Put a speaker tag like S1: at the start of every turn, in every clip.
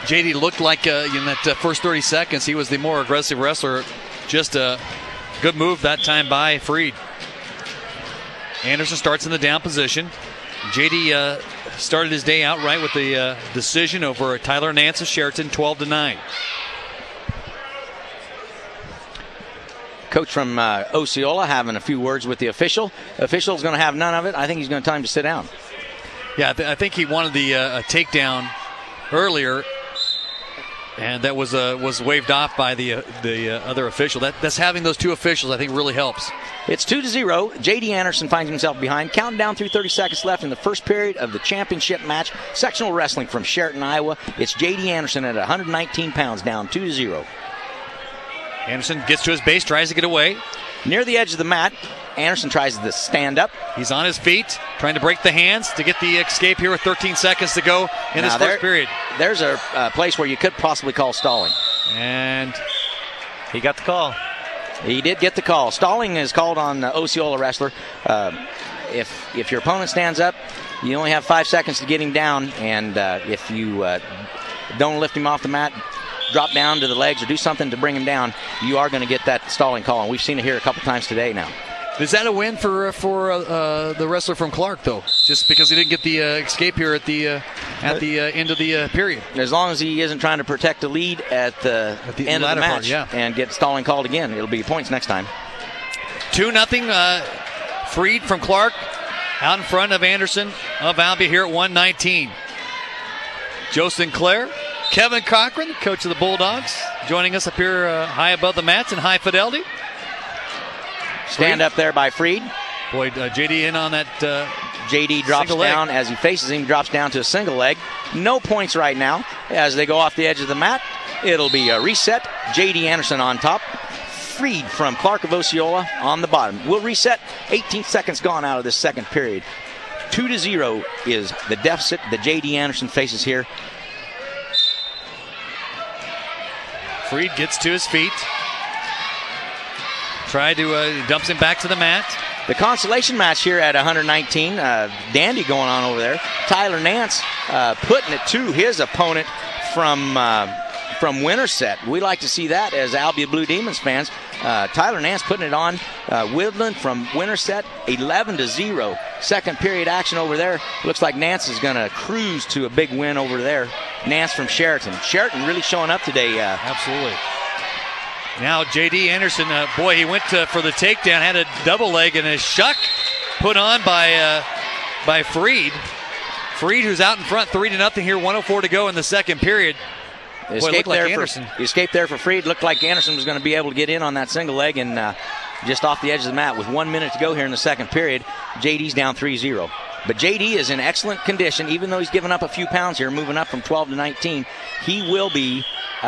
S1: JD looked like in that first 30 seconds he was the more aggressive wrestler. Just a good move that time by Freed. Anderson starts in the down position. JD started his day out right with the decision over Tyler Nance of Sheraton, 12-9.
S2: Coach from Osceola having a few words with the official. The official's going to have none of it. I think he's going to tell him to sit down.
S1: Yeah, I think he wanted the takedown earlier, and that was waved off by the other official. That's having those two officials, I think, really helps.
S2: It's 2-0. J.D. Anderson finds himself behind. Counting down through 30 seconds left in the first period of the championship match. Sectional wrestling from Sheraton, Iowa. It's J.D. Anderson at 119 pounds, down 2-0.
S1: Anderson gets to his base, tries to get away.
S2: Near the edge of the mat, Anderson tries to stand up.
S1: He's on his feet, trying to break the hands to get the escape here with 13 seconds to go in this first period.
S2: There's a place where you could possibly call stalling.
S1: And he got the call.
S2: He did get the call. Stalling is called on the Osceola wrestler. If your opponent stands up, you only have 5 seconds to get him down. And if you don't lift him off the mat, drop down to the legs or do something to bring him down, you are going to get that stalling call. And we've seen it here a couple times today now.
S1: Is that a win for the wrestler from Clark, though? Just because he didn't get the escape here at the end of the period.
S2: As long as he isn't trying to protect the lead at the end of the match and get stalling called again, it'll be points next time.
S1: 2-0. Freed from Clark out in front of Anderson of Albia here at 119. Joe Sinclair, Kevin Cochran, coach of the Bulldogs, joining us up here high above the mats in high fidelity.
S2: Stand up there by Freed.
S1: Boy, JD in on that.
S2: JD drops down as he faces him, drops down to a single leg. No points right now as they go off the edge of the mat. It'll be a reset. JD Anderson on top. Freed from Clark of Osceola on the bottom. We'll reset. 18 seconds gone out of this second period. 2-0 is the deficit that JD Anderson faces here.
S1: Freed gets to his feet. Try to dumps him back to the mat.
S2: The consolation match here at 119. Dandy going on over there. Tyler Nance putting it to his opponent from Winterset. We like to see that as Albia Blue Demons fans. Tyler Nance putting it on Woodland from Winterset, 11-0. Second period action over there. Looks like Nance is going to cruise to a big win over there. Nance from Sheraton. Sheraton really showing up today.
S1: Absolutely. Now J.D. Anderson, boy, he went for the takedown, had a double leg and a shuck put on by Freed. Freed, who's out in front, 3-0 here, 1:04 to go in the second period.
S2: Escape there for Freed. Looked like Anderson was going to be able to get in on that single leg and just off the edge of the mat with 1 minute to go here in the second period. JD's down 3-0. But JD is in excellent condition, even though he's given up a few pounds here, moving up from 12 to 19. He will be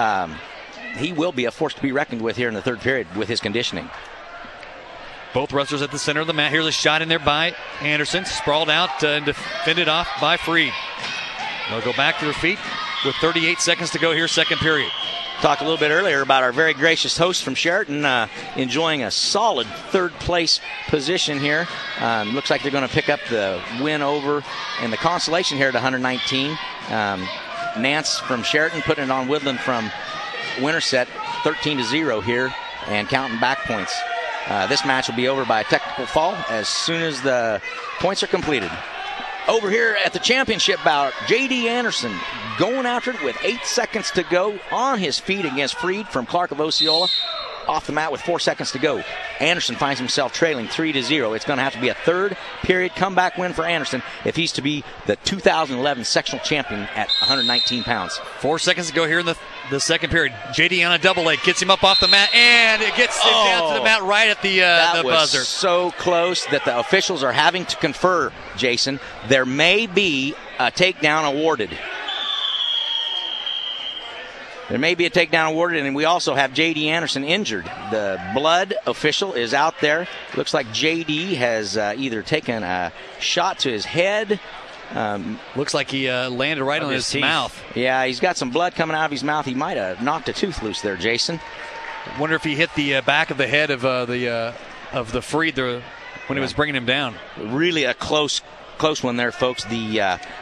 S2: a force to be reckoned with here in the third period with his conditioning.
S1: Both wrestlers at the center of the mat. Here's a shot in there by Anderson. Sprawled out and defended off by Freed. They'll go back to their feet with 38 seconds to go here, second period.
S2: Talked a little bit earlier about our very gracious host from Sheraton enjoying a solid third place position here. Looks like they're going to pick up the win over and the consolation here at 119. Nance from Sheraton putting it on Woodland from Winterset, 13-0 here and counting back points. This match will be over by a technical fall as soon as the points are completed. Over here at the championship bout, J.D. Anderson going after it with 8 seconds to go on his feet against Freed from Clark of Osceola. Off the mat with 4 seconds to go. Anderson finds himself trailing 3-0. It's going to have to be a third period comeback win for Anderson if he's to be the 2011 sectional champion at 119 pounds.
S1: 4 seconds to go here in the second period. JD on a double leg gets him up off the mat, and it gets him down to the mat right at the buzzer. That was
S2: so close that the officials are having to confer, Jason. There may be a takedown awarded. There may be a takedown awarded, and we also have J.D. Anderson injured. The blood official is out there. Looks like J.D. has either taken a shot to his head.
S1: Looks like he landed right on his mouth.
S2: Yeah, he's got some blood coming out of his mouth. He might have knocked a tooth loose there, Jason.
S1: Wonder if he hit the back of the head of the Freed when he was bringing him down.
S2: Really a close one there, folks. The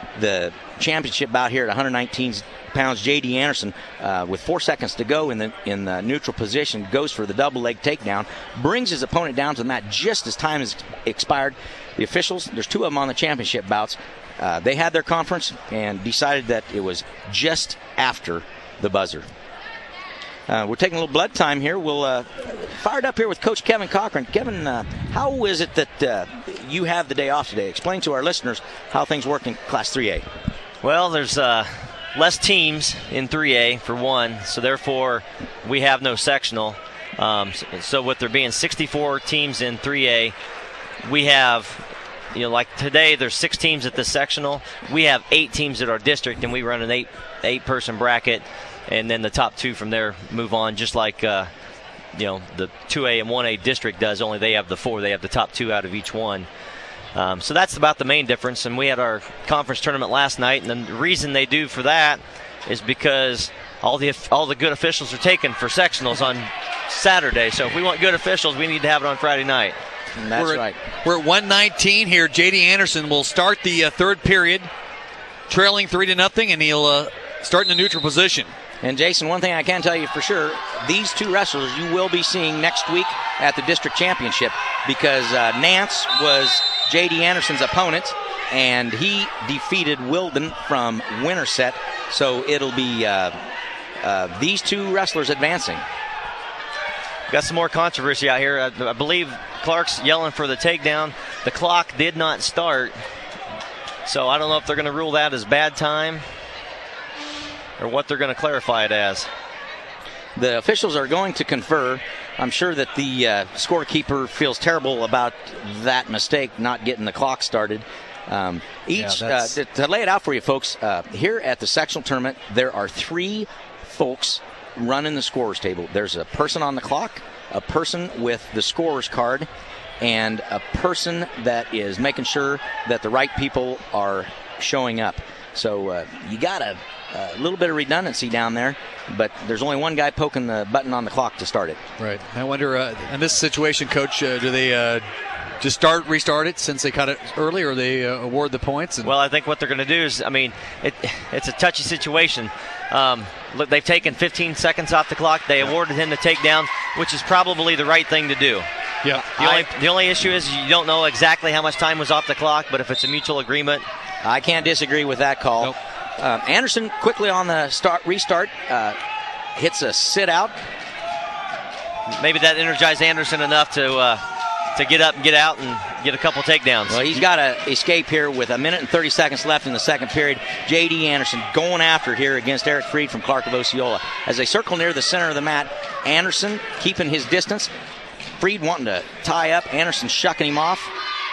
S2: the championship bout here at 119 pounds. J.D. Anderson, with 4 seconds to go in the neutral position, goes for the double leg takedown, brings his opponent down to the mat just as time has expired. The officials, there's 2 of them on the championship bouts, they had their conference and decided that it was just after the buzzer. We're taking a little blood time here. We'll fire it up here with Coach Kevin Cochran. Kevin, how is it that you have the day off today? Explain to our listeners how things work in Class 3A.
S3: Well, there's less teams in 3A for one, so therefore we have no sectional. So with there being 64 teams in 3A, we have, like today there's 6 teams at the sectional. We have 8 teams at our district, and we run an 8-person bracket, and then the top 2 from there move on, just like the 2A and 1A district does, only they have the 4. They have the top 2 out of each one. So that's about the main difference. And we had our conference tournament last night, and the reason they do for that is because all the good officials are taken for sectionals on Saturday. So if we want good officials, we need to have it on Friday night.
S2: And that's right.
S1: We're at 119 here. J.D. Anderson will start the third period, trailing 3-0, and he'll start in the neutral position.
S2: And Jason, one thing I can tell you for sure, these 2 wrestlers you will be seeing next week at the district championship, because Nance was J.D. Anderson's opponent, and he defeated Wilden from Winterset. So it'll be these 2 wrestlers advancing.
S3: Got some more controversy out here. I believe Clark's yelling for the takedown. The clock did not start, so I don't know if they're going to rule that as bad time or what they're going to clarify it as.
S2: The officials are going to confer. I'm sure that the scorekeeper feels terrible about that mistake, not getting the clock started. To lay it out for you folks, here at the sectional tournament, there are 3 folks running the scorer's table. There's a person on the clock, a person with the scorer's card, and a person that is making sure that the right people are showing up. So you got a little bit of redundancy down there, but there's only one guy poking the button on the clock to start it.
S1: Right. I wonder, in this situation, Coach, do they just restart it since they cut it early, or they award the points?
S3: Well, I think what they're going to do is, it's a touchy situation. Look, they've taken 15 seconds off the clock. They awarded him the takedown, which is probably the right thing to do.
S1: Yeah.
S3: The only issue is you don't know exactly how much time was off the clock, but if it's a mutual agreement,
S2: I can't disagree with that call.
S1: Nope.
S2: Anderson quickly on the restart hits a sit out.
S3: Maybe that energized Anderson enough to get up and get out and get a couple takedowns.
S2: Well, he's got to escape here with 1 minute and 30 seconds left in the second period. J.D. Anderson going after here against Eric Freed from Clark of Osceola. As they circle near the center of the mat, Anderson keeping his distance. Freed wanting to tie up. Anderson shucking him off.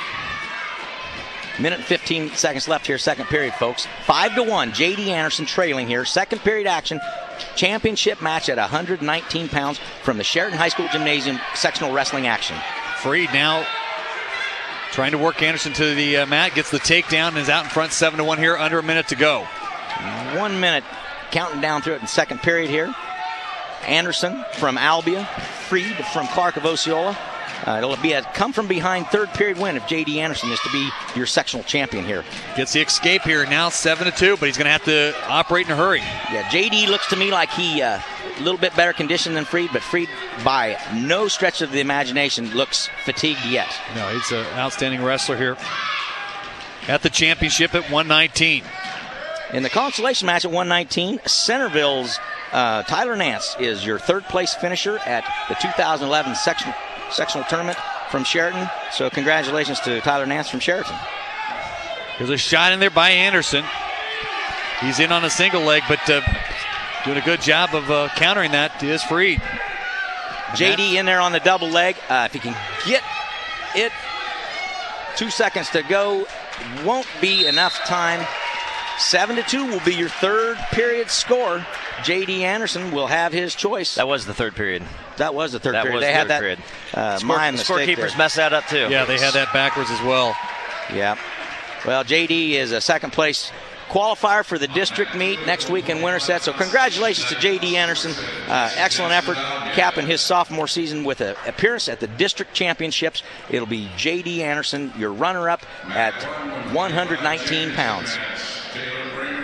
S2: 1 minute and 15 seconds left here, second period, folks. 5-1, J.D. Anderson trailing here. Second period action. Championship match at 119 pounds from the Sheraton High School Gymnasium sectional wrestling action.
S1: Freed now trying to work Anderson to the mat, gets the takedown, and is out in front 7-1 here, under a minute to go.
S2: 1 minute counting down through it in second period here. Anderson from Albia, Freed from Clark of Osceola. It'll be a come-from-behind third period win if J.D. Anderson is to be your sectional champion here.
S1: Gets the escape here, now 7-2, but he's going to have to operate in a hurry.
S2: Yeah, J.D. looks to me like he a little bit better conditioned than Freed, but Freed, by no stretch of the imagination, looks fatigued yet.
S1: No, he's an outstanding wrestler here at the championship at 119.
S2: In the consolation match at 119, Centerville's Tyler Nance is your third-place finisher at the 2011 sectional tournament from Sheraton. So congratulations to Tyler Nance from Sheraton.
S1: There's a shot in there by Anderson. He's in on a single leg, but doing a good job of countering that is Freed.
S2: JD in there on the double leg. If he can get it, 2 seconds to go. Won't be enough time. 7-2 will be your third period score. J.D. Anderson will have his choice.
S3: That was the third period.
S2: That was the third
S3: that
S2: period.
S3: Was
S2: they
S3: the
S2: had that
S3: period.
S2: Scorekeepers
S3: messed that up too.
S1: Yeah, they had that backwards as well.
S2: Yeah. Well, J.D. is a second place qualifier for the district meet next week in Winterset. So congratulations to J.D. Anderson. Excellent effort capping his sophomore season with an appearance at the district championships. It'll be J.D. Anderson, your runner-up at 119 pounds.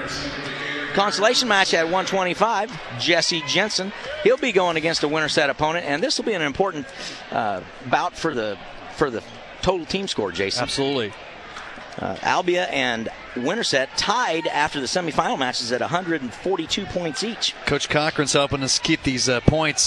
S2: Consolation match at 125, Jesse Jensen. He'll be going against a winner set opponent, and this will be an important bout for the total team score, Jason.
S1: Absolutely.
S2: Albia and Winterset tied after the semifinal matches at 142 points each.
S1: Coach Cochran's helping us keep these points.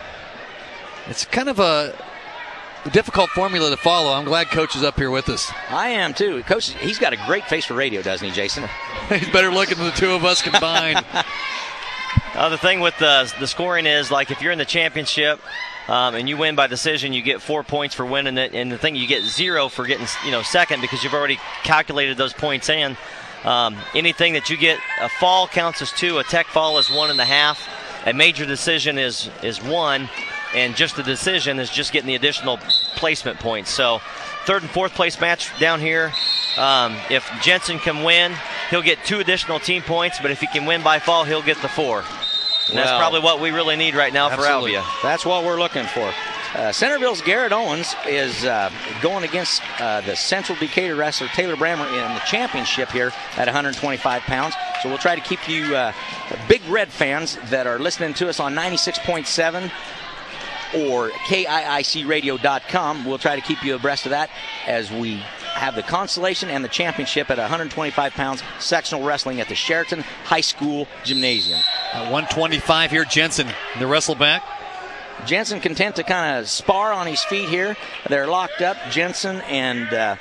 S1: It's kind of a difficult formula to follow. I'm glad Coach is up here with us.
S2: I am too. Coach, he's got a great face for radio, doesn't he, Jason?
S1: He's better looking than the two of us combined.
S3: The thing with the scoring is, like, if you're in the championship and you win by decision, you get 4 points for winning it, and the thing, you get 0 for getting second, because you've already calculated those points in. Anything that you get, a fall counts as 2, a tech fall is 1.5, a major decision is 1, and just the decision is just getting the additional placement points. So third and fourth place match down here. If Jensen can win, he'll get 2 additional team points, but if he can win by fall, he'll get the 4. And that's probably what we really need right now. Absolutely. For Albia.
S2: That's what we're looking for. Centerville's Garrett Owens is going against the Central Decatur wrestler Taylor Brammer in the championship here at 125 pounds. So we'll try to keep you Big Red fans that are listening to us on 96.7 or KIICradio.com. We'll try to keep you abreast of that as we have the consolation and the championship at 125 pounds sectional wrestling at the Sheraton High School Gymnasium.
S1: At 125 here, Jensen, the wrestle back.
S2: Jensen content to kind of spar on his feet here. They're locked up, Jensen and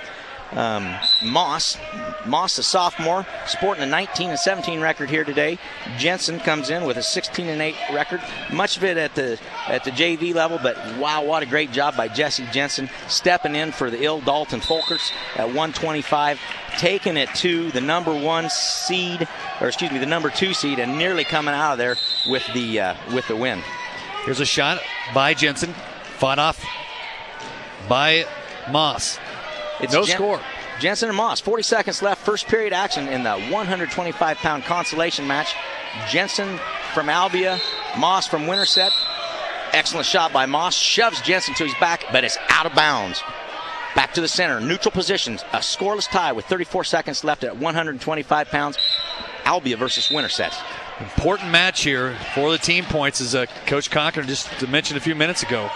S2: Moss. Moss, a sophomore, sporting a 19-17 record here today. Jensen comes in with a 16-8 record. Much of it at the JV level, but wow, what a great job by Jesse Jensen, stepping in for the ill Dalton Folkers at 125, taking it to the number 2 seed, and nearly coming out of there with the win.
S1: Here's a shot by Jensen, fought off by Moss.
S2: It's
S1: no score.
S2: Jensen and Moss, 40 seconds left. First period action in the 125-pound consolation match. Jensen from Albia, Moss from Winterset. Excellent shot by Moss. Shoves Jensen to his back, but it's out of bounds. Back to the center, neutral positions. A scoreless tie with 34 seconds left at 125 pounds. Albia versus Winterset.
S1: Important match here for the team points, as Coach Cochran just mentioned a few minutes ago.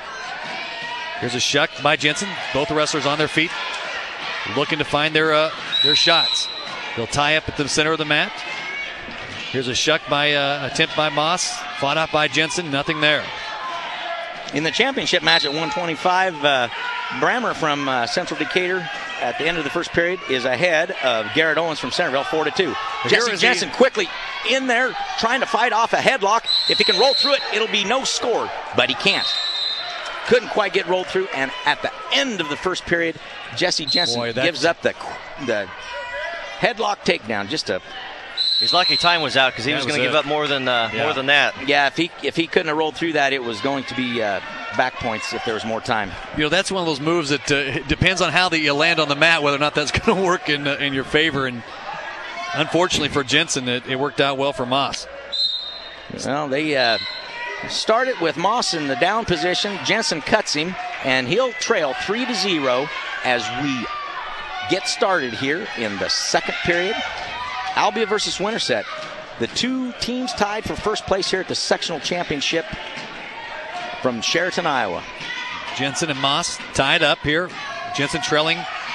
S1: Here's a shuck by Jensen. Both wrestlers on their feet, looking to find their shots. They'll tie up at the center of the mat. Here's a shuck by attempt by Moss, fought off by Jensen. Nothing there.
S2: In the championship match at 125, Brammer from Central Decatur at the end of the first period is ahead of Garrett Owens from Centerville, 4-2. Jesse Jensen quickly in there trying to fight off a headlock. If he can roll through it, it'll be no score, but he can't. Couldn't quite get rolled through, and at the end of the first period, Jesse Jensen gives up the headlock takedown.
S3: He's lucky time was out, because he was going to give up more than that.
S2: Yeah, if he couldn't have rolled through that, it was going to be back points if there was more time.
S1: That's one of those moves that it depends on how that you land on the mat, whether or not that's going to work in your favor. And unfortunately for Jensen, it worked out well for Moss.
S2: Well, they started with Moss in the down position. Jensen cuts him, and he'll trail 3-0 as we get started here in the second period. Albia versus Winterset. The two teams tied for first place here at the sectional championship from Sheraton, Iowa.
S1: Jensen and Moss tied up here. Jensen trailing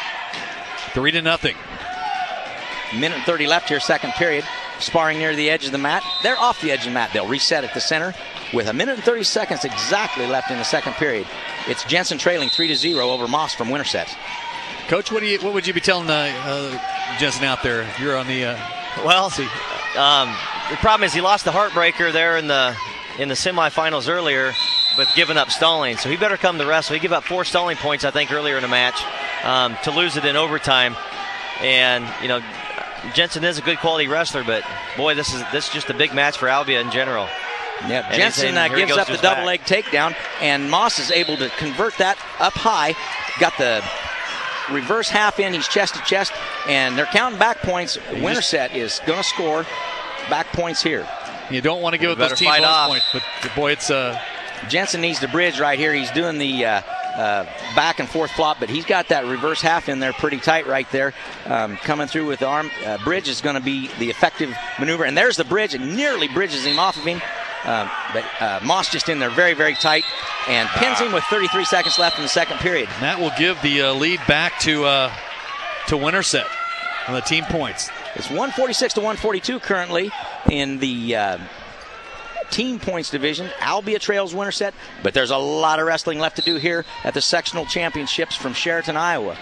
S1: 3-0.
S2: Minute and 30 left here, second period. Sparring near the edge of the mat. They're off the edge of the mat. They'll reset at the center with a minute and 30 seconds exactly left in the second period. It's Jensen trailing 3-0 over Moss from Winterset.
S1: Coach, what would you be telling Jensen out there if you're on the
S3: the problem is he lost the heartbreaker there in the semifinals earlier with giving up stalling, so he better come to wrestle. He gave up 4 stalling points, I think, earlier in the match to lose it in overtime. And Jensen is a good quality wrestler, but boy, this is just a big match for Albia in general.
S2: Yep. Jensen gives up the double leg takedown, and Moss is able to convert that up high. Got the reverse half in, he's chest to chest, and they're counting back points. Winterset is going to score back points here.
S1: You don't want to give up those team bonus points, but boy, it's
S2: Jensen needs to bridge right here. He's doing the back and forth flop, but he's got that reverse half in there pretty tight right there. Coming through with the arm. Bridge is going to be the effective maneuver. And there's the bridge. It nearly bridges him off of him. But Moss just in there very, very tight and pins him with 33 seconds left in the second period.
S1: And that will give the lead back to Winterset on the team points.
S2: It's 146 to 142 currently in the team points division. Albia trails Winterset, but there's a lot of wrestling left to do here at the sectional championships from Sheraton, Iowa.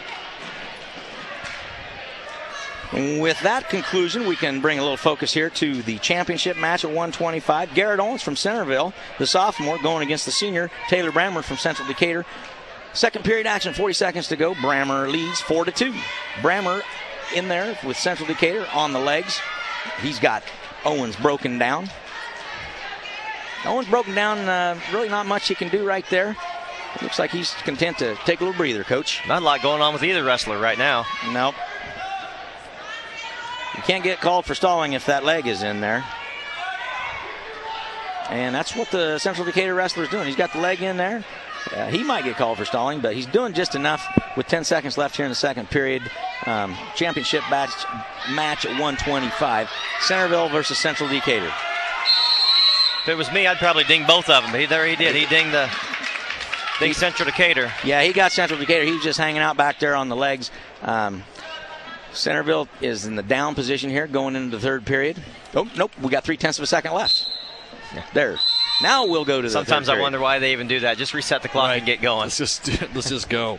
S2: With that conclusion, we can bring a little focus here to the championship match at 125. Garrett Owens from Centerville, the sophomore, going against the senior, Taylor Brammer from Central Decatur. Second period action, 40 seconds to go. Brammer leads 4-2. Brammer in there with Central Decatur on the legs. He's got Owens broken down. Owens broken down, really not much he can do right there. It looks like he's content to take a little breather, Coach.
S3: Not a lot going on with either wrestler right now.
S2: Nope. You can't get called for stalling if that leg is in there. And that's what the Central Decatur wrestler is doing. He's got the leg in there. He might get called for stalling, but he's doing just enough with 10 seconds left here in the second period. Championship match at 125. Centerville versus Central Decatur.
S3: If it was me, I'd probably ding both of them. He did. He dinged Central Decatur.
S2: Yeah, he got Central Decatur. He was just hanging out back there on the legs. Centerville is in the down position here going into the third period. Oh, nope. We got 0.3 of a second left. Yeah. There. Now we'll go to the
S3: Sometimes
S2: third
S3: I wonder why they even do that. Just reset the clock and get going.
S1: Let's just go.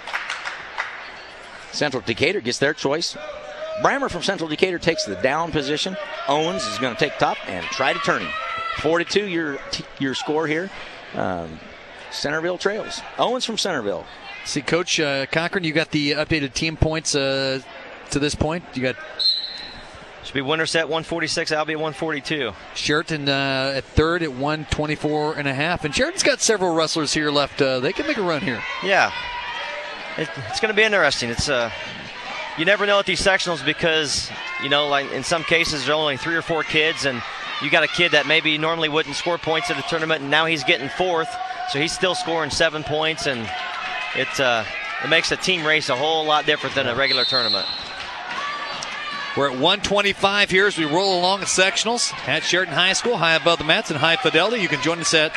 S2: Central Decatur gets their choice. Brammer from Central Decatur takes the down position. Owens is going to take top and try to turn him. 4-2 your score here. Centerville trails. Owens from Centerville.
S1: See, Coach Cochran, you got the updated team points to this point. You got
S3: should be Winterset 146, Albia 142.
S1: Sheraton at third at 124.5. And Sheraton's got several wrestlers here left. They can make a run here.
S3: Yeah. It's going to be interesting. It's you never know at these sectionals because, like in some cases, there are only 3 or 4 kids, and you got a kid that maybe normally wouldn't score points at a tournament, and now he's getting 4th, so he's still scoring 7 points, and it makes a team race a whole lot different than a regular tournament.
S1: We're at 125 here as we roll along at sectionals at Sheraton High School, high above the mats and high fidelity. You can join us at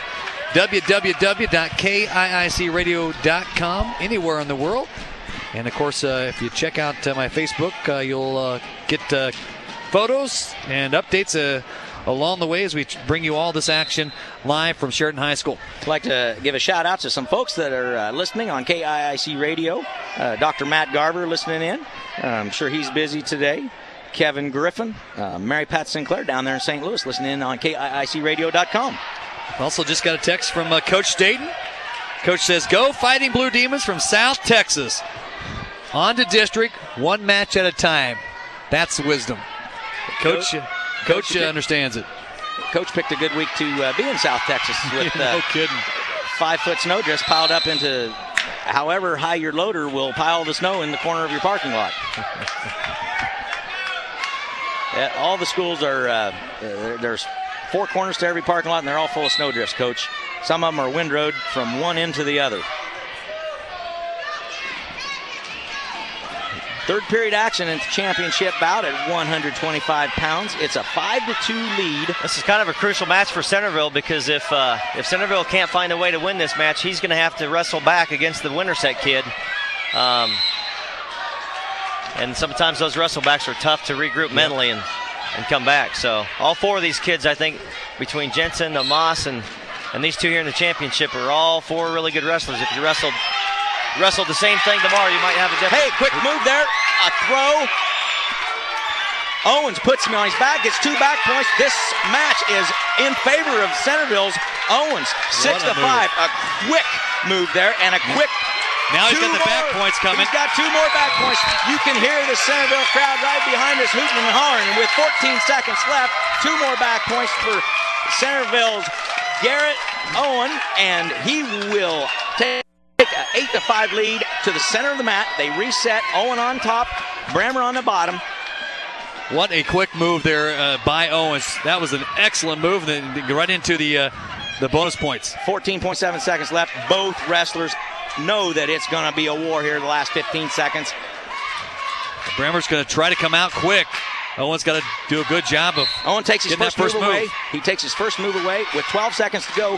S1: www.kiicradio.com anywhere in the world. And, of course, if you check out my Facebook, you'll get photos and updates along the way as we bring you all this action live from Sheraton High School.
S2: I'd like to give a shout out to some folks that are listening on KIIC Radio. Dr. Matt Garver listening in. I'm sure he's busy today. Kevin Griffin, Mary Pat Sinclair down there in St. Louis listening in on KIICradio.com.
S1: Also just got a text from Coach Staten. Coach says, go Fighting Blue Demons from South Texas. On to district, one match at a time. That's wisdom. Coach understands it.
S2: Coach picked a good week to be in South Texas with
S1: no kidding.
S2: 5-foot snowdrifts piled up into however high your loader will pile the snow in the corner of your parking lot. All the schools are, there's 4 corners to every parking lot, and they're all full of snowdrifts, Coach. Some of them are windrowed from one end to the other. Third period action in the championship bout at 125 pounds. It's a 5-2 lead.
S3: This is kind of a crucial match for Centerville because if Centerville can't find a way to win this match, he's going to have to wrestle back against the Winterset kid. And sometimes those wrestlebacks are tough to regroup mentally and come back. So all 4 of these kids, I think, between Jensen, Moss, and these 2 here in the championship are all 4 really good wrestlers. If you wrestled the same thing tomorrow, you might have a different.
S2: Hey, quick move there. A throw. Owens puts him on his back, gets 2 back points. This match is in favor of Centerville's. Owens, 6-5. A quick move there and a quick.
S1: Now he's got the back points coming.
S2: He's got 2 more back points. You can hear the Centerville crowd right behind us hooting and hollering. And with 14 seconds left, 2 more back points for Centerville's Garrett Owen. And he will take an 8-5 lead to the center of the mat. They reset. Owen on top, Brammer on the bottom.
S1: What a quick move there by Owens. That was an excellent move. Then right into the bonus points.
S2: 14.7 seconds left. Both wrestlers know that it's going to be a war here the last 15 seconds.
S1: Bremer's going to try to come out quick. Owen's got to do a good job of
S2: Owen takes his
S1: getting
S2: first move away. He takes his first move away with 12 seconds to go.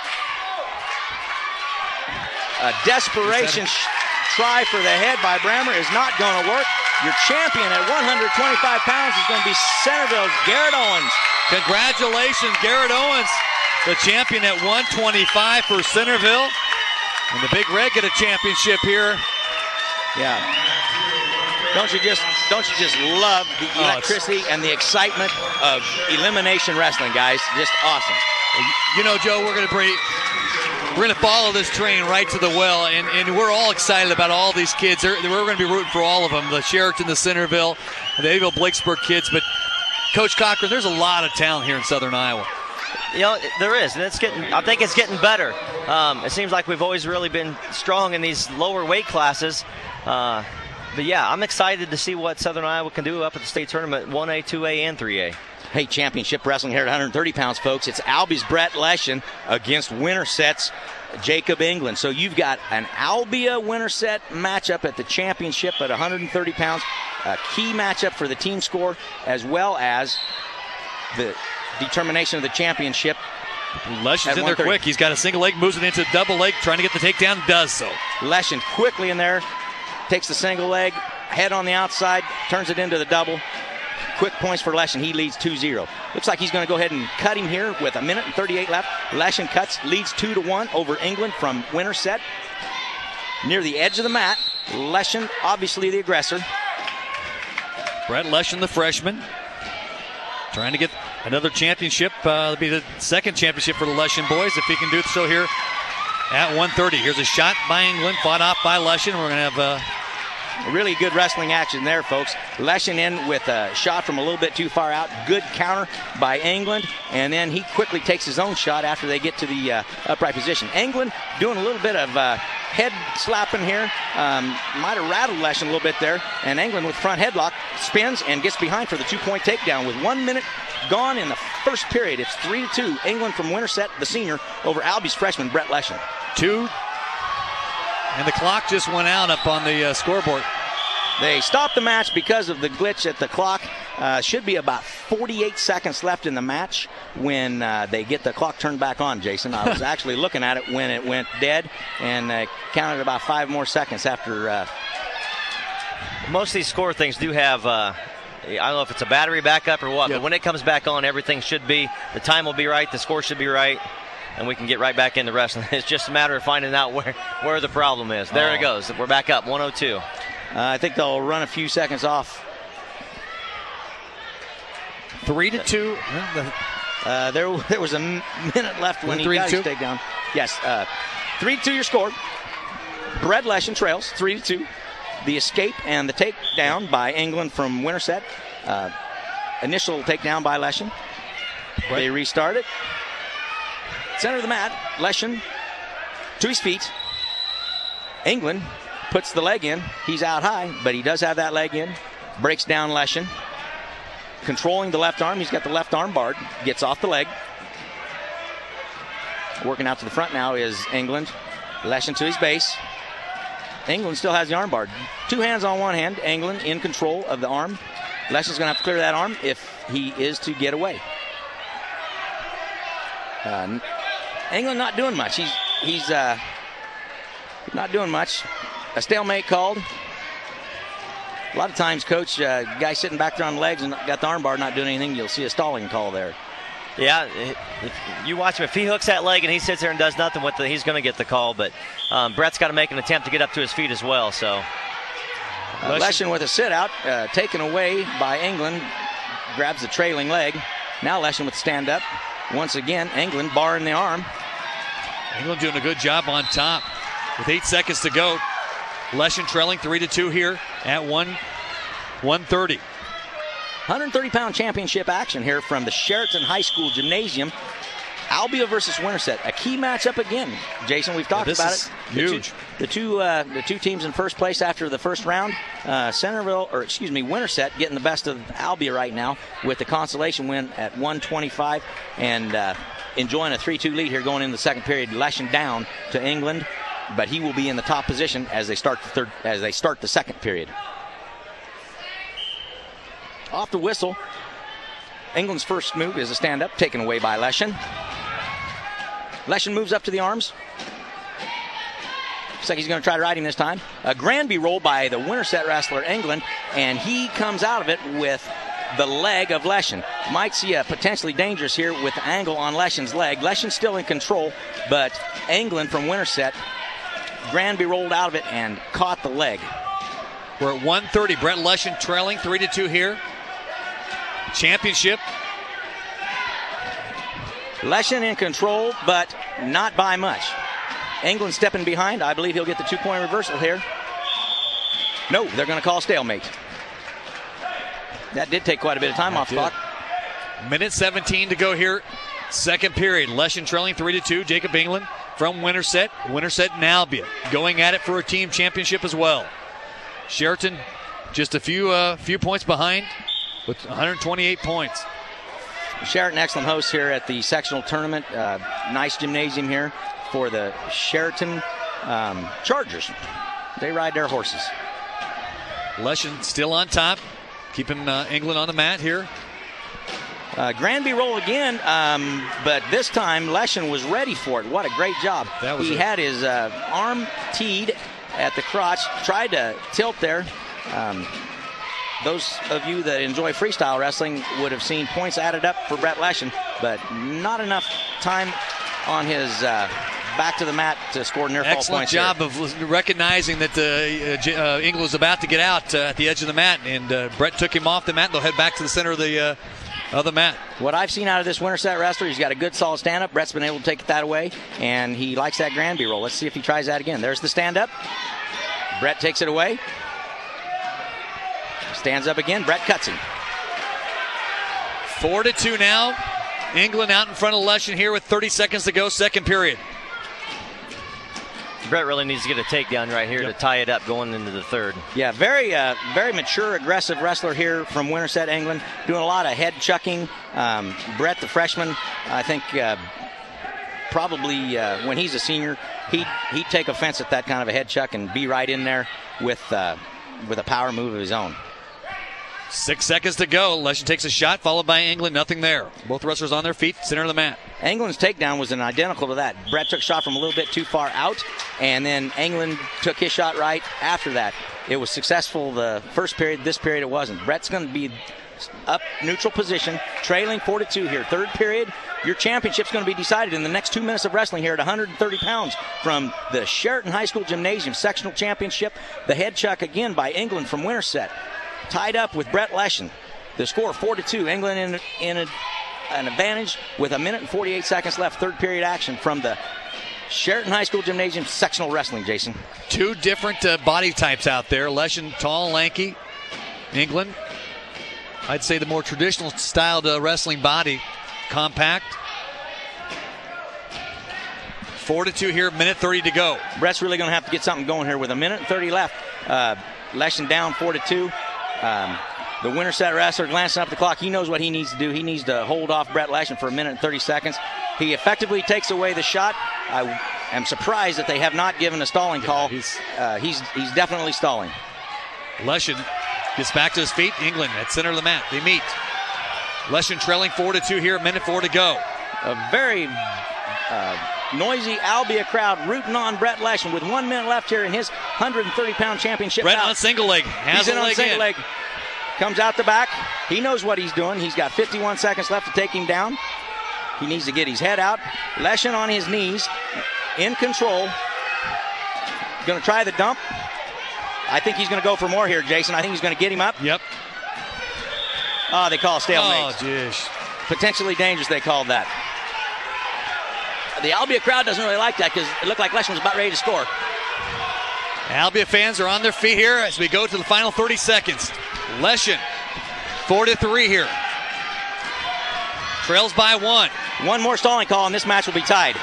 S2: A desperation try for the head by Bremer is not going to work. Your champion at 125 pounds is going to be Centerville's Garrett Owens.
S1: Congratulations, Garrett Owens, the champion at 125 for Centerville. And the Big Red get a championship here.
S2: Yeah. Don't you just love the electricity and the excitement of elimination wrestling, guys? Just awesome.
S1: You know, Joe, we're going to follow this train right to the well, and we're all excited about all these kids. We're going to be rooting for all of them, the Sheraton, the Centerville, the Abel Blakesburg kids. But Coach Cochran, there's a lot of talent here in Southern Iowa.
S3: You know, there is, and I think it's getting better. It seems like we've always really been strong in these lower weight classes. But yeah, I'm excited to see what Southern Iowa can do up at the state tournament, 1A, 2A, and 3A.
S2: Hey, championship wrestling here at 130 pounds, folks. It's Albi's Brett Leshen against Winterset's Jacob England. So you've got an Albia Winterset matchup at the championship at 130 pounds. A key matchup for the team score, as well as the determination of the championship.
S1: Leshen's in there quick. He's got a single leg, moves it into double leg, trying to get the takedown, does so.
S2: Leshen quickly in there, takes the single leg, head on the outside, turns it into the double. Quick points for Leshen. He leads 2-0. Looks like he's going to go ahead and cut him here with 1 minute and 38 left. Leshen cuts, leads 2-1 over England from Winterset. Near the edge of the mat, Leshen, obviously the aggressor.
S1: Brett Leshen, the freshman, trying to get another championship. It'll be the second championship for the Leshen boys if he can do so here at 130. Here's a shot by England, fought off by Leshen. We're going to have
S2: really good wrestling action there, folks. Leshen in with a shot from a little bit too far out. Good counter by England, and then he quickly takes his own shot after they get to the upright position. England doing a little bit of head slapping here. Might have rattled Leshen a little bit there, and England with front headlock spins and gets behind for the 2-point takedown with 1 minute gone in the first period. It's 3-2. England from Winterset, the senior, over Albi's freshman, Brett Leshen.
S1: 2. And the clock just went out up on the scoreboard.
S2: They stopped the match because of the glitch at the clock. Should be about 48 seconds left in the match when they get the clock turned back on, Jason. I was actually looking at it when it went dead and counted about 5 more seconds after.
S3: Most of these score things do have, I don't know if it's a battery backup or what,
S1: Yep.
S3: But when it comes back on, everything should be, the time will be right, the score should be right, and we can get right back into wrestling. It's just a matter of finding out where the problem is. There it goes. We're back up, 102.
S2: I think they'll run a few seconds off.
S1: 3-2.
S2: There was a minute left when he got his takedown. Yes, 3-2 your score. Brett Leshen trails 3-2. The escape and the takedown by England from Winterset. Initial takedown by Leshen. They restart it. Center of the mat, Leshen to his feet. England puts the leg in. He's out high, but he does have that leg in. Breaks down Leshen. Controlling the left arm. He's got the left arm barred. Gets off the leg. Working out to the front now is England. Leshen to his base. England still has the arm barred. 2 hands on one hand. England in control of the arm. Leshen's going to have to clear that arm if he is to get away. England not doing much. He's not doing much. A stalemate called. A lot of times, Coach, guy sitting back there on legs and got the arm bar not doing anything, you'll see a stalling call there.
S3: Yeah, if you watch him. If he hooks that leg and he sits there and does nothing with it, he's going to get the call. But Brett's got to make an attempt to get up to his feet as well. So
S2: Leshen with a sit-out, taken away by England. Grabs the trailing leg. Now Leshen with stand-up. Once again, England barring the arm.
S1: England doing a good job on top. With 8 seconds to go, Leshen trailing 3-2 here at 130.
S2: 130-pound championship action here from the Sheraton High School Gymnasium. Albia versus Winterset, a key matchup again. Jason, we've talked about it.
S1: Huge.
S2: The two teams in first place after the first round. Winterset getting the best of Albia right now with the consolation win at 125 and enjoying a 3-2 lead here going into the second period. Leshen down to England. but he will be in the top position as they start the second period. Off the whistle, England's first move is a stand-up, taken away by Leshen. Leshen moves up to the arms. Looks like he's going to try to ride him this time. A Granby roll by the Winterset wrestler England, and he comes out of it with the leg of Leshen. Might see a potentially dangerous here with the angle on Leshen's leg. Leshen's still in control, but England from Winterset, Granby rolled out of it and caught the leg.
S1: We're at 1:30. Brett Leshen trailing 3-2 here. Championship.
S2: Leshen in control, but not by much. England stepping behind. I believe he'll get the 2-point reversal here. No, they're going to call stalemate. That did take quite a bit of time off the clock.
S1: Minute 17 to go here. Second period. Leshen trailing 3-2. Jacob England from Winterset. Winterset and Albia going at it for a team championship as well. Sheraton just a few points behind with 128 points.
S2: Sheraton, excellent host here at the sectional tournament. Nice gymnasium here for the Sheraton Chargers. They ride their horses.
S1: Leshen still on top, keeping England on the mat here.
S2: Granby roll again, but this time Leshen was ready for it. What a great job. He had his arm teed at the crotch, tried to tilt there. Those of you that enjoy freestyle wrestling would have seen points added up for Brett Leshen, but not enough time on his back to the mat to score near fall points.
S1: Excellent job of recognizing that England was about to get out at the edge of the mat, and Brett took him off the mat. They'll head back to the center of the mat.
S2: What I've seen out of this Winterset wrestler, he's got a good solid stand-up. Brett's been able to take that away, and he likes that Granby roll. Let's see if he tries that again. There's the stand-up. Brett takes it away. Stands up again. Brett cuts him.
S1: 4-2 now. England out in front of Leshen here with 30 seconds to go, second period.
S3: Brett really needs to get a takedown right here to tie it up going into the third. Yeah,
S2: very mature, aggressive wrestler here from Winterset, England, doing a lot of head chucking. Brett, the freshman, I think probably when he's a senior, he'd take offense at that kind of a head chuck and be right in there with a power move of his own.
S1: 6 seconds to go. Leshen takes a shot, followed by England. Nothing there. Both wrestlers on their feet, center of the mat.
S2: England's takedown was an identical to that. Brett took a shot from a little bit too far out, and then England took his shot right after that. It was successful the first period. This period it wasn't. Brett's going to be up neutral position, trailing 4-2 here. Third period, your championship's going to be decided in the next 2 minutes of wrestling here at 130 pounds from the Sheraton High School Gymnasium sectional championship. The head chuck again by England from Winterset. Tied up with Brett Leshen. The score 4-2. England in an advantage with 1 minute and 48 seconds left. Third period action from the Sheraton High School Gymnasium sectional wrestling, Jason.
S1: Two different body types out there. Leshen, tall, lanky. England, I'd say the more traditional styled wrestling body, compact. 4-2 here, minute 30 to go.
S2: Brett's really going to have to get something going here with 1 minute and 30 left. Leshen down 4-2. The Winterset wrestler glancing up the clock. He knows what he needs to do. He needs to hold off Brett Leshen for 1 minute and 30 seconds. He effectively takes away the shot. I am surprised that they have not given a stalling call. He's definitely stalling.
S1: Leshen gets back to his feet. England at center of the mat. They meet. Leshen trailing 4-2 here. 1 minute 4 to go.
S2: A very noisy Albia crowd rooting on Brett Leshen with 1 minute left here in his 130-pound championship.
S1: Brett
S2: bout.
S1: on single leg.
S2: He's in on single leg. Comes out the back. He knows what he's doing. He's got 51 seconds left to take him down. He needs to get his head out. Leshen on his knees, in control. Going to try the dump. I think he's going to go for more here, Jason. I think he's going to get him up.
S1: Yep.
S2: Oh, they call stalemate.
S1: Oh, jeez.
S2: Potentially dangerous, they called that. The Albia crowd doesn't really like that because it looked like Leshen was about ready to score.
S1: Albia fans are on their feet here as we go to the final 30 seconds. Leshen, 4-3 here. Trails by 1.
S2: One more stalling call and this match will be tied.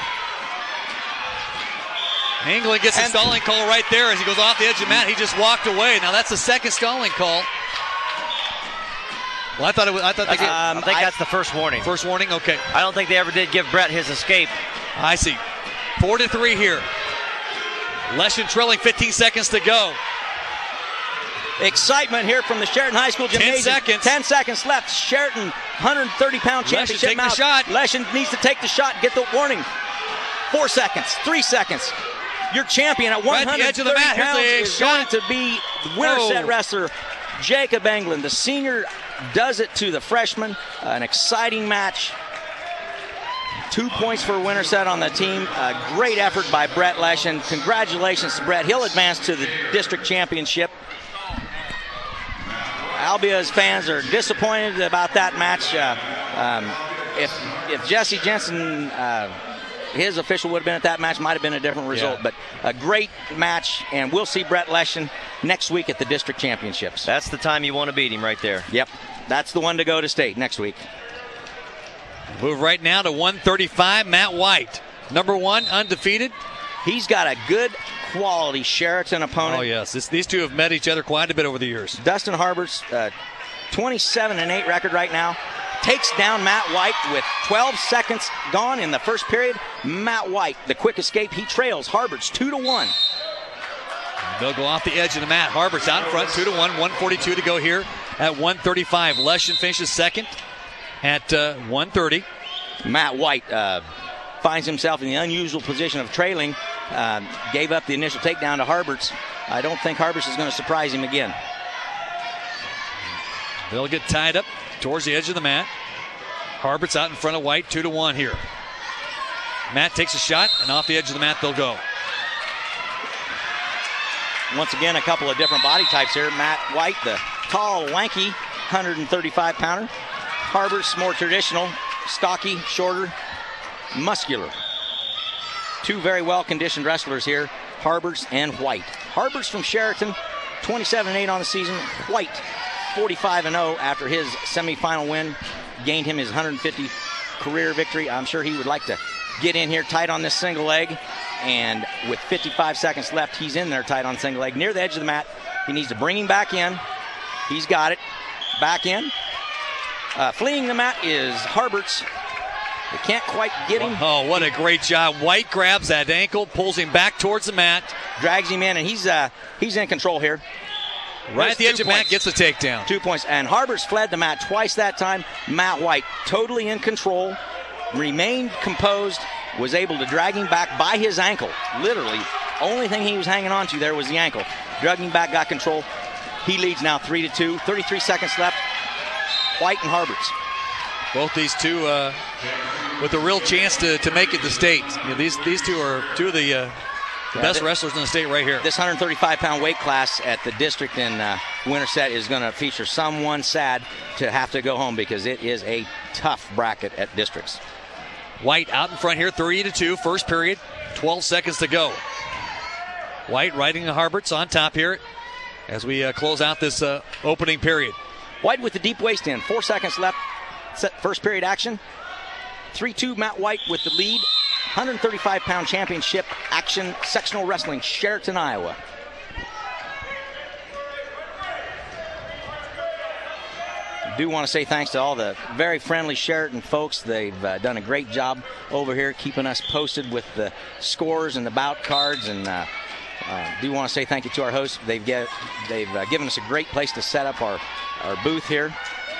S1: England gets a stalling call right there as he goes off the edge of the mat. He just walked away. Now that's the second stalling call. Well, I think
S3: that's the first warning.
S1: First warning, okay.
S3: I don't think they ever did give Brett his escape.
S1: I see. 4-3 here. Leshen trailing 15 seconds to go.
S2: Excitement here from the Sheraton High School Gymnasium.
S1: 10 seconds.
S2: 10 seconds left. Sheraton, 130-pound championship
S1: taking the
S2: mount.
S1: shot.
S2: Leshen needs to take the shot and get the warning. 4 seconds, 3 seconds. Your champion at 130
S1: right at the edge of the mat.
S2: pounds
S1: Here's
S2: is
S1: the
S2: going
S1: shot.
S2: to be winner set wrestler Jacob Englund. The senior does it to the freshman. An exciting match. 2 points for winner set on the team. A great effort by Brett Leshen. Congratulations to Brett. He'll advance to the district championship. Albia's fans are disappointed about that match. If Jesse Jensen, his official would have been at that match, might have been a different result.
S1: Yeah.
S2: But a great match, and we'll see Brett Leshen next week at the district championships.
S3: That's the time you want to beat him right there.
S2: Yep, that's the one to go to state next week.
S1: Move right now to 135. Matt White, number 1, undefeated.
S2: He's got a good quality Sheraton opponent.
S1: Oh, yes. These two have met each other quite a bit over the years.
S2: Dustin Harbert's 27-8 record right now. Takes down Matt White with 12 seconds gone in the first period. Matt White, the quick escape, he trails Harbert's 2-1.
S1: They'll go off the edge of the mat. Harbert's out in front, 2-1, 142 to go here at 135. Leshen finishes second at 130.
S2: Matt White finds himself in the unusual position of trailing. Gave up the initial takedown to Harbert's. I don't think Harbert's is going to surprise him again.
S1: They'll get tied up towards the edge of the mat. Harbert's out in front of White, 2-1 here. Matt takes a shot, and off the edge of the mat they'll go.
S2: Once again, a couple of different body types here. Matt White, the tall, lanky, 135-pounder. Harbert's more traditional, stocky, shorter, muscular. Two very well-conditioned wrestlers here, Harbert's and White. Harbert's from Sheraton, 27-8 on the season. White, 45-0 after his semifinal win, gained him his 150 career victory. I'm sure he would like to get in here tight on this single leg, and with 55 seconds left, he's in there tight on single leg. Near the edge of the mat, he needs to bring him back in. He's got it. Back in. Fleeing the mat is Harbert's. They can't quite get him.
S1: Oh, what a great job. White grabs that ankle, pulls him back towards the mat.
S2: Drags him in, and he's in control here.
S1: Right at the edge of the mat, gets a takedown.
S2: 2 points. And Harbert's fled the mat twice that time. Matt White totally in control, remained composed, was able to drag him back by his ankle. Literally, only thing he was hanging on to there was the ankle. Drug him back, got control. He leads now 3-2. 33 seconds left. White and Harbert's.
S1: Both these two with a real chance to make it to state. You know, these two are two of the best wrestlers in the state right here.
S2: This 135-pound weight class at the district in winter set is going to feature someone sad to have to go home because it is a tough bracket at districts.
S1: White out in front here, 3-2, first period, 12 seconds to go. White riding the Harbert's on top here as we close out this opening period.
S2: White with the deep waist in, 4 seconds left. First period action. 3-2 Matt White with the lead. 135-pound championship action, sectional wrestling, Sheraton, Iowa. I do want to say thanks to all the very friendly Sheraton folks. They've done a great job over here keeping us posted with the scores and the bout cards. And do want to say thank you to our hosts. They've given us a great place to set up our booth here.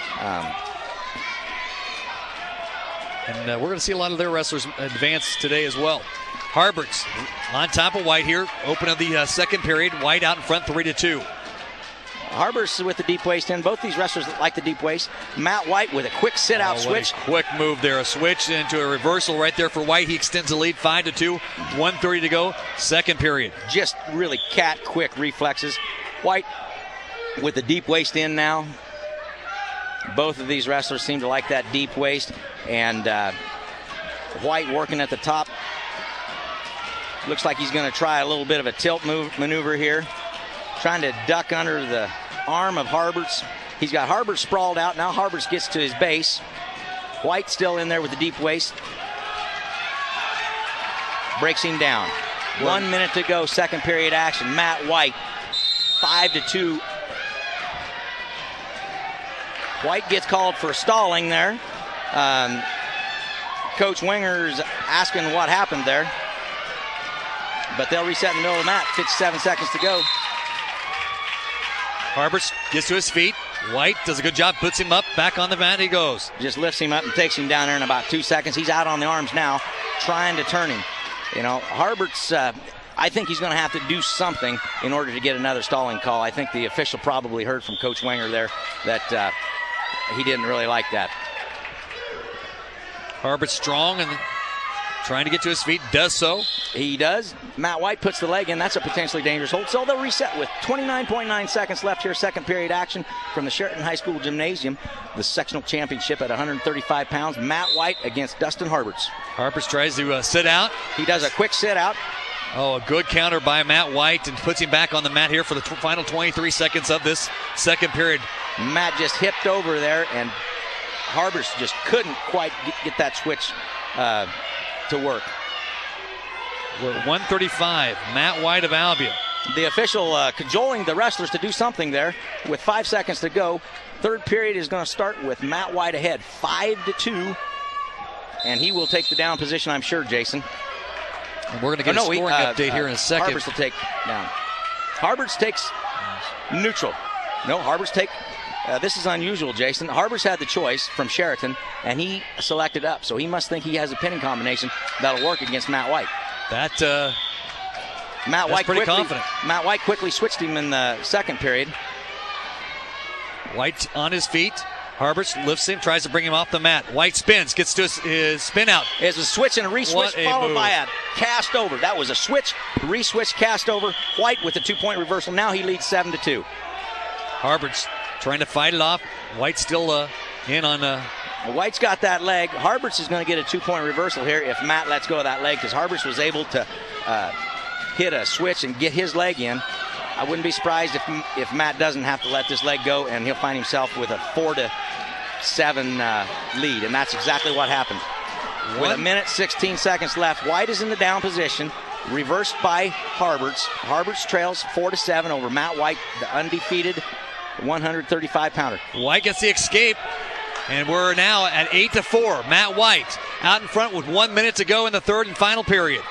S1: And we're going to see a lot of their wrestlers advance today as well. Harbert's on top of White here. Open of the second period. White out in front, 3-2.
S2: Harbert's with the deep waist in. Both these wrestlers like the deep waist. Matt White with a quick sit-out switch.
S1: Quick move there. A switch into a reversal right there for White. He extends the lead, 5-2. 1:30 to go. Second period.
S2: Just really cat-quick reflexes. White with the deep waist in now. Both of these wrestlers seem to like that deep waist. And White working at the top. Looks like he's going to try a little bit of a tilt maneuver here. Trying to duck under the arm of Harbert's. He's got Harbert sprawled out. Now Harbert's gets to his base. White still in there with the deep waist. Breaks him down. 1 minute to go, second period action. Matt White, 5-2. White gets called for stalling there. Coach Winger's asking what happened there. But they'll reset in the middle of the mat. 57 seconds to go.
S1: Harbers gets to his feet. White does a good job, puts him up, back on the mat he goes.
S2: Just lifts him up and takes him down there in about 2 seconds. He's out on the arms now, trying to turn him. Harbert's, I think he's going to have to do something in order to get another stalling call. I think the official probably heard from Coach Wenger there that he didn't really like that.
S1: Harbert's strong and trying to get to his feet, does so.
S2: He does. Matt White puts the leg in. That's a potentially dangerous hold. So they'll reset with 29.9 seconds left here. Second period action from the Sheraton High School Gymnasium. The sectional championship at 135 pounds. Matt White against Dustin Harberts.
S1: Harberts tries to sit out.
S2: He does a quick sit out.
S1: Oh, a good counter by Matt White and puts him back on the mat here for the final 23 seconds of this second period.
S2: Matt just hipped over there, and Harberts just couldn't quite get that switch to work.
S1: We're at 135. Matt White of Albion.
S2: The official cajoling the wrestlers to do something there with 5 seconds to go. Third period is going to start with Matt White ahead, 5-2, and he will take the down position, I'm sure, Jason.
S1: And we're going to get a scoring update here in a second.
S2: Harberts will take down. Harberts takes neutral. No, Harberts take. This is unusual, Jason. Harberts had the choice from Sheraton, and he selected up. So he must think he has a pinning combination that'll work against Matt White.
S1: That's
S2: pretty
S1: confident.
S2: Matt White quickly switched him in the second period.
S1: White on his feet. Harberts lifts him, tries to bring him off the mat. White spins, gets to his spin out.
S2: It's a switch and a re-switch followed by a cast over. That was a switch, re-switch, cast over. White with a 2-point reversal. Now he leads 7-2.
S1: Harberts trying to fight it off. White still in on.
S2: White's got that leg. Harberts is going to get a 2-point reversal here if Matt lets go of that leg, because Harberts was able to hit a switch and get his leg in. I wouldn't be surprised if Matt doesn't have to let this leg go, and he'll find himself with a 4-7 lead, and that's exactly what happened. With 1 minute 16 seconds left, White is in the down position, reversed by Harberts. Harberts trails 4-7 over Matt White, the undefeated 135-pounder.
S1: White gets the escape, and we're now at 8-4. Matt White out in front with 1 minute to go in the third and final period.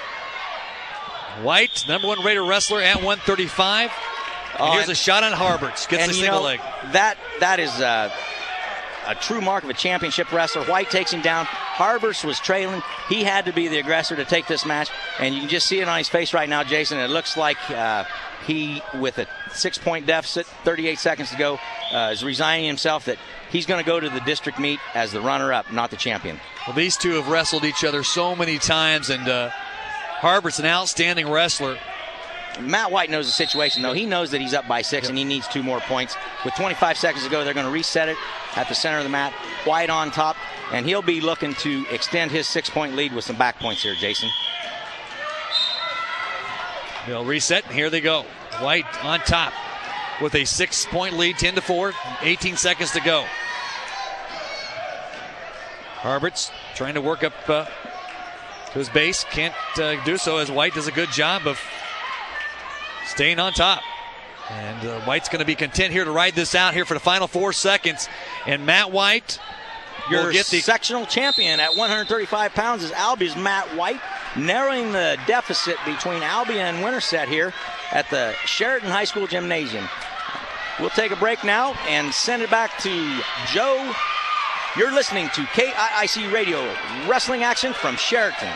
S1: White, number one rated wrestler at 135. And here's a shot on Harberts. Gets the single leg.
S2: That is a true mark of a championship wrestler. White takes him down. Harberts was trailing. He had to be the aggressor to take this match. And you can just see it on his face right now, Jason. It looks like he, with a 6-point deficit, 38 seconds to go, is resigning himself that he's going to go to the district meet as the runner-up, not the champion.
S1: Well, these two have wrestled each other so many times, and Harbert's an outstanding wrestler.
S2: Matt White knows the situation, though. He knows that he's up by 6, and he needs 2 more points. With 25 seconds to go, they're going to reset it at the center of the mat. White on top, and he'll be looking to extend his 6-point lead with some back points here, Jason.
S1: They'll reset, and here they go. White on top with a 6-point lead, 10-4, 18 seconds to go. Harberts trying to work up to his base. Can't do so as White does a good job of staying on top. And White's going to be content here to ride this out here for the final 4 seconds. And Matt White
S2: will get the sectional champion at 135 pounds is Albion's Matt White, narrowing the deficit between Albion and Winterset here at the Sheraton High School Gymnasium. We'll take a break now and send it back to Joe. You're listening to KIIC Radio, wrestling action from Sheraton.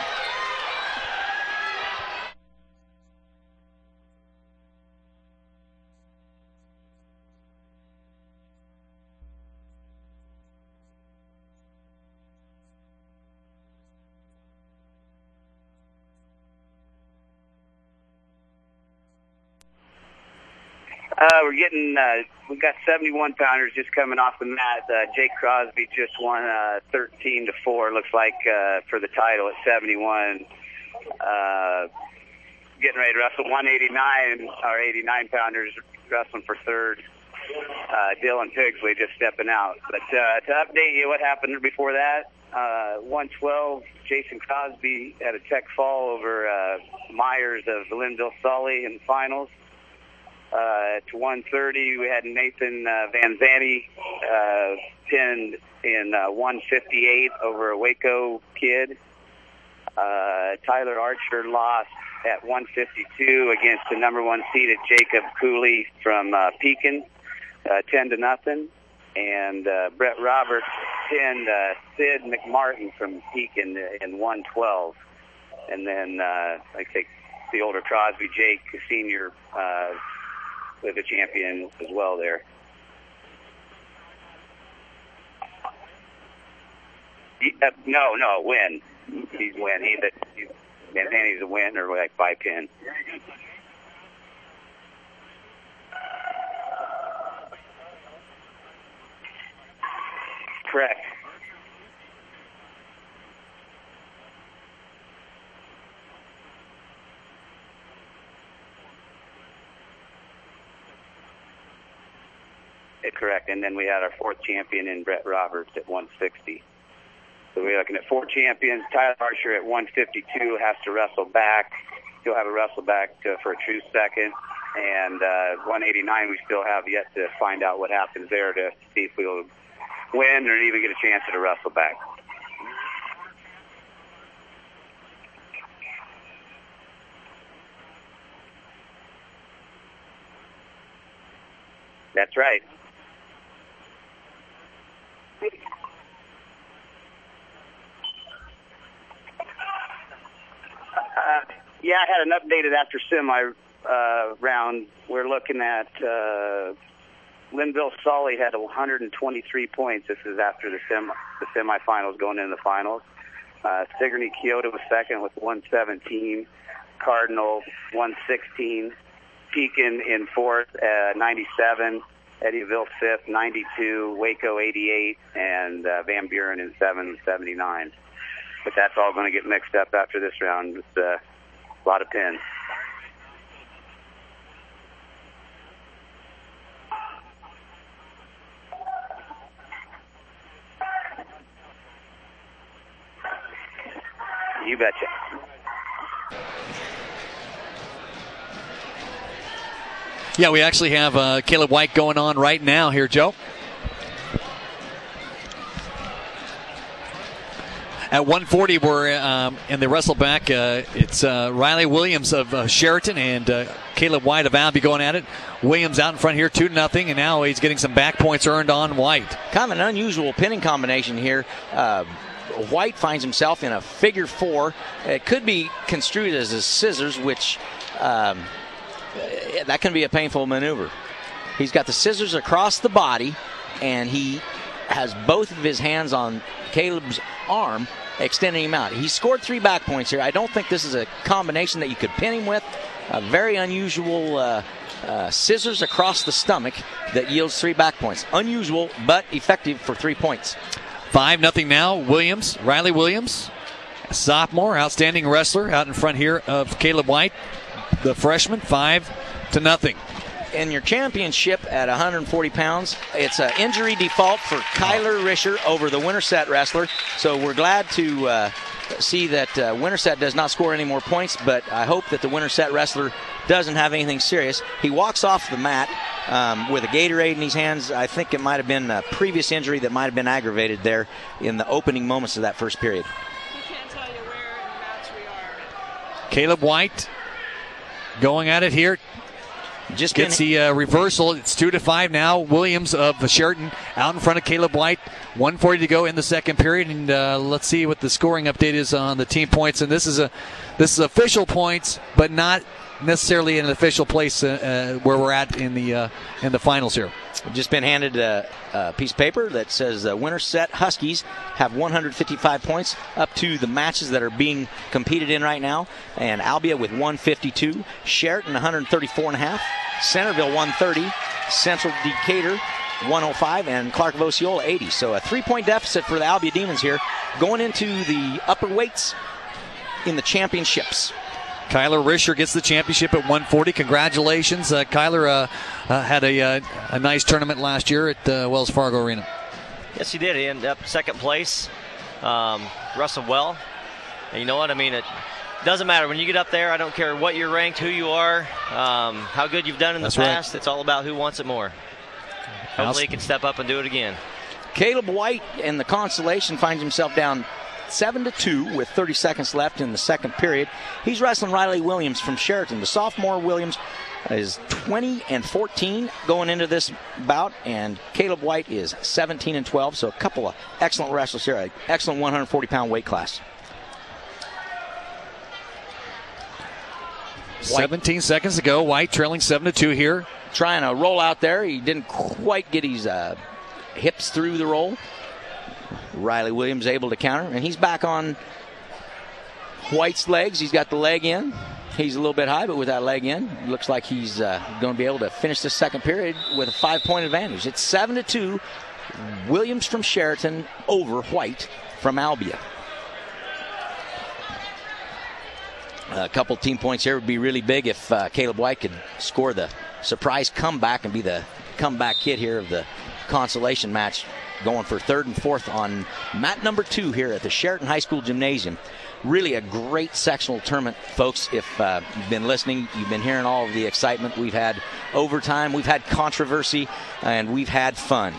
S4: We're getting, we've got 71 pounders just coming off the mat. Jake Crosby just won 13-4, looks like, for the title at 71. Getting ready to wrestle 189, our 89 pounders wrestling for third. Dylan Pigsley just stepping out. But to update you what happened before that, 112, Jason Crosby had a tech fall over Myers of Linville Sully in the finals. To 130, we had Nathan Van Zandt pinned in 158 over a Waco kid. Tyler Archer lost at 152 against the number 1 seeded Jacob Cooley from Pekin, 10-0. And Brett Roberts pinned Sid McMartin from Pekin in 112. And then, I think the older Crosby Jake Sr. Was a champion as well there. No, win. He's win. Manzani's a win, or like by pin. Correct. Correct. And then we had our 4th champion in Brett Roberts at 160. So we're looking at 4 champions. Tyler Archer at 152 has to wrestle back. He'll have a wrestle back for a true second. And 189, we still have yet to find out what happens there to see if we'll win or even get a chance at a wrestle back. That's right. Yeah, I had an updated after semi round. We're looking at Linville Sully had 123 points. This is after the semifinals going into the finals. Sigourney Kyoto was second with 117. Cardinal 116. Pekin in 4th, 97. Eddyville 5th, 92. Waco 88, and Van Buren in 7th, 79. But that's all going to get mixed up after this round. It's a lot of pins. You betcha.
S1: Yeah, we actually have Caleb White going on right now here, Joe. At 140, we're in the wrestle back. It's Riley Williams of Sheraton and Caleb White of Albie going at it. Williams out in front here, 2-0, and now he's getting some back points earned on White.
S2: Kind of an unusual pinning combination here. White finds himself in a figure 4. It could be construed as a scissors, which that can be a painful maneuver. He's got the scissors across the body, and he has both of his hands on Caleb's arm, extending him out. He scored 3 back points here. I don't think this is a combination that you could pin him with. A very unusual scissors across the stomach that yields 3 back points. Unusual, but effective for 3 points.
S1: 5-0 now. Williams, Riley Williams, sophomore, outstanding wrestler, out in front here of Caleb White, the freshman, 5-0.
S2: In your championship at 140 pounds, it's an injury default for Kyler Risher over the Winterset wrestler. So we're glad to see that Winterset does not score any more points, but I hope that the Winterset wrestler doesn't have anything serious. He walks off the mat with a Gatorade in his hands. I think it might have been a previous injury that might have been aggravated there in the opening moments of that first period.
S5: We can't tell you where in the match we are.
S1: Caleb White going at it here.
S2: Just
S1: gets the reversal. It's 2-5 now. Williams of Sheraton out in front of Caleb White. 1:40 to go in the second period, and let's see what the scoring update is on the team points. And this is official points, but not necessarily in an official place where we're at in the finals here.
S2: We've just been handed a piece of paper that says Winterset Huskies have 155 points up to the matches that are being competed in right now. And Albia with 152, Sheraton 134.5, Centerville 130, Central Decatur 105, and Clark of Osceola 80. So a 3-point deficit for the Albia Demons here going into the upper weights in the championships.
S1: Kyler Risher gets the championship at 140. Congratulations. Kyler had a nice tournament last year at Wells Fargo Arena.
S3: Yes, he did. He ended up second place. Wrestled well. And you know what? I mean, it doesn't matter. When you get up there, I don't care what you're ranked, who you are, how good you've done in the past. Right. It's all about who wants it more. Hopefully he can step up and do it again.
S2: Caleb White in the consolation finds himself down 7-2 with 30 seconds left in the second period. He's wrestling Riley Williams from Sheraton. The sophomore Williams is 20-14 going into this bout, and Caleb White is 17-12. So a couple of excellent wrestlers here. An excellent 140-pound weight class.
S1: 17 seconds to go. White trailing 7-2 here.
S2: Trying to roll out there. He didn't quite get his hips through the roll. Riley Williams able to counter, and he's back on White's legs. He's got the leg in. He's a little bit high, but with that leg in, looks like he's going to be able to finish this second period with a 5-point advantage. It's 7-2. Williams from Sheraton over White from Albia. A couple team points here would be really big if Caleb White could score the surprise comeback and be the comeback kid here of the consolation match, going for third and fourth on mat number 2 here at the Sheraton High School Gymnasium. Really a great sectional tournament, folks. If you've been listening, you've been hearing all of the excitement. We've had overtime, we've had controversy, and we've had fun.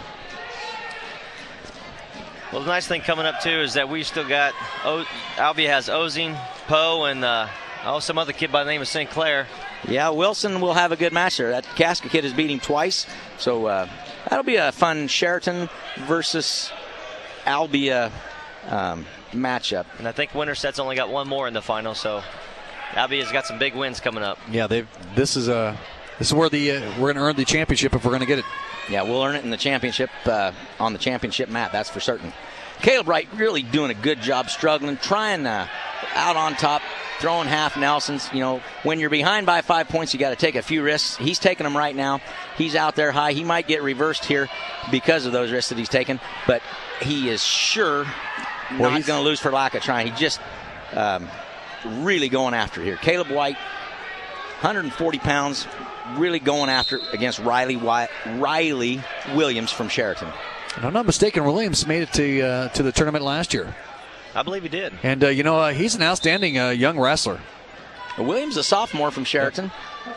S3: Well, the nice thing coming up, too, is that we've still got Albia has Ozing, Poe, and some other kid by the name of St. Clair.
S2: Yeah, Wilson will have a good match there. That Casca kid has beat him twice. So that'll be a fun Sheraton versus Albia matchup.
S3: And I think Winterset's only got one more in the final, so Albia's got some big wins coming up.
S1: Yeah, this is where we're going to earn the championship if we're going to get it.
S2: Yeah, we'll earn it in the championship on the championship mat, that's for certain. Caleb Wright really doing a good job struggling, trying out on top, throwing half Nelsons. You know, when you're behind by 5 points, you got to take a few risks. He's taking them right now. He's out there high. He might get reversed here because of those risks that he's taken, but he is sure not going to lose for lack of trying. He just really going after it here. Caleb White, 140 pounds, really going after it against Riley Williams from Sheraton.
S1: If I'm not mistaken, Williams made it to the tournament last year.
S3: I believe he did.
S1: And, he's an outstanding young wrestler.
S2: Williams, a sophomore from Sheraton.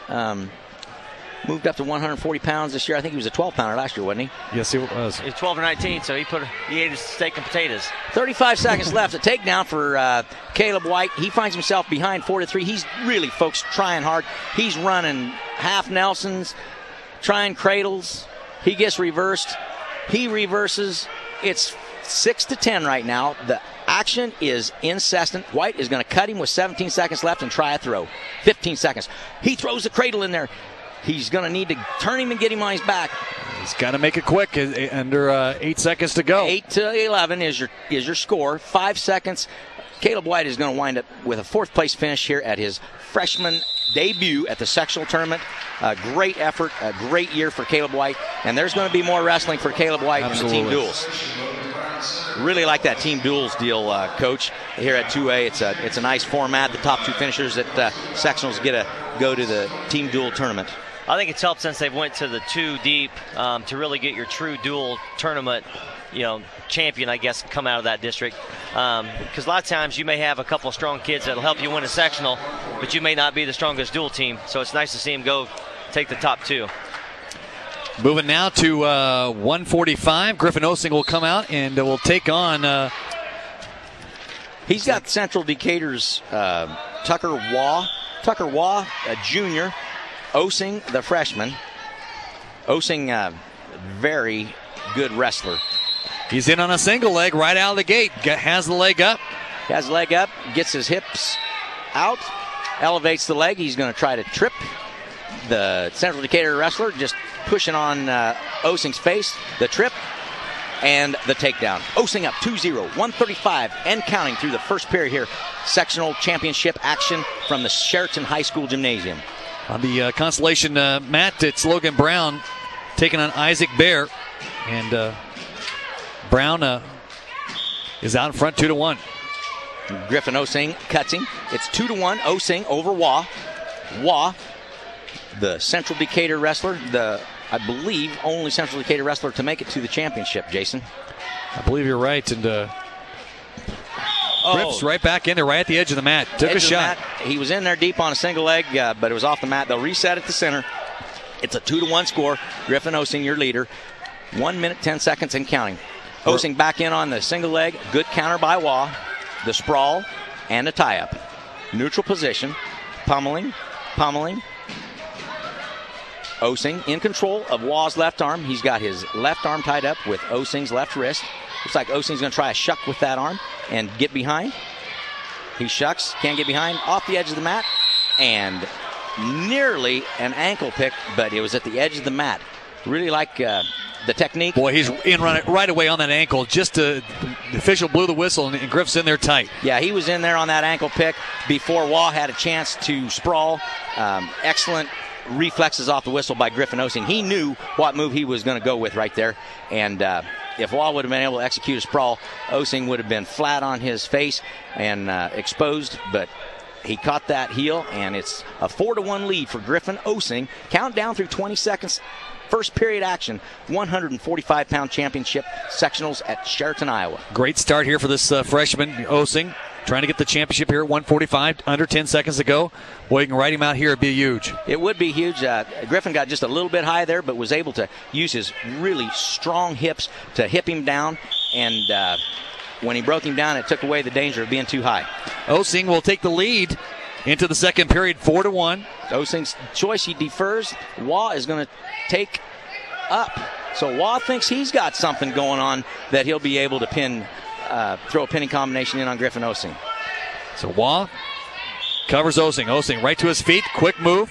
S2: Moved up to 140 pounds this year. I think he was a 12-pounder last year, wasn't he?
S1: Yes, he was.
S3: He's 12 or 19, so he ate his steak and potatoes.
S2: 35 seconds left. A takedown for Caleb White. He finds himself behind 4-3. He's really, folks, trying hard. He's running half Nelsons, trying cradles. He gets reversed. He reverses. It's 6-10 right now. The action is incessant. White is going to cut him with 17 seconds left and try a throw. 15 seconds. He throws the cradle in there. He's going to need to turn him and get him on his back.
S1: He's got to make it quick. Under 8 seconds to go.
S2: 8-11 is your score. 5 seconds. Caleb White is going to wind up with a fourth-place finish here at his freshman debut at the sectional tournament. A great effort, a great year for Caleb White, and there's going to be more wrestling for Caleb White in the team duels. Really like that team duels deal, Coach. Here at 2A, it's a nice format. The top 2 finishers at sectionals get to go to the team duel tournament.
S3: I think it's helped since they've went to the 2 deep to really get your true dual tournament, champion, I guess, come out of that district. Because a lot of times you may have a couple of strong kids that'll help you win a sectional, but you may not be the strongest dual team. So it's nice to see him go take the top 2.
S1: Moving now to 145. Griffin Osing will come out and will take on...
S2: He's got Central Decatur's Tucker Waugh. Tucker Waugh, a junior. Osing, the freshman. Osing, very good wrestler.
S1: He's in on a single leg right out of the gate. Has the leg up.
S2: Has the leg up. Gets his hips out. Elevates the leg. He's going to try to trip the Central Decatur wrestler. Just pushing on Osing's face. The trip and the takedown. Osing up 2-0. 135 and counting through the first period here. Sectional championship action from the Sheraton High School Gymnasium.
S1: On the consolation mat, it's Logan Brown taking on Isaac Bear. And Brown is out in front 2-1.
S2: Griffin Osing cuts him. It's 2-1. Osing over Waugh. Waugh, the Central Decatur wrestler, I believe, only Central Decatur wrestler to make it to the championship, Jason.
S1: I believe you're right. And Griff's right back in there, right at the edge of the mat. Took a shot.
S2: He was in there deep on a single leg, but it was off the mat. They'll reset at the center. It's a 2-1 score. Griffin Osing, your leader. 1 minute, 10 seconds and counting. Osing back in on the single leg. Good counter by Waugh. the sprawl, and a tie-up. Neutral position, pummeling. Osing in control of Wah's left arm. He's got his left arm tied up with Osing's left wrist. Looks like Osing's going to try a shuck with that arm and get behind. He shucks, can't get behind, off the edge of the mat, and nearly an ankle pick, but it was at the edge of the mat. Really like the technique.
S1: Boy, he's in right away on that ankle. The official blew the whistle, and Griff's in there tight.
S2: Yeah, he was in there on that ankle pick before Wah had a chance to sprawl. Excellent reflexes off the whistle by Griffin Osing. He knew what move he was going to go with right there, and if Wah would have been able to execute a sprawl, Osing would have been flat on his face and exposed, but he caught that heel, and it's a 4-1 lead for Griffin Osing. Count down through 20 seconds. First period action, 145-pound championship sectionals at Sheraton, Iowa.
S1: Great start here for this freshman, Osing. Trying to get the championship here at 145, under 10 seconds to go. Boy, you can ride him out here. It'd be huge.
S2: It would be huge. Griffin got just a little bit high there, but was able to use his really strong hips to hip him down. And when he broke him down, it took away the danger of being too high.
S1: Osing will take the lead into the second period, 4-1.
S2: Osing's choice, he defers. Wah is going to take up. So Wah thinks he's got something going on that he'll be able to throw a pinning combination in on Griffin Osing.
S1: So Wah covers Osing. Osing right to his feet. Quick move.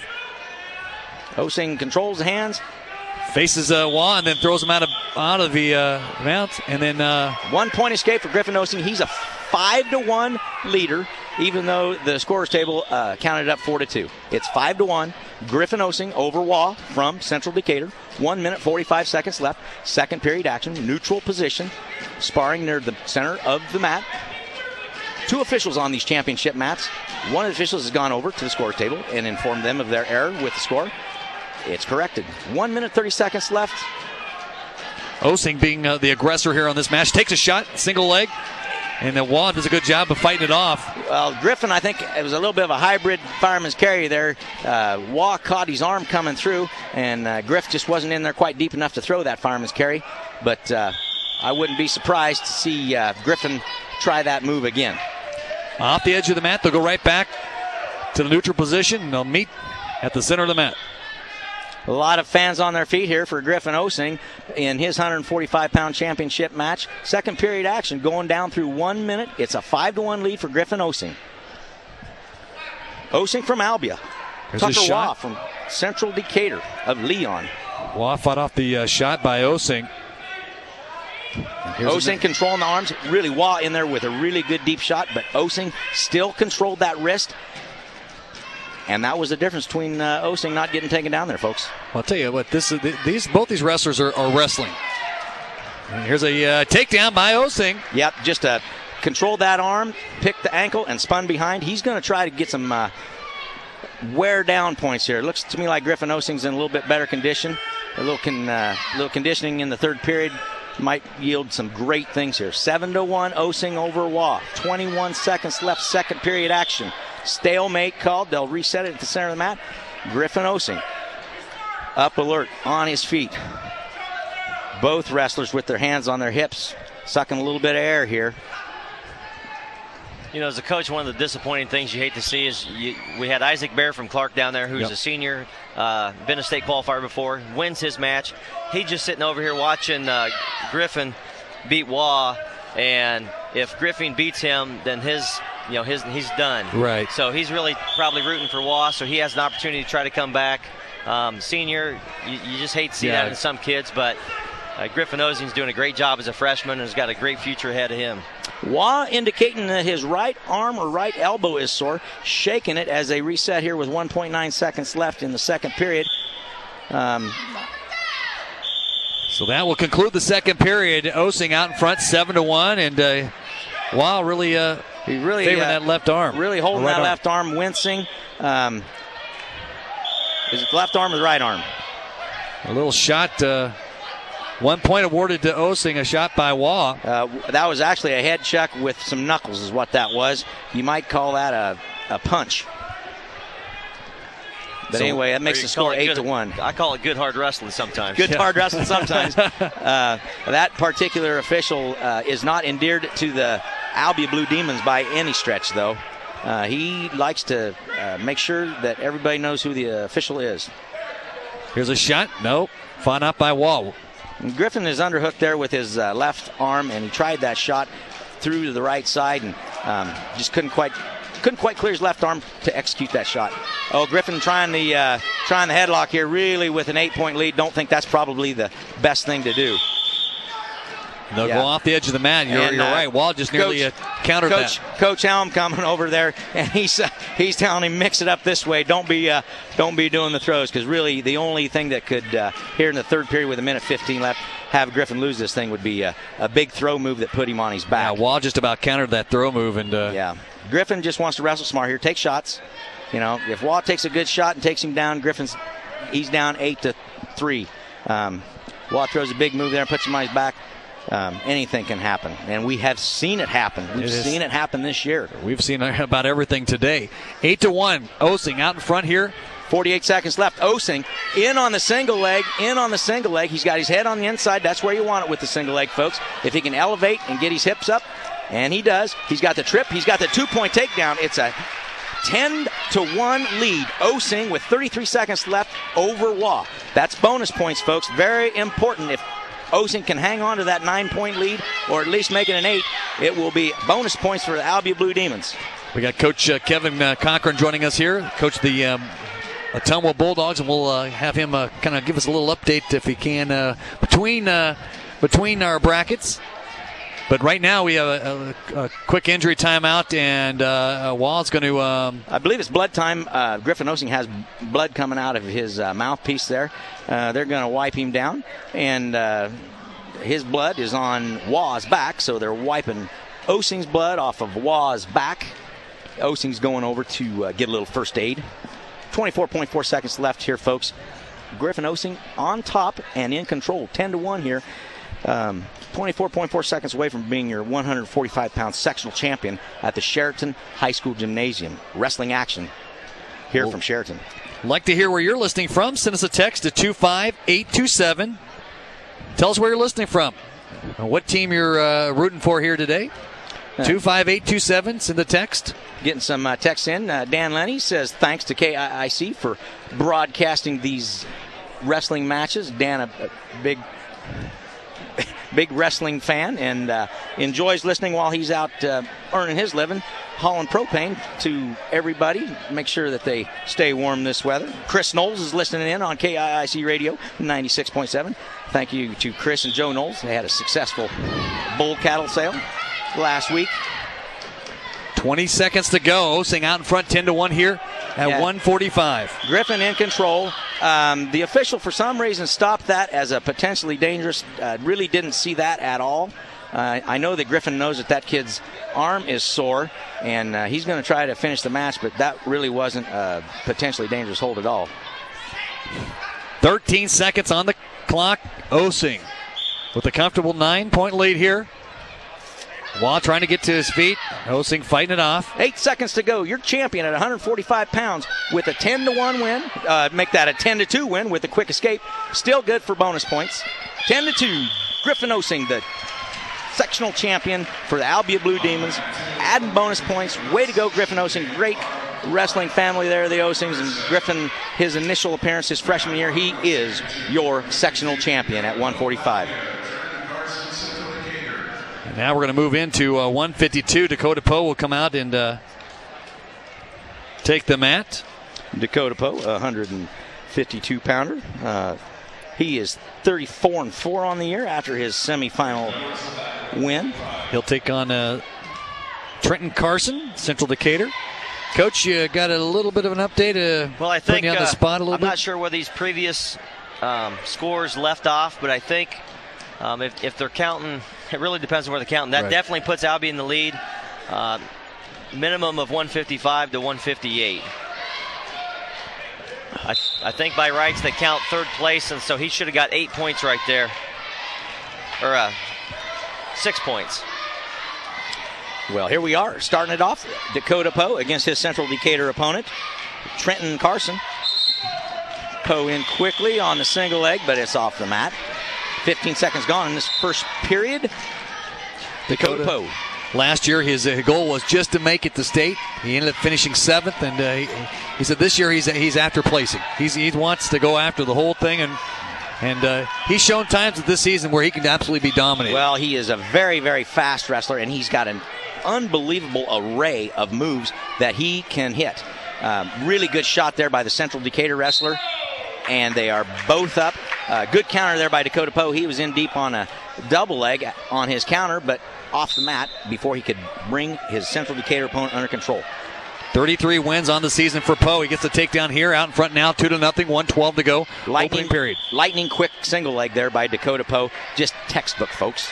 S2: Osing controls the hands.
S1: Faces Wah and then throws him out of the mount. And then
S2: 1 point escape for Griffin Osing. He's a 5-1 leader, even though the scorer's table counted up 4-2. It's 5-1. Griffin Osing over Wah from Central Decatur. 1 minute, 45 seconds left. Second period action. Neutral position. Sparring near the center of the mat. Two officials on these championship mats. One of the officials has gone over to the scorer's table and informed them of their error with the score. It's corrected. 1 minute, 30 seconds left.
S1: Osing, being the aggressor here on this match, takes a shot, single leg. And then Wah does a good job of fighting it off.
S2: Well, Griffin, I think it was a little bit of a hybrid fireman's carry there. Wah caught his arm coming through, and Griff just wasn't in there quite deep enough to throw that fireman's carry. But I wouldn't be surprised to see Griffin try that move again.
S1: Off the edge of the mat, they'll go right back to the neutral position, and they'll meet at the center of the mat.
S2: A lot of fans on their feet here for Griffin Osing in his 145-pound championship match. Second period action going down through 1 minute. It's a 5-1 lead for Griffin Osing. Osing from Albia.
S1: There's
S2: Tucker Wah from Central Decatur of Leon.
S1: Wah fought off the shot by Osing.
S2: Osing controlling the arms. Really Wah in there with a really good deep shot, but Osing still controlled that wrist. And that was the difference between Osing not getting taken down there, folks.
S1: Well, I'll tell you what, both these wrestlers are wrestling. And here's a takedown by Osing.
S2: Yep, just controlled that arm, picked the ankle, and spun behind. He's going to try to get some wear down points here. It looks to me like Griffin Osing's in a little bit better condition. A little conditioning in the third period might yield some great things here. 7-1, Osing over Wah. 21 seconds left, second period action. Stalemate called. They'll reset it at the center of the mat. Griffin Osing up alert, on his feet. Both wrestlers with their hands on their hips, sucking a little bit of air here.
S3: You know, as a coach, one of the disappointing things you hate to see is we had Isaac Bear from Clark down there, who's a senior, been a state qualifier before, wins his match. He's just sitting over here watching Griffin beat Wah, and if Griffin beats him, then he's done.
S1: Right.
S3: So he's really probably rooting for Wah, so he has an opportunity to try to come back. Senior, you just hate to see that in some kids, but Griffin Osing's doing a great job as a freshman and has got a great future ahead of him.
S2: Wah indicating that his right arm or right elbow is sore, shaking it as they reset here with 1.9 seconds left in the second period.
S1: So that will conclude the second period. Osing out in front, 7-1, and Wah really favoring that left arm.
S2: Really holding that left arm, wincing. Is it the left arm or the right arm?
S1: A little shot. 1 point awarded to Osing, a shot by Wah.
S2: That was actually a head check with some knuckles is what that was. You might call that a punch. But anyway, that makes the score 8-1.
S3: I call it good hard wrestling sometimes.
S2: Good hard wrestling sometimes. That particular official is not endeared to the Albia Blue Demons by any stretch, though. He likes to make sure that everybody knows who the official is.
S1: Here's a shot. Nope. Fought out by Wall.
S2: Griffin is underhooked there with his left arm, and he tried that shot through to the right side and just couldn't quite clear his left arm to execute that shot. Oh, Griffin trying the headlock here, really with an 8-point lead. Don't think that's probably the best thing to do.
S1: They'll go off the edge of the mat. You're right. Wall just nearly countered that.
S2: Coach Helm coming over there, and he's telling him, mix it up this way. Don't be doing the throws, because really the only thing that could here in the third period with 1:15 left have Griffin lose this thing would be a big throw move that put him on his back.
S1: Yeah, Wall just about countered that throw move, and
S2: Griffin just wants to wrestle smart here. Take shots. You know, if Wall takes a good shot and takes him down, he's down 8-3. Wall throws a big move there and puts him on his back. Anything can happen, and we have seen it happen. We've seen it happen this year.
S1: We've seen about everything today. 8-1. Osing out in front here.
S2: 48 seconds left. Osing in on the single leg. He's got his head on the inside. That's where you want it with the single leg, folks. If he can elevate and get his hips up, and he does. He's got the trip. He's got the 2-point takedown. It's a 10-1 lead. Osing with 33 seconds left over Wah. That's bonus points, folks. Very important. If Osing can hang on to that 9-point lead, or at least make it an 8, it will be bonus points for the Albia Blue Demons.
S1: We got Coach Kevin Cochran joining us here, coach the Ottumwa Bulldogs, and we'll have him kind of give us a little update if he can between our brackets. But right now we have a quick injury timeout, and Wall's going to...
S2: I believe it's blood time. Griffin Osing has blood coming out of his mouthpiece there. They're going to wipe him down, and his blood is on Wah's back, so they're wiping Osing's blood off of Wah's back. Osing's going over to get a little first aid. 24.4 seconds left here, folks. Griffin Osing on top and in control, 10-1 here. 24.4 seconds away from being your 145-pound sectional champion at the Sheraton High School Gymnasium. Wrestling action here from Sheraton.
S1: Like to hear where you're listening from. Send us a text to 25827. Tell us where you're listening from. What team you're rooting for here today. 25827. Send the text.
S2: Getting some texts in. Dan Lenny says thanks to KIIC for broadcasting these wrestling matches. Dan, a big wrestling fan, and enjoys listening while he's out earning his living, hauling propane to everybody. Make sure that they stay warm this weather. Chris Knowles is listening in on KIIC Radio 96.7. Thank you to Chris and Joe Knowles. They had a successful bull cattle sale last week.
S1: 20 seconds to go. Osing out in front, 10-1 here at 1:45.
S2: Griffin in control. The official, for some reason, stopped that as a potentially dangerous. Really didn't see that at all. I know that Griffin knows that kid's arm is sore, and he's going to try to finish the match, but that really wasn't a potentially dangerous hold at all.
S1: 13 seconds on the clock. Osing with a comfortable 9-point lead here. Wah trying to get to his feet. Osing fighting it off.
S2: 8 seconds to go. Your champion at 145 pounds with a 10-1 win. Make that a 10-2 win with a quick escape. Still good for bonus points. 10-2. Griffin Osing, the sectional champion for the Albia Blue Demons. Adding bonus points. Way to go, Griffin Osing. Great wrestling family there, the Osings. And Griffin, his initial appearance his freshman year, he is your sectional champion at 145.
S1: Now we're going to move into 152. Dakota Poe will come out and take the mat.
S2: Dakota Poe, 152-pounder. He is 34-4 on the year after his semifinal win.
S1: He'll take on Trenton Carson, Central Decatur. Coach, you got a little bit of an update?
S3: Well, I think
S1: putting you on the spot a little bit?
S3: I'm not sure where these previous scores left off, but I think if they're counting, it really depends on where they're counting. That definitely puts Albia in the lead. Minimum of 155 to 158. I think by rights they count third place, and so he should have got 8 points right there. Or 6 points.
S2: Well, here we are, starting it off. Dakota Poe against his Central Decatur opponent, Trenton Carson. Poe in quickly on the single leg, but it's off the mat. 15 seconds gone in this first period. Dakota Poe
S1: Last year, his goal was just to make it to state. He ended up finishing 7th, and he said this year he's after placing. He wants to go after the whole thing, and he's shown times this season where he can absolutely be dominated.
S2: Well, he is a very, very fast wrestler, and he's got an unbelievable array of moves that he can hit. Really good shot there by the Central Decatur wrestler, and they are both up. Good counter there by Dakota Poe. He was in deep on a double leg on his counter, but off the mat before he could bring his Central Decatur opponent under control.
S1: 33 wins on the season for Poe. He gets the takedown here, out in front now, 2-0, 1:12 to go. Opening period.
S2: Lightning quick single leg there by Dakota Poe. Just textbook, folks.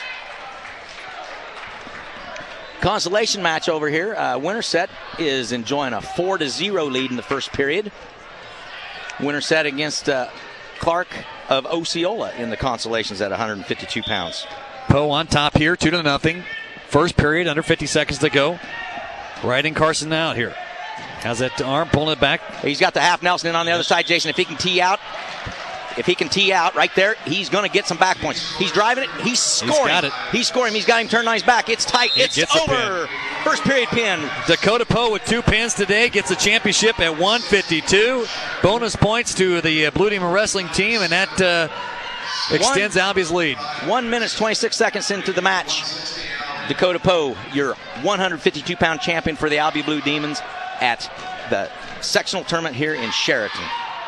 S2: Consolation match over here. Winterset is enjoying a 4-0 lead in the first period. Winterset against Clark of Osceola in the consolations at 152 pounds.
S1: Poe on top here, 2-0. First period, under 50 seconds to go. Riding Carson out here. Has that arm, pulling it back.
S2: He's got the half Nelson in on the other side, Jason. If he can tee out right there, he's going to get some back points. He's driving it. He's scoring.
S1: He's got it.
S2: He's scoring. He's got him turned on his back. It's tight. It's over. First period pin.
S1: Dakota Poe with 2 pins today gets the championship at 152. Bonus points to the Blue Demon Wrestling team, and that extends Albia's lead.
S2: 1 minute, 26 seconds into the match. Dakota Poe, your 152-pound champion for the Albia Blue Demons at the sectional tournament here in Sheraton.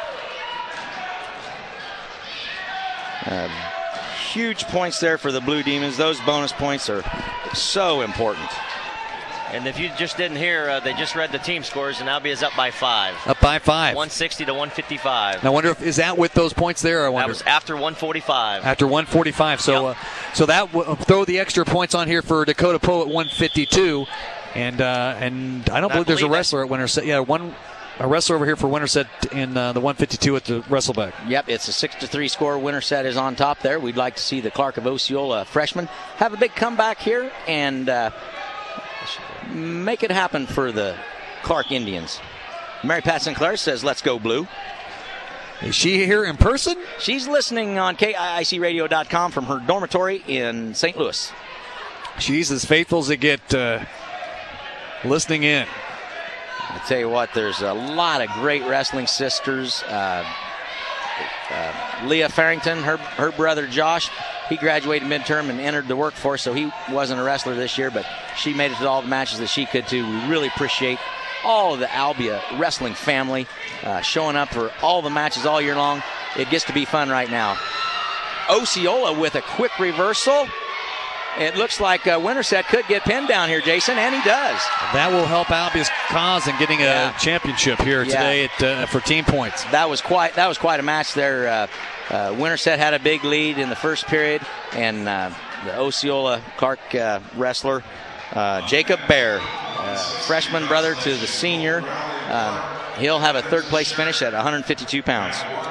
S2: Huge points there for the Blue Demons. Those bonus points are so important.
S3: And if you just didn't hear, they just read the team scores, and Albia is up by 5.
S1: Up by 5.
S3: 160 to 155.
S1: I wonder if is that with those points there? I wonder.
S3: That was after 145.
S1: After 145. So,
S3: yep.
S1: So that will throw the extra points on here for Dakota Poe at 152, and I don't believe there's a wrestler at Winterset. Yeah, a wrestler over here for Winterset in the 152 at the wrestleback.
S2: Yep, it's a 6-3 score. Winterset is on top there. We'd like to see the Clark of Osceola freshman have a big comeback here and make it happen for the Clark Indians. Mary Pat Sinclair says, "Let's go Blue."
S1: Is she here in person?
S2: She's listening on KIICradio.com from her dormitory in St. Louis.
S1: She's as faithful as they get listening in.
S2: I tell you what, there's a lot of great wrestling sisters. Leah Farrington, her brother Josh, he graduated midterm and entered the workforce, so he wasn't a wrestler this year, but she made it to all the matches that she could too. We really appreciate all of the Albia wrestling family showing up for all the matches all year long. It gets to be fun right now. Osceola with a quick reversal. It looks like Winterset could get pinned down here, Jason, and he does.
S1: That will help Albia's cause in getting a championship here today for team points.
S2: That was quite a match there. Winterset had a big lead in the first period, and the Osceola Clark wrestler Jacob Bear, freshman brother to the senior, he'll have a third place finish at 152 pounds.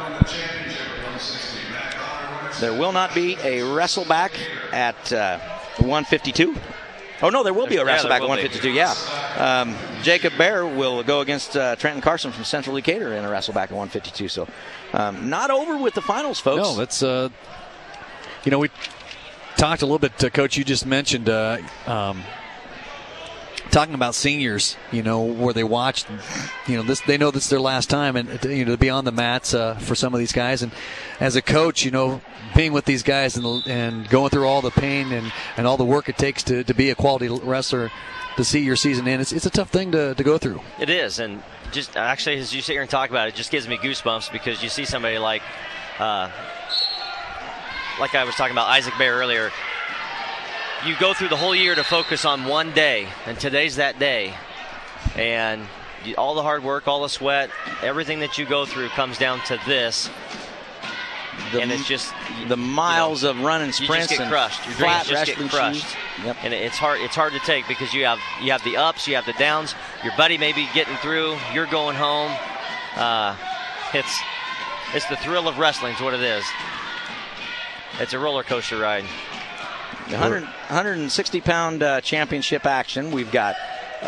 S2: There will not be a wrestleback at 152. Oh, no, there will be a wrestleback at 152, Jacob Bear will go against Trenton Carson from Central Decatur in a wrestleback at 152. So not over with the finals, folks.
S1: No, that's, we talked a little bit, Coach, you just mentioned talking about seniors, where they watched, they know this is their last time, and to be on the mats for some of these guys. And as a coach, being with these guys and going through all the pain and all the work it takes to be a quality wrestler, to see your season in, it's a tough thing to go through.
S3: It is, and just actually as you sit here and talk about it, it just gives me goosebumps because you see somebody like I was talking about Isaac Bear earlier. You go through the whole year to focus on one day, and today's that day. And all the hard work, all the sweat, everything that you go through comes down to this. And it's just
S2: the miles of running sprints,
S3: you just get crushed. Your dreams just get crushed.
S2: Yep.
S3: And it's hard to take because you have the ups, you have the downs. Your buddy may be getting through, you're going home. It's the thrill of wrestling is what it is. It's a roller coaster ride.
S2: 160-pound championship action. We've got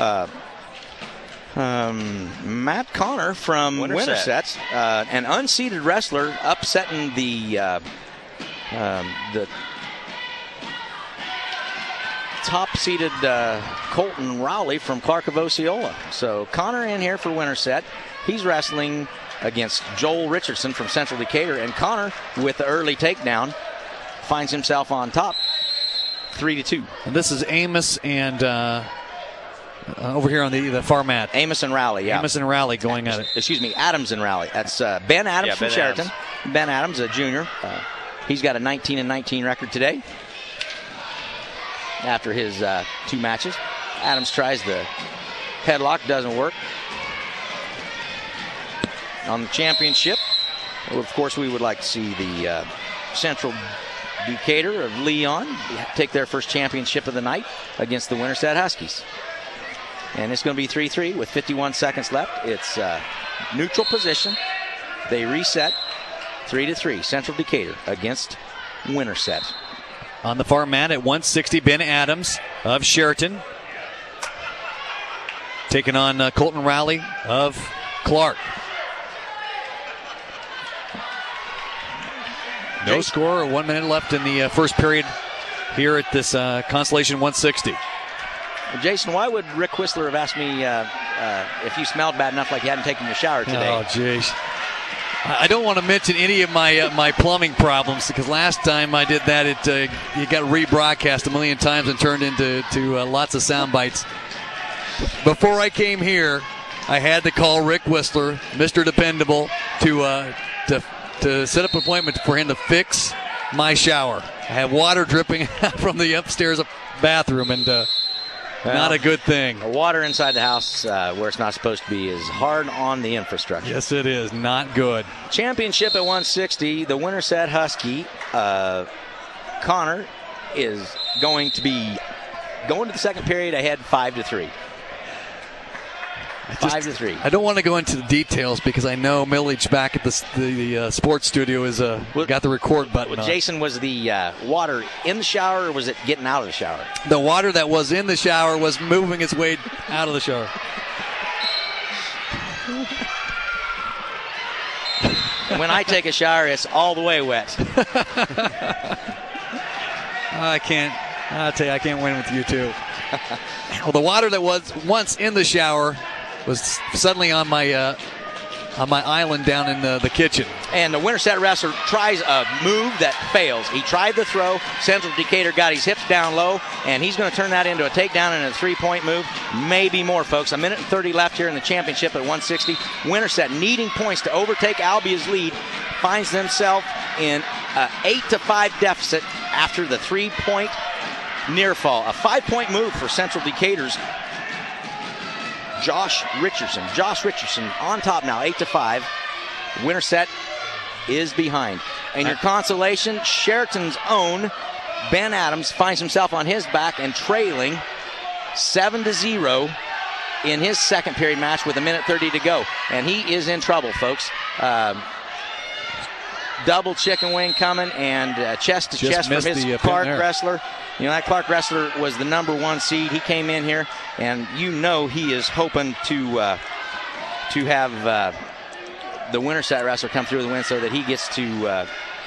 S2: Matt Connor from Winterset, an unseeded wrestler, upsetting the top-seeded Colton Rowley from Clark of Osceola. So Connor in here for Winterset. He's wrestling against Joel Richardson from Central Decatur, and Connor, with the early takedown, finds himself on top, 3-2.
S1: And this is Amos and over here on the far mat.
S2: Amos and Rowley, yeah.
S1: Amos and Rowley going at it.
S2: Excuse me, Adams and Rowley. That's Ben Adams from Sheraton.
S3: Adams.
S2: Ben Adams, a junior. He's got a 19-19 record today after his 2 matches. Adams tries the headlock, doesn't work. On the championship, of course, we would like to see the Central Decatur of Leon take their first championship of the night against the Winterset Huskies. And it's going to be 3-3 with 51 seconds left. It's neutral position. They reset 3-3. Central Decatur against Winterset.
S1: On the far mat at 160, Ben Adams of Sheraton taking on Colton Rowley of Clark. No score, 1 minute left in the first period here at this Constellation 160.
S2: Jason, why would Rick Whistler have asked me if you smelled bad enough like you hadn't taken your shower today?
S1: Oh, jeez. I don't want to mention any of my plumbing problems, because last time I did that, it got rebroadcast a million times and turned into lots of sound bites. Before I came here, I had to call Rick Whistler, Mr. Dependable, to set up an appointment for him to fix my shower. I have water dripping from the upstairs bathroom, and not a good thing.
S2: The water inside the house where it's not supposed to be is hard on the infrastructure.
S1: Yes, it is. Not good.
S2: Championship at 160, the Winterset Husky. Connor is going to be going to the second period ahead 5-3. 5-3.
S1: I don't want to go into the details because I know Millage back at the sports studio is got the record button on.
S2: Jason, was the water in the shower or was it getting out of the shower?
S1: The water that was in the shower was moving its way out of the shower.
S2: When I take a shower, it's all the way wet.
S1: I'll tell you, I can't win with you too. Well, the water that was once in the shower was suddenly on my island down in the kitchen.
S2: And the Winterset wrestler tries a move that fails. He tried the throw. Central Decatur got his hips down low, and he's going to turn that into a takedown and a 3-point move. Maybe more, folks. 1 minute and 30 left here in the championship at 160. Winterset needing points to overtake Albia's lead. Finds themselves in an 8-5 deficit after the 3-point near fall. A 5-point move for Central Decatur's Josh Richardson. Josh Richardson on top now, 8-5. Winterset is behind. And your consolation, Sheraton's own Ben Adams finds himself on his back and trailing 7-0 in his second period match with 1 minute 30 to go. And he is in trouble, folks. Double chicken wing coming and chest to chest from his Clark wrestler. You know, that Clark wrestler was the #1 seed. He came in here, and you know he is hoping to have the Winterset wrestler come through the win so that he gets to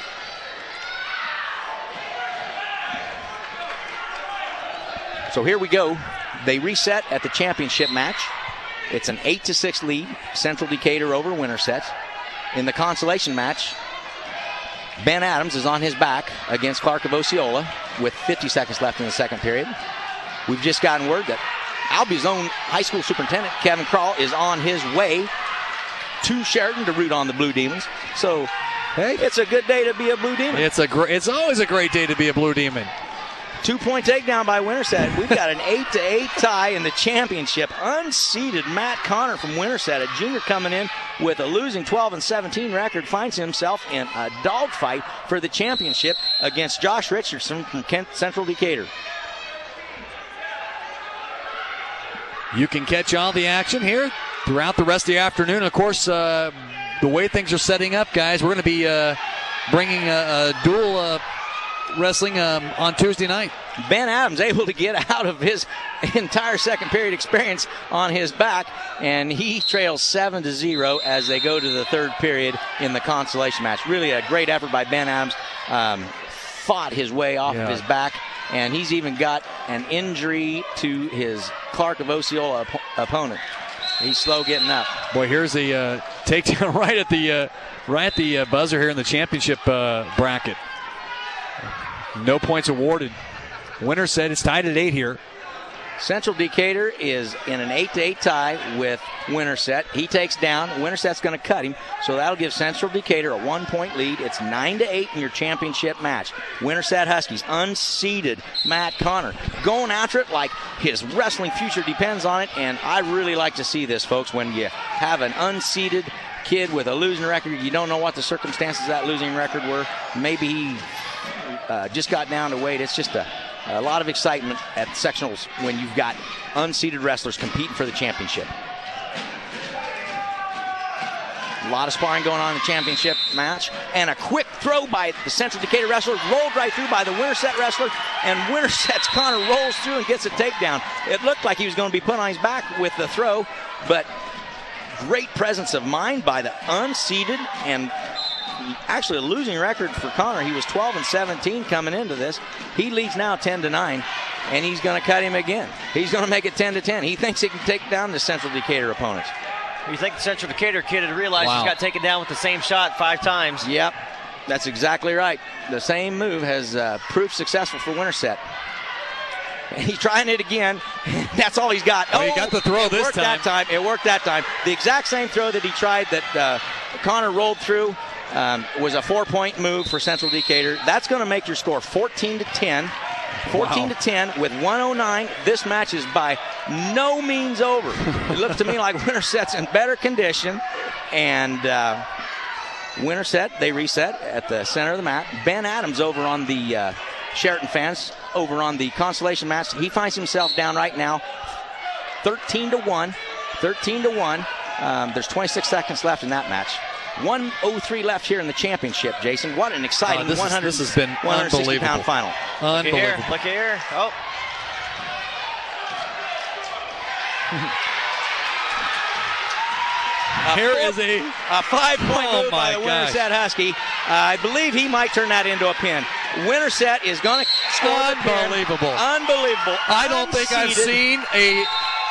S2: So here we go. They reset at the championship match. It's an 8-6 lead. Central Decatur over Winterset. In the consolation match, Ben Adams is on his back against Clark of Osceola with 50 seconds left in the second period. We've just gotten word that Albia's own high school superintendent, Kevin Krall, is on his way to Sheraton to root on the Blue Demons. So, hey, it's a good day to be a Blue Demon.
S1: It's always a great day to be a Blue Demon.
S2: 2-point takedown by Winterset. We've got an 8-8 tie in the championship. Unseeded Matt Connor from Winterset, a junior coming in with a losing 12-17 record, finds himself in a dogfight for the championship against Josh Richardson from Central Decatur.
S1: You can catch all the action here throughout the rest of the afternoon. Of course, the way things are setting up, guys, we're going to be bringing a dual wrestling on Tuesday night.
S2: Ben Adams able to get out of his entire second period experience on his back, and he trails 7-0 as they go to the third period in the consolation match. Really a great effort by Ben Adams. Fought his way off of his back and he's even got an injury to his Clark of Osceola opponent. He's slow getting up.
S1: Boy, here's a takedown right at the buzzer here in the championship bracket. No points awarded. Winner set. It's tied at 8 here.
S2: Central Decatur is in an 8-8 tie with Winterset. He takes down. Winterset's going to cut him, so that'll give Central Decatur a 1-point lead. It's 9-8 in your championship match. Winterset Huskies, unseeded Matt Connor, going after it like his wrestling future depends on it, and I really like to see this, folks. When you have an unseeded kid with a losing record, you don't know what the circumstances of that losing record were. Maybe he just got down to weight. It's just a lot of excitement at sectionals when you've got unseeded wrestlers competing for the championship. A lot of sparring going on in the championship match. And a quick throw by the Central Decatur wrestler, rolled right through by the Winterset wrestler. And Winterset's Connor rolls through and gets a takedown. It looked like he was going to be put on his back with the throw, but great presence of mind by the unseeded and actually a losing record for Connor. He was 12-17 coming into this. He leads now 10-9, and he's going to cut him again. He's going to make it 10-10. He thinks he can take down the Central Decatur opponents.
S3: You think the Central Decatur kid had realized he's got taken down with the same shot 5 times?
S2: Yep, that's exactly right. The same move has proved successful for Winterset. He's trying it again. That's all he's got.
S1: He got the throw this time.
S2: It worked that time. The exact same throw that he tried that Connor rolled through was a 4-point move for Central Decatur. That's going to make your score 14-10. 14-10 with 109. This match is by no means over. It looks to me like Winterset's in better condition. And Winterset, they reset at the center of the mat. Ben Adams over on the Sheraton fans, over on the consolation match. He finds himself down right now 13-1. 13-1. There's 26 seconds left in that match. 1:03 left here in the championship, Jason. What an exciting
S1: this has been
S2: 160-pound final.
S1: Unbelievable.
S3: Look here. Oh.
S1: Here is a
S2: 5-point move by the Winterset Husky. I believe he might turn that into a pin. Winterset is going to score the pin. Unbelievable.
S1: I don't think I've seen a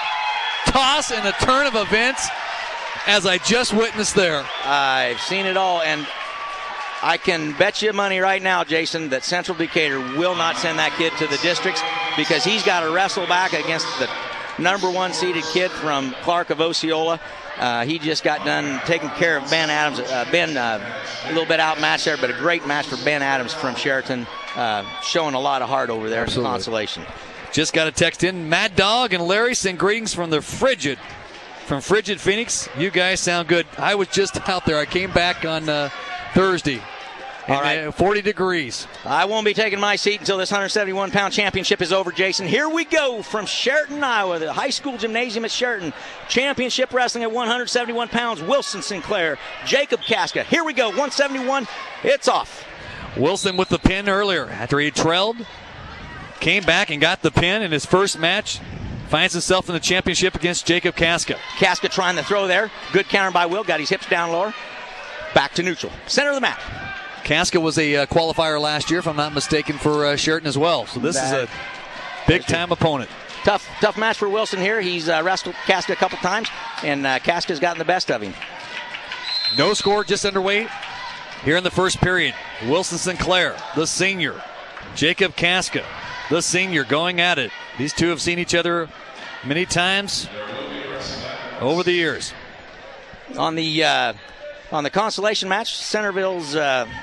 S1: toss in a turn of events as I just witnessed there.
S2: I've seen it all, and I can bet you money right now, Jason, that Central Decatur will not send that kid to the districts because he's got to wrestle back against the #1 seeded kid from Clark of Osceola. He just got done taking care of Ben Adams. Ben, a little bit outmatched there, but a great match for Ben Adams from Sheraton, showing a lot of heart over there in the consolation.
S1: Just got a text in. Mad Dog and Larry send greetings from the Frigid Phoenix. You guys sound good. I was just out there. I came back on Thursday.
S2: All right.
S1: 40 degrees.
S2: I won't be taking my seat until this 171-pound championship is over, Jason. Here we go from Sheraton, Iowa, the high school gymnasium at Sheraton. Championship wrestling at 171 pounds. Wilson Sinclair, Jacob Casca. Here we go, 171. It's off.
S1: Wilson with the pin earlier after he trailed. Came back and got the pin in his first match. Finds himself in the championship against Jacob Casca.
S2: Casca trying to throw there. Good counter by Will. Got his hips down lower. Back to neutral. Center of the mat.
S1: Casca was a qualifier last year, if I'm not mistaken, for Sheraton as well. So this is a big-time opponent.
S2: Tough match for Wilson here. He's wrestled Casca a couple times, and Casca's gotten the best of him.
S1: No score, just underway here in the first period. Wilson Sinclair, the senior. Jacob Casca, the senior, going at it. These two have seen each other many times over the years.
S2: On the consolation match, Centerville's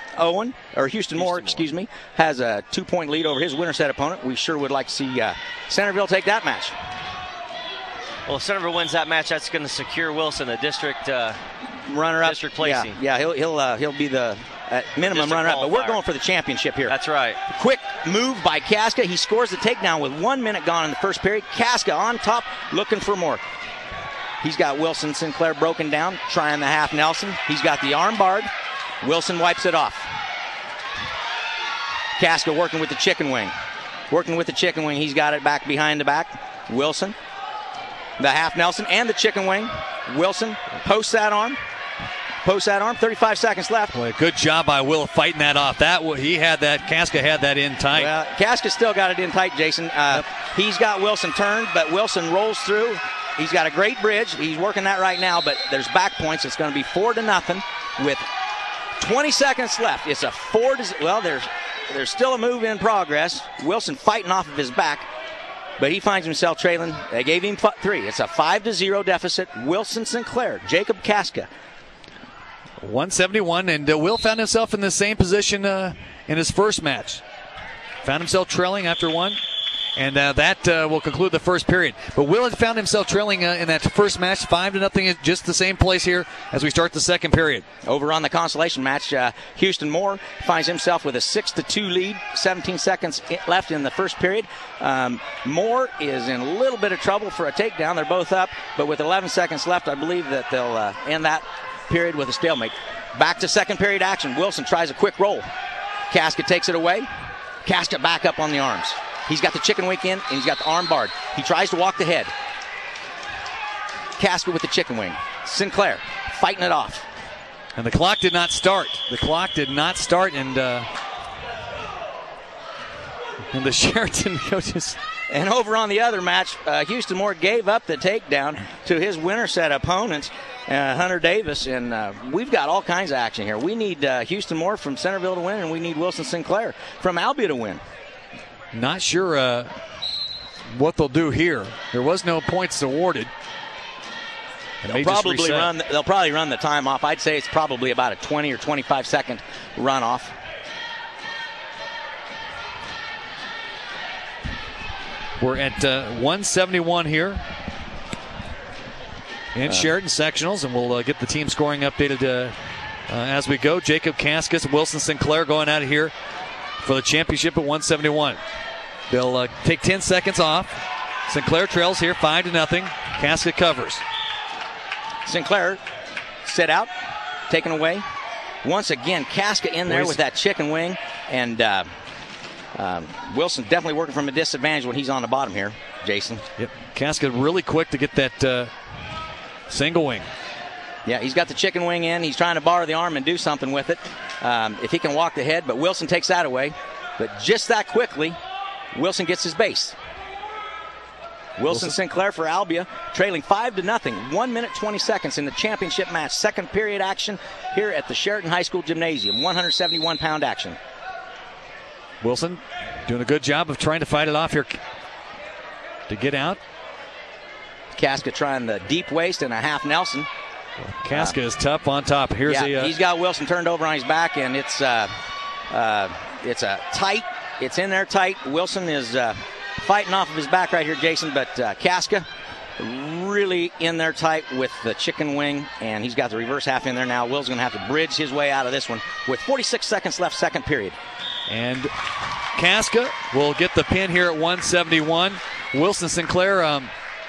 S2: Houston Moore, has a 2-point lead over his Winterset opponent. We sure would like to see Centerville take that match.
S3: Well, if Centerville wins that match, that's going to secure Wilson a district
S2: runner-up,
S3: district placing.
S2: Yeah, he'll be the minimum runner-up. But we're going for the championship here.
S3: That's right.
S2: Quick move by Casca. He scores the takedown with 1 minute gone in the first period. Casca on top, looking for more. He's got Wilson Sinclair broken down, trying the half Nelson. He's got the arm barred. Wilson wipes it off. Casca working with the chicken wing. He's got it back behind the back. Wilson, the half Nelson and the chicken wing. Wilson posts that arm. post that arm, 35 seconds left.
S1: Boy, good job by Will fighting that off. Casca had that in tight.
S2: Well, Casca still got it in tight, Jason. He's got Wilson turned, but Wilson rolls through. He's got a great bridge. He's working that right now, but there's back points. It's going to be 4-0 with 20 seconds left. It's a 4-0. Well, there's still a move in progress. Wilson fighting off of his back, but he finds himself trailing. They gave him 3. It's a 5-0 deficit. Wilson Sinclair, Jacob Casca.
S1: 171, and Will found himself in the same position in his first match. Found himself trailing after one. And that will conclude the first period. But Will had found himself trailing in that first match, 5-0, just the same place here as we start the second period.
S2: Over on the consolation match, Houston Moore finds himself with a 6-2 lead, 17 seconds left in the first period. Moore is in a little bit of trouble for a takedown. They're both up, but with 11 seconds left, I believe that they'll end that period with a stalemate. Back to second period action. Wilson tries a quick roll. Casca takes it away. Casca back up on the arms. He's got the chicken wing in, and he's got the arm barred. He tries to walk the head. Casca with the chicken wing. Sinclair fighting it off.
S1: And the clock did not start. And the Sheraton coaches.
S2: And over on the other match, Houston Moore gave up the takedown to his winner set opponent, Hunter Davis. And we've got all kinds of action here. We need Houston Moore from Centerville to win, and we need Wilson Sinclair from Albia to win.
S1: Not sure what they'll do here. There was no points awarded.
S2: They'll probably run the time off. I'd say it's probably about a 20 or 25 second run off.
S1: We're at 171 here in Sheraton sectionals, and we'll get the team scoring updated as we go. Jacob Cascas, Wilson Sinclair going out of here for the championship at 171. They'll take 10 seconds off. Sinclair trails here 5-0. Casca covers.
S2: Sinclair sit out, taken away. Once again, Casca in there with that chicken wing, and Wilson definitely working from a disadvantage when he's on the bottom here, Jason.
S1: Yep, Casca really quick to get that single wing.
S2: Yeah, he's got the chicken wing in. He's trying to bar the arm and do something with it. If he can walk the head, but Wilson takes that away. But just that quickly, Wilson gets his base. Wilson Sinclair for Albia, trailing 5-0, 1 minute 20 seconds in the championship match. Second period action here at the Sheraton High School Gymnasium. 171-pound action.
S1: Wilson doing a good job of trying to fight it off here to get out.
S2: Casca trying the deep waist and a half Nelson.
S1: Casca is tough on top.
S2: He's got Wilson turned over on his back, and it's a tight. It's in there tight. Wilson is fighting off of his back right here, Jason, but Casca really in there tight with the chicken wing, and he's got the reverse half in there now. Will's going to have to bridge his way out of this one with 46 seconds left, second period.
S1: And Casca will get the pin here at 171. Wilson Sinclair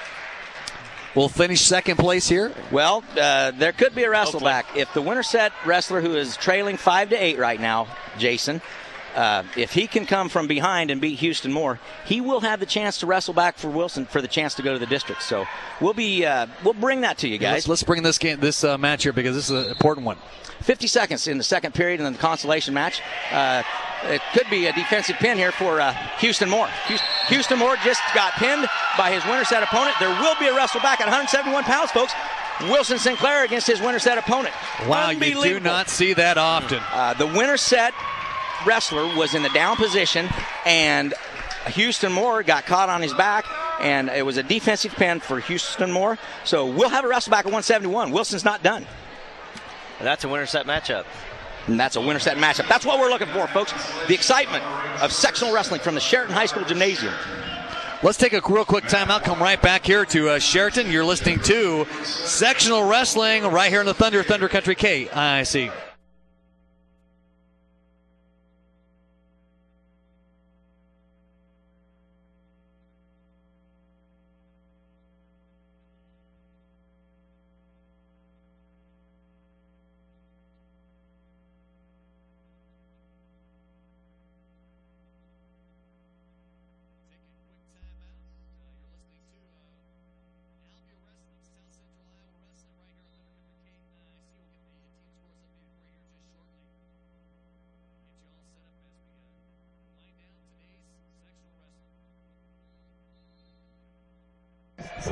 S1: will finish second place here.
S2: Well, there could be a wrestle back. If the winner set wrestler, who is trailing 5-8 right now, Jason, if he can come from behind and beat Houston Moore, he will have the chance to wrestle back for Wilson for the chance to go to the district. So we'll bring that to you guys.
S1: Let's bring this match here because this is an important one.
S2: 50 seconds in the second period and then the consolation match. It could be a defensive pin here for Houston Moore. Houston Moore just got pinned by his winner set opponent. There will be a wrestle back at 171 pounds, folks. Wilson Sinclair against his winner set opponent.
S1: Wow, you do not see that often.
S2: The winner set wrestler was in the down position, and Houston Moore got caught on his back, and it was a defensive pin for Houston Moore. So we'll have a wrestle back at 171. Wilson's not done.
S3: That's a winner set matchup.
S2: And that's a winner set matchup. That's what we're looking for, folks. The excitement of sectional wrestling from the Sheraton High School Gymnasium.
S1: Let's take a real quick timeout. Come right back here to Sheraton. You're listening to Sectional Wrestling right here in the Thunder Country KIC.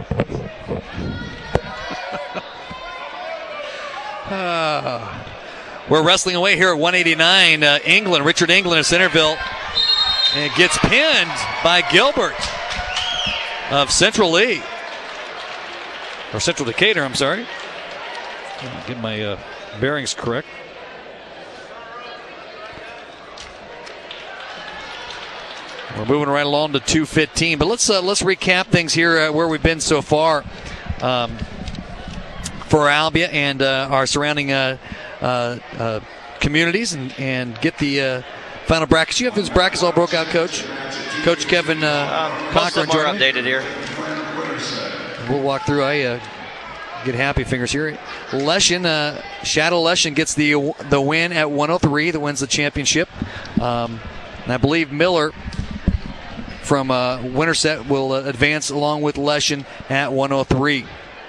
S1: We're wrestling away here at 189. England, Richard England of Centerville, and gets pinned by Gilbert of Central Lee. Or Central Decatur, I'm sorry. Get my bearings correct. We're moving right along to 2:15, but let's recap things here where we've been so far for Albia and our surrounding communities, and get the final brackets. You have those brackets all broke out, Coach? Coach Kevin
S3: Most of them are updated here.
S1: We'll walk through. I get happy fingers here. Leshen, Shadow Leshen gets the win at 103 that wins the championship. And I believe Miller from Winterset will advance along with Leshen at 103.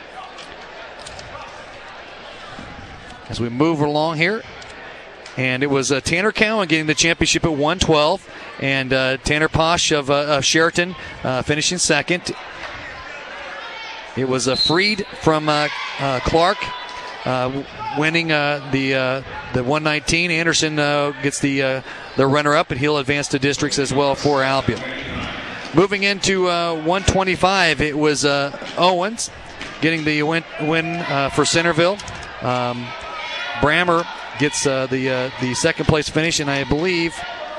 S1: As we move along here, and it was Tanner Cowan getting the championship at 112, and Tanner Posh of Sheraton finishing second. It was Freed from Clark winning the 119. Anderson gets the runner-up, and he'll advance to districts as well for Albion. Moving into 125, it was Owens getting the win for Centerville. Brammer gets the second place finish, and I believe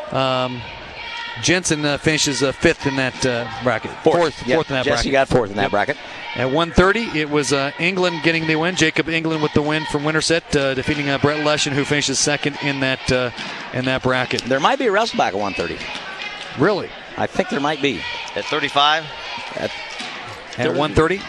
S1: Jensen finishes fifth in that bracket. Fourth in that bracket.
S2: Jesse got fourth in that bracket.
S1: At 130, it was England getting the win. Jacob England with the win from Winterset, defeating Brett Leshen, who finishes second in that bracket.
S2: There might be a wrestle back at 130.
S1: Really?
S2: I think there might be.
S3: At 35?
S2: At
S1: 130?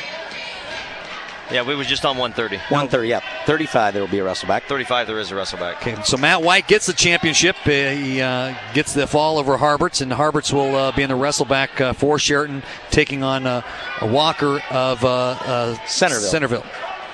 S3: Yeah, we were just on 130.
S2: 130, yeah. 35, there will be a wrestle back.
S3: 35, there is a wrestle back.
S1: Okay, so Matt White gets the championship. He gets the fall over Harberts, and Harberts will be in the wrestle back for Sheraton, taking on a Walker of Centerville.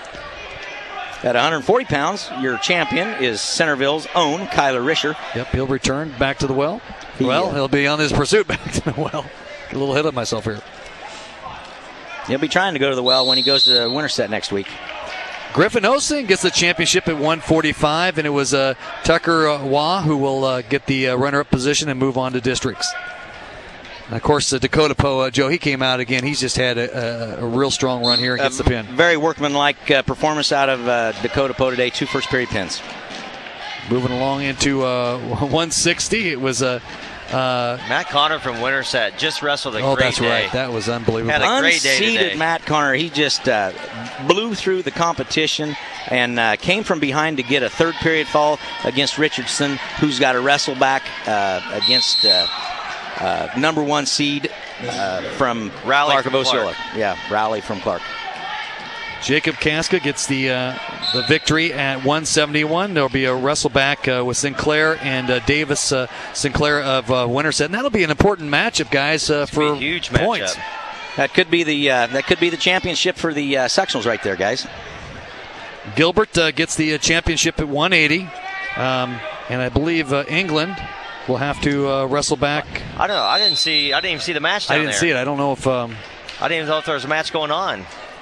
S2: At 140 pounds, your champion is Centerville's own Kyler Risher.
S1: Yep, he'll return back to the well. He'll be on his pursuit back to the well. Get a little ahead of myself here.
S2: He'll be trying to go to the well when he goes to Winterset next week.
S1: Griffin Olsen gets the championship at 145, and it was Tucker Waugh who will get the runner-up position and move on to districts. And of course, Dakota Poe, Joe, he came out again. He's just had a real strong run here and gets the pin.
S2: Very workmanlike performance out of Dakota Poe today. 2 first-period pins.
S1: Moving along into 160, it was
S3: Matt Connor from Winterset just wrestled a great day.
S1: Oh, that's right. That was unbelievable.
S3: Had a great day today.
S2: Unseeded Matt Connor. He just blew through the competition and came from behind to get a third-period fall against Richardson, who's got a wrestle back against number 1 seed from
S3: Raleigh
S2: Clark
S3: from
S2: of Osceola.
S3: Clark.
S2: Yeah, Raleigh from Clark.
S1: Jacob Casca gets the victory at 171. There'll be a wrestle back with Sinclair and Davis Sinclair of Winterset, and that'll be an important matchup, guys, for
S3: huge
S1: points.
S3: Matchup.
S2: That could be the championship for the sectionals right there, guys.
S1: Gilbert gets the championship at 180, and I believe England will have to wrestle back.
S3: I don't know. I didn't even see the match down
S1: there. I didn't see it. I don't know if.
S3: I didn't even know if there was a match going on.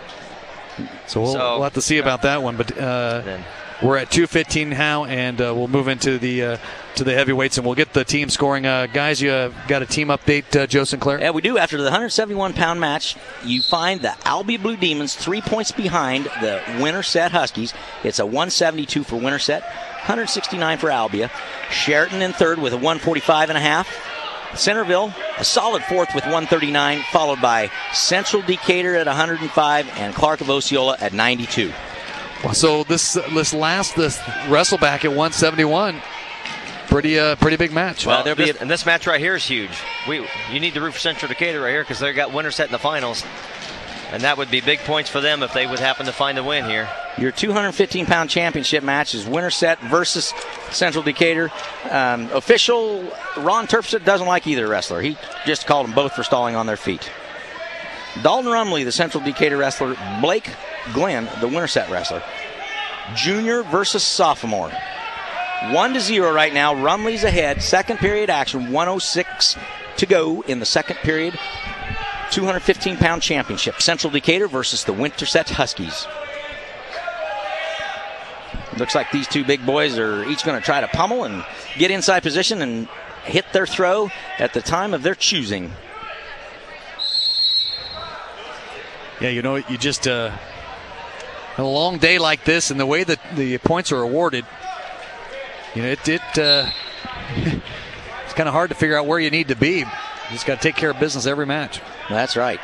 S1: So we'll have to see about that one. But we're at 2:15 now, and we'll move into the heavyweights, and we'll get the team scoring. Guys, you got a team update, Joe Sinclair?
S2: Yeah, we do. After the 171-pound match, you find the Albia Blue Demons 3 points behind the Winterset Huskies. It's a 172 for Winterset, 169 for Albia. Sheraton in third with a 145.5. Centerville, a solid fourth with 139, followed by Central Decatur at 105 and Clark of Osceola at 92.
S1: So this wrestle back at 171, pretty big match.
S3: Well, and this match right here is huge. You need to root for Central Decatur right here because they got Winterset in the finals, and that would be big points for them if they would happen to find the win here.
S2: Your 215-pound championship match is Winterset versus Central Decatur. Official Ron Terpsett doesn't like either wrestler. He just called them both for stalling on their feet. Dalton Rumley, the Central Decatur wrestler. Blake Glenn, the Winterset wrestler. Junior versus sophomore. 1-0 right now. Rumley's ahead. Second period action. 1:06 to go in the second period. 215-pound championship. Central Decatur versus the Winterset Huskies. Looks like these two big boys are each going to try to pummel and get inside position and hit their throw at the time of their choosing.
S1: Yeah, you know, you just a long day like this, and the way that the points are awarded, you know, it's kind of hard to figure out where you need to be. You just got to take care of business every match.
S2: That's right.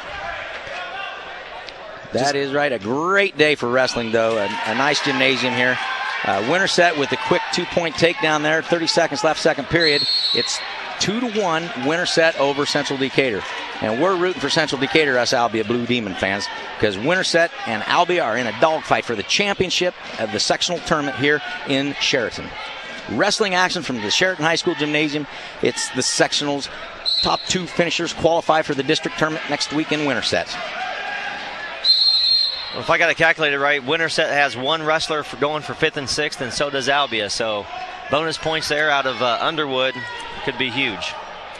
S2: That is right. A great day for wrestling, though. A nice gymnasium here. Winterset with a quick 2-point takedown there. 30 seconds left, second period. It's 2-1 Winterset over Central Decatur. And we're rooting for Central Decatur, us Albia Blue Demon fans, because Winterset and Albia are in a dogfight for the championship of the sectional tournament here in Sheraton. Wrestling action from the Sheraton High School Gymnasium. It's the sectionals. Top 2 finishers qualify for the district tournament next week in Winterset.
S3: Well, if I got it calculated right, Winterset has 1 wrestler going for 5th and 6th, and so does Albia. So bonus points there out of Underwood could be huge.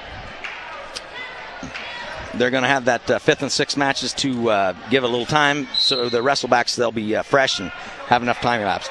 S2: They're going to have that 5th and 6th matches to give a little time, so the wrestlebacks, they'll be fresh and have enough time elapsed.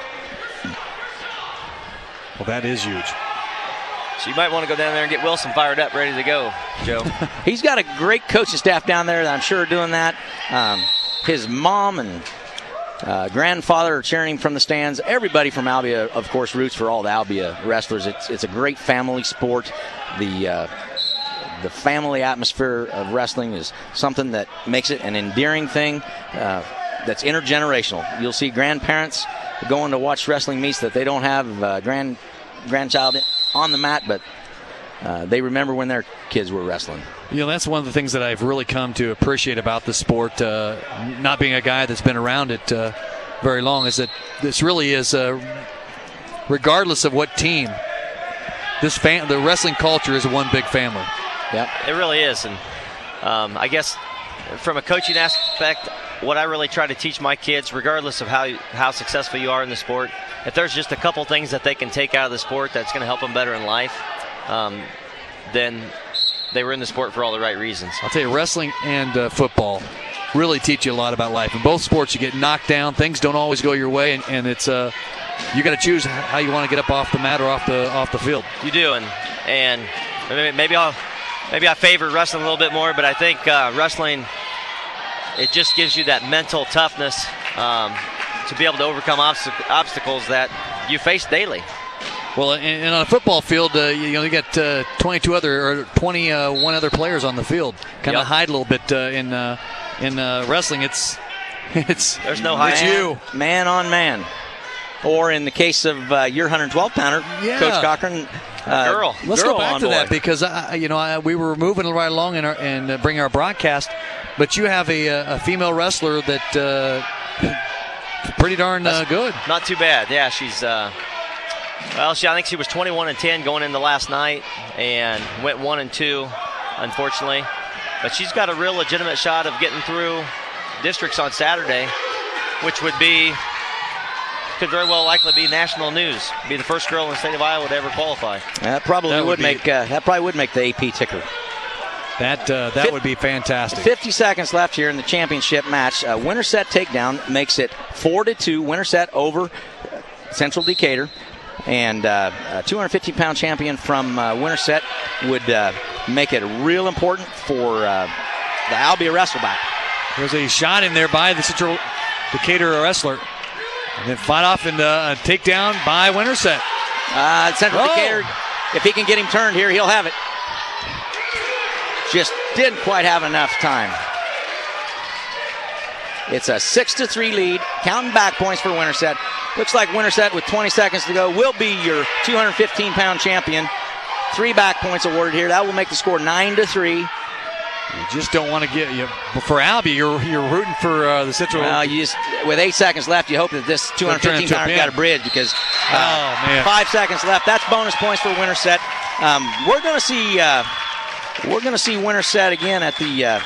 S1: Well, that is huge.
S3: So you might want to go down there and get Wilson fired up, ready to go, Joe.
S2: He's got a great coaching staff down there that I'm sure are doing that. His mom and grandfather are cheering him from the stands. Everybody from Albia, of course, roots for all the Albia wrestlers. It's a great family sport. The family atmosphere of wrestling is something that makes it an endearing thing that's intergenerational. You'll see grandparents going to watch wrestling meets that they don't have grandchild on the mat, but they remember when their kids were wrestling.
S1: You know, that's one of the things that I've really come to appreciate about the sport, not being a guy that's been around it very long, is that this really is, regardless of what team, the wrestling culture is one big family.
S2: Yep.
S3: It really is. And I guess from a coaching aspect, what I really try to teach my kids, regardless of how successful you are in the sport, if there's just a couple things that they can take out of the sport that's going to help them better in life, then they were in the sport for all the right reasons.
S1: I'll tell you, wrestling and football really teach you a lot about life. In both sports, you get knocked down. Things don't always go your way, and it's you got to choose how you want to get up off the mat or off the field.
S3: You do, and maybe I favor wrestling a little bit more, but I think wrestling, it just gives you that mental toughness to be able to overcome obstacles that you face daily.
S1: Well, and on a football field, you got 21 other players on the field. Kind of hide a little bit in wrestling. It's
S3: there's no hiding.
S1: It's you,
S2: man on man, or in the case of your 112-pounder, Coach Cochran.
S1: Let's go back to that, because we were moving right along and bring our broadcast, but you have a female wrestler that pretty darn good.
S3: Not too bad. Yeah, she's. I think she was 21-10 going into last night and went 1-2, unfortunately. But she's got a real legitimate shot of getting through districts on Saturday, which could very well likely be national news. Be the first girl in the state of Iowa to ever qualify.
S2: That probably would make the AP ticker.
S1: That would be fantastic.
S2: 50 seconds left here in the championship match. Winterset takedown makes it 4-2. Winterset over Central Decatur. And a 250-pound champion from Winterset would make it real important for the Albia wrestleback.
S1: There's a shot in there by the Central Decatur wrestler. And then fought off and a takedown by Winterset.
S2: Central Decatur, if he can get him turned here, he'll have it. Just didn't quite have enough time. It's a 6-3 lead, counting back points for Winterset. Looks like Winterset, with 20 seconds to go, will be your 215-pound champion. 3 back points awarded here. That will make the score 9-3.
S1: You just don't want to get for Albia. You're rooting for the Central.
S2: Well, with 8 seconds left, you hope that this 215-pounder got a bridge, because 5 seconds left. That's bonus points for Winterset. We're going to see Winterset again at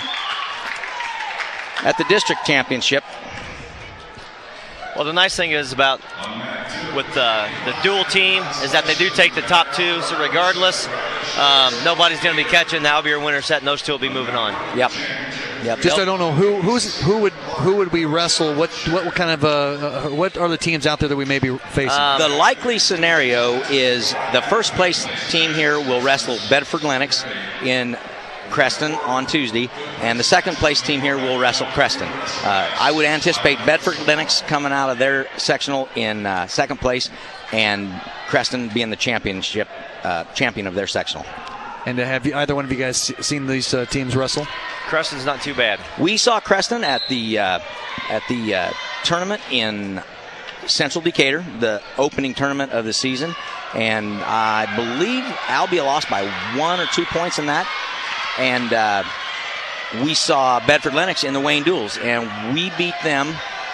S2: the district championship.
S3: Well, the nice thing is about with the dual team is that they do take the top 2, so regardless, nobody's going to be catching the Albia or Winterset, and those 2 will be moving on.
S2: Yep. Yep.
S1: Just I don't know who would we wrestle. What kind of what are the teams out there that we may be facing?
S2: The likely scenario is the first place team here will wrestle Bedford Lenox in Creston on Tuesday, and the second place team here will wrestle Creston. I would anticipate Bedford Lenox coming out of their sectional in second place, and Creston being the champion of their sectional.
S1: And have either one of you guys seen these teams wrestle?
S3: Creston's not too bad.
S2: We saw Creston at the tournament in Central Decatur, the opening tournament of the season, and I believe Albia lost by 1 or 2 points in that. And we saw Bedford Lenox in the Wayne Duels, and we beat them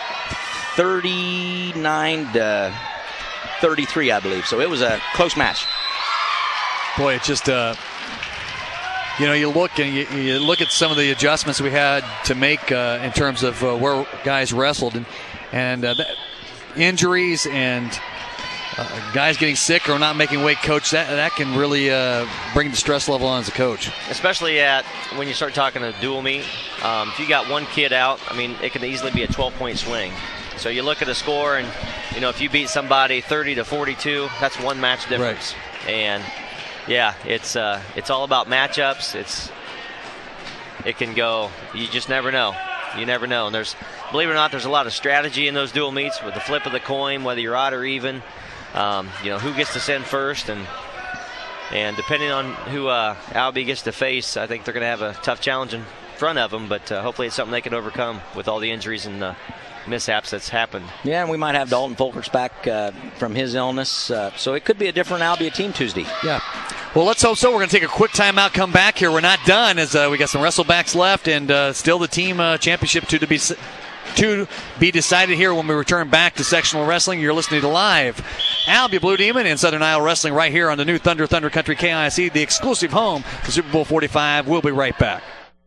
S2: 39 to 33, I believe. So it was a close match.
S1: Boy, it just you look and you look at some of the adjustments we had to make in terms of where guys wrestled, and injuries and guys getting sick or not making weight, coach, that can really bring the stress level on as a coach. Especially
S3: when you start talking a dual meet. If you got one kid out, I mean, it can easily be a 12-point swing. So you look at a score, and if you beat somebody 30 to 42, that's one match difference. Right. And yeah, it's all about matchups. It can go. You just never know. You never know. And believe it or not, there's a lot of strategy in those dual meets with the flip of the coin, whether you're odd or even. Who gets to send first, and depending on who Albie gets to face, I think they're going to have a tough challenge in front of them, but hopefully it's something they can overcome with all the injuries and mishaps that's happened.
S2: Yeah, and we might have Dalton Folkers back from his illness, so it could be a different Albia team Tuesday.
S1: Yeah. Well, let's hope so. We're going to take a quick timeout, come back here. We're not done as we got some wrestlebacks left, and still the team championship to be decided here when we return back to sectional wrestling. You're listening to live Albia Blue Demon and Southern Isle Wrestling right here on the new Thunder Country KISE, the exclusive home to Super Bowl 45. We'll be right back.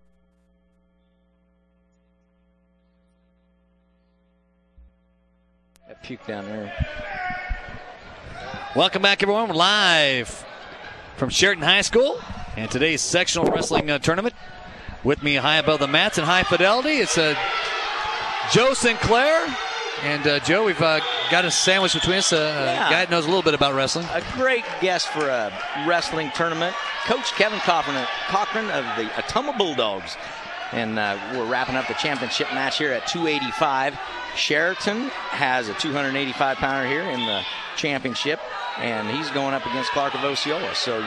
S2: That puke down there.
S1: Welcome back, everyone. We're live from Sheraton High School and today's sectional wrestling tournament. With me high above the mats and high fidelity, it's Joe Sinclair. And Joe, we've got a sandwich between us, a guy that knows a little bit about wrestling.
S2: A great guest for a wrestling tournament, Coach Kevin Cochran of the Ottumwa Bulldogs. And we're wrapping up the championship match here at 285. Sheraton has a 285-pounder here in the championship, and he's going up against Clark of Osceola. So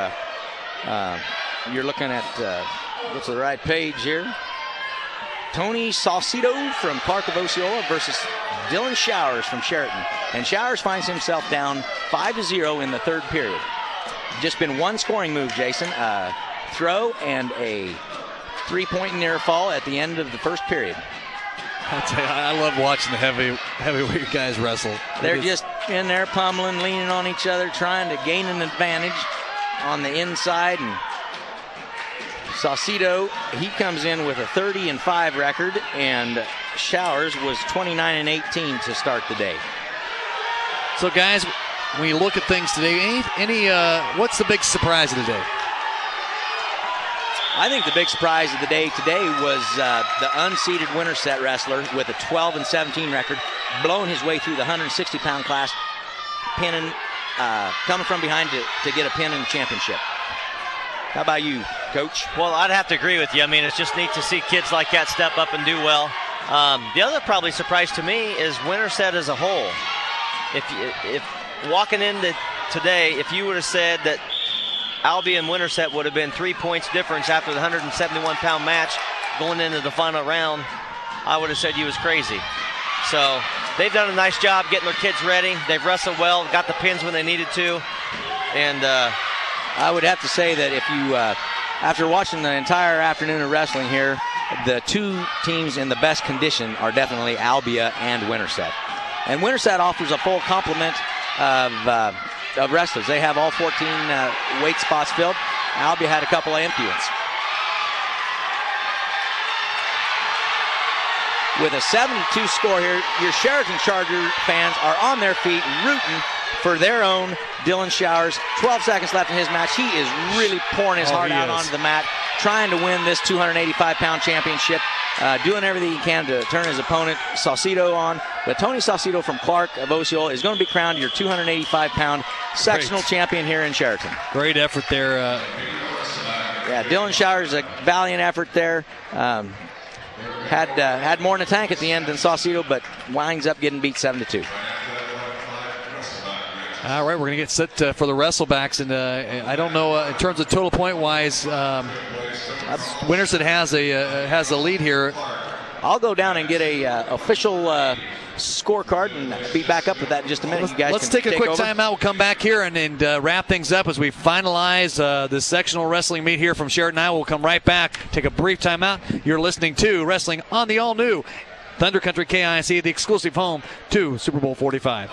S2: you're looking at what's the right page here? Tony Saucedo from Clark of Osceola versus Dylan Showers from Sheraton. And Showers finds himself down 5-0 in the third period. Just been one scoring move, Jason. Throw and a three-point near fall at the end of the first period.
S1: I'll tell you, I love watching the heavyweight guys wrestle.
S2: They're just in there pummeling, leaning on each other, trying to gain an advantage on the inside. And Saucedo, he comes in with a 30-5 record, and Showers was 29-18 to start the day.
S1: So, guys, when you look at things today, what's the big surprise of the day?
S2: I think the big surprise of the day today was the unseeded Winterset wrestler with a 12-17 record, blowing his way through the 160-pound class, pinning, coming from behind to get a pin in the championship. How about you, Coach?
S3: Well, I'd have to agree with you. I mean, it's just neat to see kids like that step up and do well. The other probably surprise to me is Winterset as a whole. If walking into today, if you would have said that Albia and Winterset would have been 3 points difference after the 171-pound match going into the final round, I would have said you was crazy. So they've done a nice job getting their kids ready. They've wrestled well, got the pins when they needed to. And
S2: I would have to say that if you, after watching the entire afternoon of wrestling here, the two teams in the best condition are definitely Albia and Winterset. And Winterset offers a full complement of wrestlers. They have all 14 weight spots filled. Albia had a couple of empty ones. With a 72 score here, your Sheraton Charger fans are on their feet rooting for their own Dylan Showers. 12 seconds left in his match. He is really pouring his heart out onto the mat. trying to win this 285-pound championship, doing everything he can to turn his opponent, Saucedo, on. But Tony Saucedo from Clark of Osceola is going to be crowned your 285-pound sectional champion here in Sheraton.
S1: Great effort there.
S2: Yeah, Dylan Showers, a valiant effort there. Had more in the tank at the end than Saucedo, but winds up getting beat 7-2.
S1: All right, we're going to get set for the wrestlebacks, and I don't know in terms of total point wise. Winterset has a lead here.
S2: I'll go down and get a official scorecard and be back up with that in just a minute. You guys,
S1: let's take a quick
S2: over.
S1: timeout. We'll come back here and wrap things up as we finalize the sectional wrestling meet here from Sheraton, Iowa. We'll come right back, take a brief timeout. You're listening to Wrestling on the all-new Thunder Country KIC, the exclusive home to Super Bowl 45.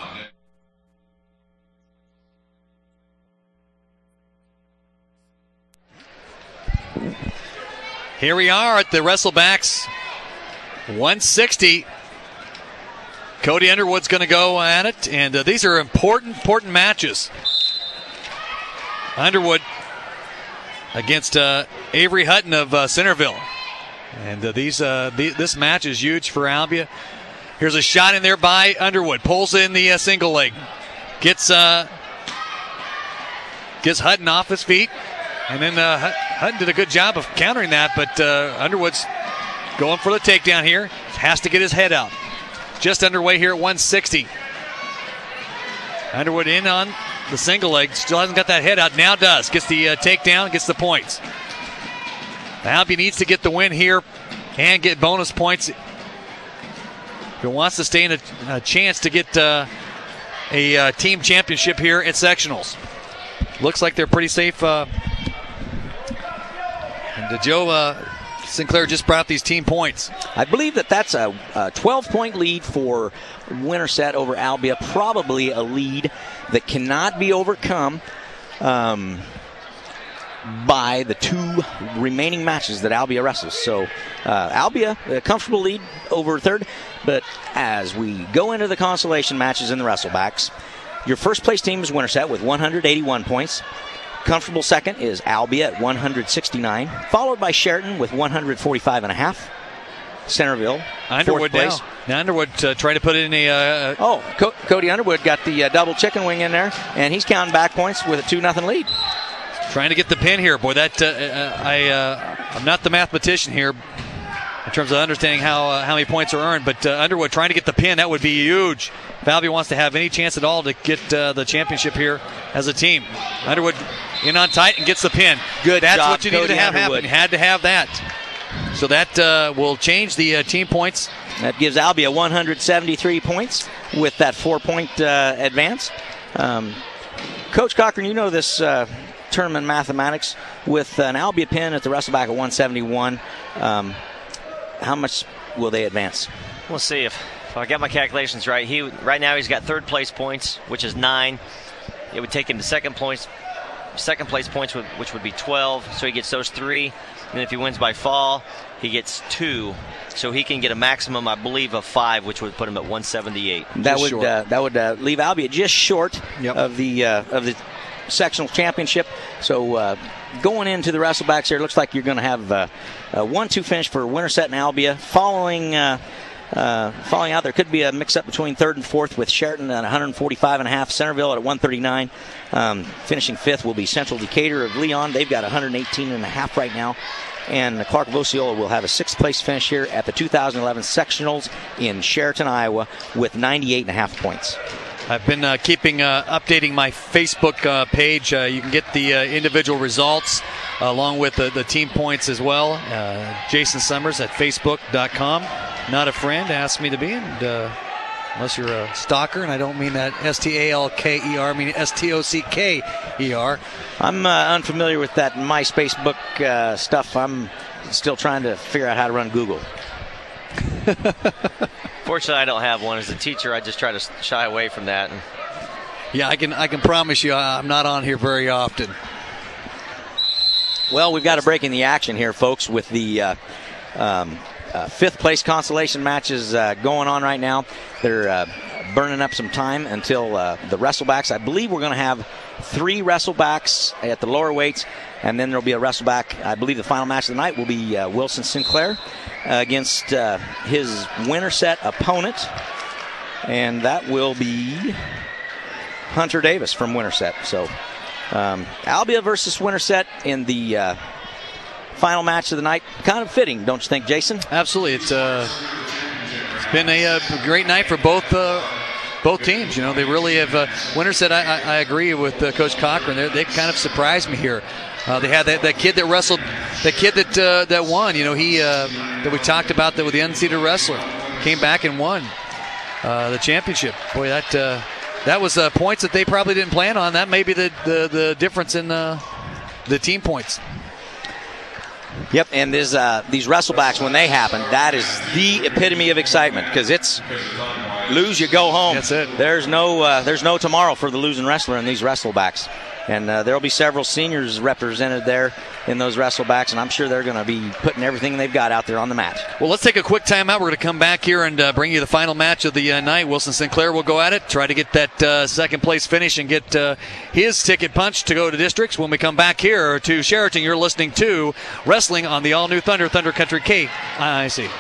S1: Here we are at the Wrestlebacks 160. Cody Underwood's going to go at it, and these are important matches. Underwood against Avery Hutton of Centerville. And this match is huge for Albia. Here's a shot in there by Underwood. Pulls in the single leg. Gets Hutton off his feet. And then Hutton did a good job of countering that, but Underwood's going for the takedown here. Has to get his head out. Just underway here at 160. Underwood in on the single leg. Still hasn't got that head out. Now does. Gets the takedown, gets the points. Albia needs to get the win here and get bonus points. If he wants to stay in a chance to get a team championship here at sectionals. Looks like they're pretty safe. And Joe Sinclair just brought these team points.
S2: I believe that's a 12-point lead for Winterset over Albia. Probably a lead that cannot be overcome by the two remaining matches that Albia wrestles. So Albia, a comfortable lead over third. But as we go into the consolation matches in the Wrestlebacks, your first place team is Winterset with 181 points. Comfortable second is Albia at 169, followed by Sheraton with 145.5. Centerville,
S1: Underwood
S2: fourth place.
S1: Now Underwood trying to put in a...
S2: Cody Underwood got the double chicken wing in there, and he's counting back points with a 2-0 lead.
S1: Trying to get the pin here. Boy, that I'm not the mathematician here in terms of understanding how many points are earned, but Underwood trying to get the pin, that would be huge. If Albia wants to have any chance at all to get the championship here as a team. Underwood in on tight and gets the pin.
S2: Good
S1: That's
S2: job,
S1: what you needed to have happen. You had to have that. So that will change the team points.
S2: That gives Albia 173 points with that 4-point advance. Coach Cochran, you know this tournament mathematics. With an Albia pin at the Wrestleback at 171, how much will they advance?
S3: We'll see if I got my calculations right. Right now he's got third place points, which is 9. It would take him to second place points, which would be 12. So he gets those 3. And if he wins by fall, he gets 2. So he can get a maximum, I believe, of 5, which would put him at 178.
S2: That would leave Albia just short of the sectional championship. So going into the Wrestlebacks here, it looks like you're going to have a 1-2 finish for Winterset and Albia. Following out, there could be a mix-up between third and fourth with Sheraton at 145.5, Centerville at 139. Finishing fifth will be Central Decatur of Leon. They've got 118.5 right now. And Clark of Osceola will have a 6th place finish here at the 2011 sectionals in Sheraton, Iowa, with 98.5 points.
S1: I've been updating my Facebook page. You can get the individual results along with the team points as well. Jason Summers at Facebook.com. Not a friend, asked me to be, and unless you're a stalker, and I don't mean that Stalker, I mean Stocker.
S2: I'm unfamiliar with that MySpace book stuff. I'm still trying to figure out how to run Google.
S3: Fortunately, I don't have one. As a teacher, I just try to shy away from that.
S1: Yeah, I can promise you I'm not on here very often.
S2: Well, we've got a break in the action here, folks, with the fifth place consolation matches going on right now. They're burning up some time until the wrestlebacks. I believe we're going to have 3 wrestlebacks at the lower weights, and then there'll be a wrestleback. I believe the final match of the night will be Wilson Sinclair against his winner set opponent, and that will be Hunter Davis from Winterset. So Albia versus Winterset in the final match of the night. Kind of fitting, don't you think, Jason?
S1: Absolutely. It's been a great night for both teams. You know, they really have. Winterset, I agree with Coach Cochran. They kind of surprised me here. They had that kid that wrestled, that kid that won. You know, he that we talked about with the unseeded wrestler, came back and won the championship. Boy, that was points that they probably didn't plan on. That may be the difference in the team points.
S2: Yep, and these wrestlebacks, when they happen, that is the epitome of excitement, because it's lose, you go home.
S1: That's it.
S2: There's no tomorrow for the losing wrestler in these wrestlebacks. And there will be several seniors represented there in those wrestlebacks, and I'm sure they're going to be putting everything they've got out there on the mat.
S1: Well, let's take a quick timeout. We're going to come back here and bring you the final match of the night. Wilson Sinclair will go at it, try to get that second place finish and get his ticket punched to go to districts. When we come back here to Sheraton, you're listening to Wrestling on the all-new Thunder Country KIC.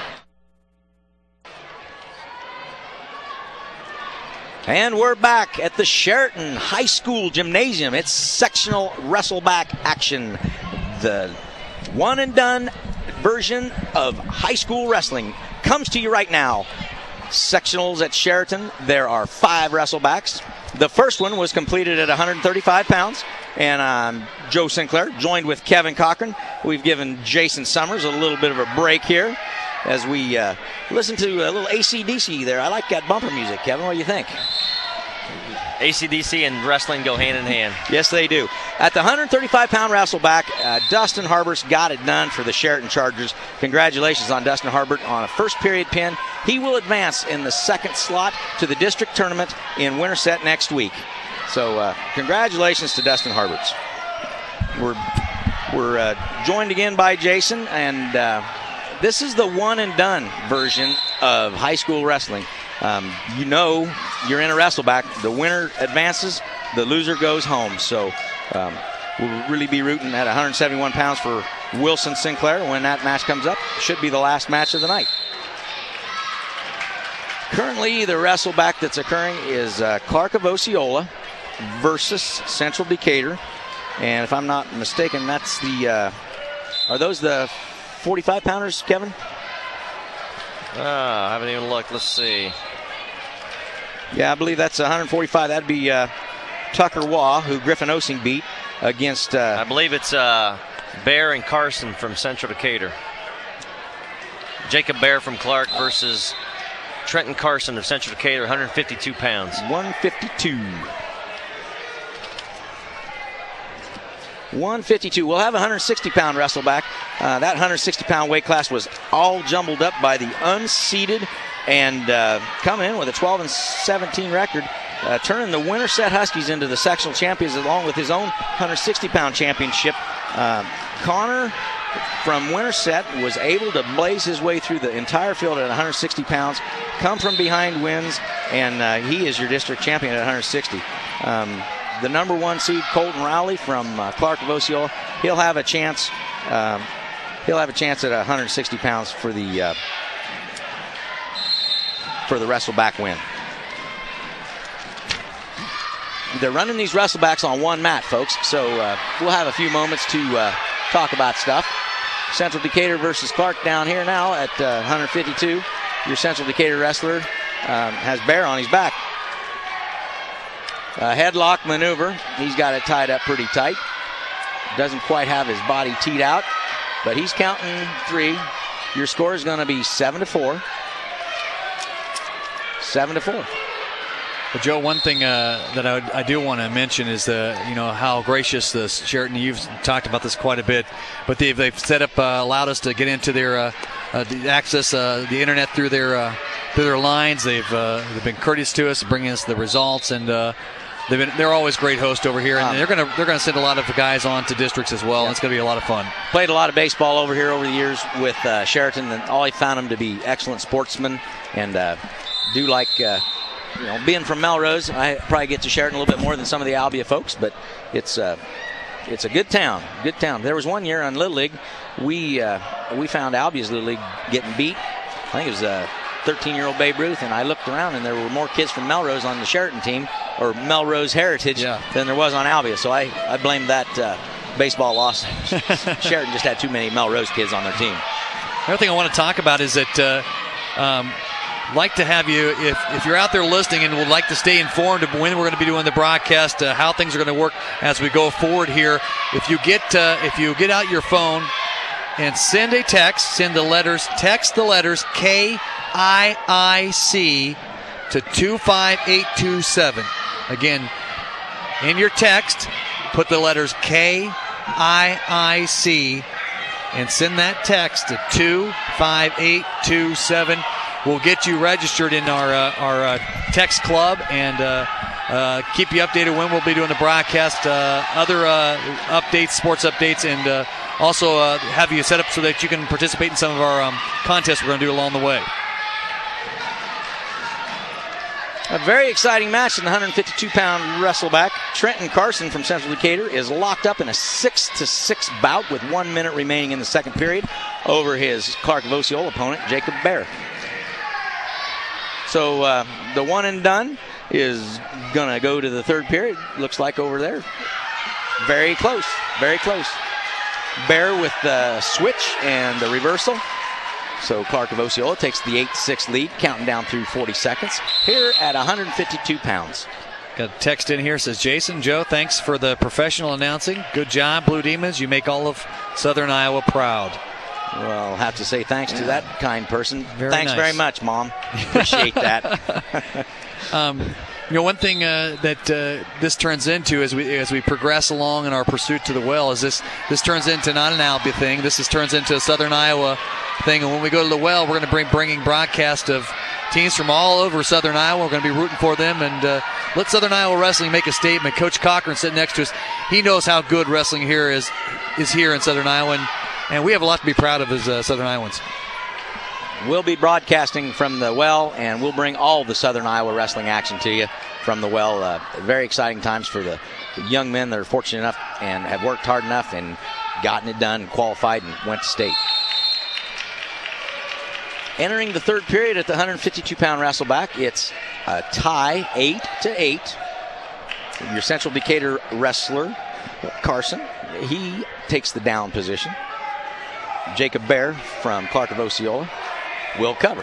S2: And we're back at the Sheraton High School Gymnasium. It's sectional wrestleback action. The one-and-done version of high school wrestling comes to you right now. Sectionals at Sheraton, there are 5 wrestlebacks. The first one was completed at 135 pounds. And I'm Joe Sinclair, joined with Kevin Cochran. We've given Jason Summers a little bit of a break here as we listen to a little AC/DC there. I like that bumper music. Kevin, what do you think?
S3: AC/DC and wrestling go hand in hand.
S2: Yes, they do. At the 135-pound wrestleback, Dustin Harbert's got it done for the Sheraton Chargers. Congratulations on Dustin Harbert on a first-period pin. He will advance in the second slot to the district tournament in Winterset next week. So congratulations to Dustin Harbert. We're joined again by Jason, and this is the one-and-done version of high school wrestling. You know you're in a wrestleback. The winner advances, the loser goes home. So we'll really be rooting at 171 pounds for Wilson Sinclair when that match comes up. Should be the last match of the night. Currently, the wrestleback that's occurring is Clark of Osceola versus Central Decatur. And if I'm not mistaken, that's the are those the 45-pounders, Kevin?
S3: I haven't even looked. Let's see.
S2: Yeah, I believe that's 145. That'd be Tucker Waugh, who Griffin Osing beat against...
S3: I believe it's Bear and Carson from Central Decatur. Jacob Bear from Clark versus Trenton Carson of Central Decatur, 152 pounds.
S2: 152. 152. We'll have a 160-pound wrestleback. That 160-pound weight class was all jumbled up by the unseeded and coming in with a 12-17 record, turning the Winterset Huskies into the sectional champions along with his own 160-pound championship. Connor from Winterset was able to blaze his way through the entire field at 160 pounds, come from behind wins, and he is your district champion at 160. The number 1 seed, Colton Rowley from Clark of Osceola, he'll have a chance. He'll have a chance at 160 pounds for the wrestleback win. They're running these wrestlebacks on one mat, folks, so we'll have a few moments to talk about stuff. Central Decatur versus Clark down here now at 152. Your Central Decatur wrestler has Bear on his back. Headlock maneuver. He's got it tied up pretty tight. Doesn't quite have his body teed out, but he's counting 3. Your score is going to be 7-4. 7-4.
S1: Well, Joe, one thing that I do want to mention is how gracious the Sheraton. You've talked about this quite a bit, but they've set up, allowed us to get into their access the internet through their lines. They've been courteous to us, bringing us the results, and they're always great hosts over here, and they're gonna send a lot of guys on to districts as well. And it's gonna be a lot of fun.
S2: Played a lot of baseball over here over the years with Sheraton, and always found them to be excellent sportsmen, and do like being from Melrose. I probably get to Sheraton a little bit more than some of the Albia folks, but it's a good town. Good town. There was one year on Little League, we found Albia's Little League getting beat. I think it was 13-year-old Babe Ruth, and I looked around, and there were more kids from Melrose on the Sheraton team, or Melrose Heritage, than there was on Albia. So I blamed that baseball loss. Sheraton just had too many Melrose kids on their team.
S1: Another thing I want to talk about is that like to have you, if you're out there listening and would like to stay informed of when we're going to be doing the broadcast, how things are going to work as we go forward here. If you get out your phone and send a text, text the letters KIIC to 25827. Again, in your text, put the letters KIIC and send that text to 25827. We'll get you registered in our text club and keep you updated when we'll be doing the broadcast, other updates, sports updates, and also have you set up so that you can participate in some of our contests we're going to do along the way.
S2: A very exciting match in the 152-pound wrestleback. Trenton Carson from Central Decatur is locked up in a 6-6 bout with 1 minute remaining in the second period over his Clark of Osceola opponent, Jacob Bear. So the one and done is going to go to the third period. Looks like over there. Very close. Very close. Bear with the switch and the reversal. So Clark of Osceola takes the 8-6 lead, counting down through 40 seconds here at 152 pounds.
S1: Got a text in here, says, Jason, Joe, thanks for the professional announcing. Good job, Blue Demons. You make all of Southern Iowa proud.
S2: Well, I'll have to say thanks to that kind person.
S1: Thanks
S2: very much, Mom. Appreciate that.
S1: One thing that this turns into as we progress along in our pursuit to the well is this turns into not an Albia thing. This turns into a Southern Iowa thing. And when we go to the well, we're going to bringing broadcast of teams from all over Southern Iowa. We're going to be rooting for them and let Southern Iowa Wrestling make a statement. Coach Cochran sitting next to us. He knows how good wrestling here is here in Southern Iowa. And we have a lot to be proud of as Southern Iowans.
S2: We'll be broadcasting from the well, and we'll bring all the Southern Iowa wrestling action to you from the well. Very exciting times for the young men that are fortunate enough and have worked hard enough and gotten it done, qualified, and went to state. Entering the third period at the 152-pound wrestleback, it's a tie, 8-8. Your Central Decatur wrestler, Carson, he takes the down position. Jacob Bear from Clark of Osceola will cover.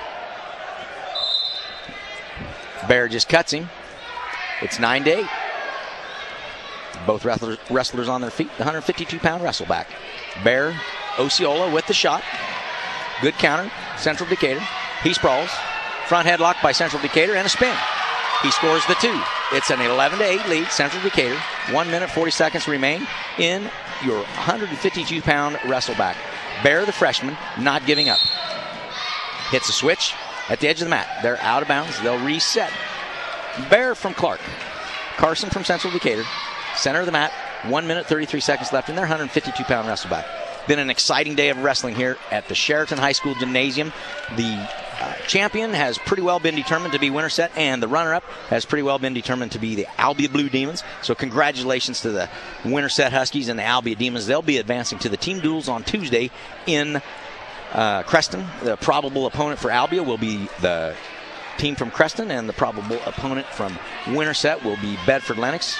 S2: Bear just cuts him. It's 9-8. Both wrestlers on their feet. The 152-pound wrestleback. Bear, Osceola with the shot. Good counter. Central Decatur. He sprawls. Front headlock by Central Decatur and a spin. He scores the 2. It's an 11-8 lead. Central Decatur. 1 minute 40 seconds remain in your 152-pound wrestleback. Bear, the freshman, not giving up. Hits a switch at the edge of the mat. They're out of bounds. They'll reset. Bear from Clark. Carson from Central Decatur. Center of the mat. 1 minute 33 seconds left in their 152-pound wrestleback. Been an exciting day of wrestling here at the Sheraton High School Gymnasium. The champion has pretty well been determined to be Winterset, and the runner-up has pretty well been determined to be the Albia Blue Demons. So congratulations to the Winterset Huskies and the Albia Demons. They'll be advancing to the team duels on Tuesday in Creston. The probable opponent for Albia will be the team from Creston, and the probable opponent from Winterset will be Bedford Lennox.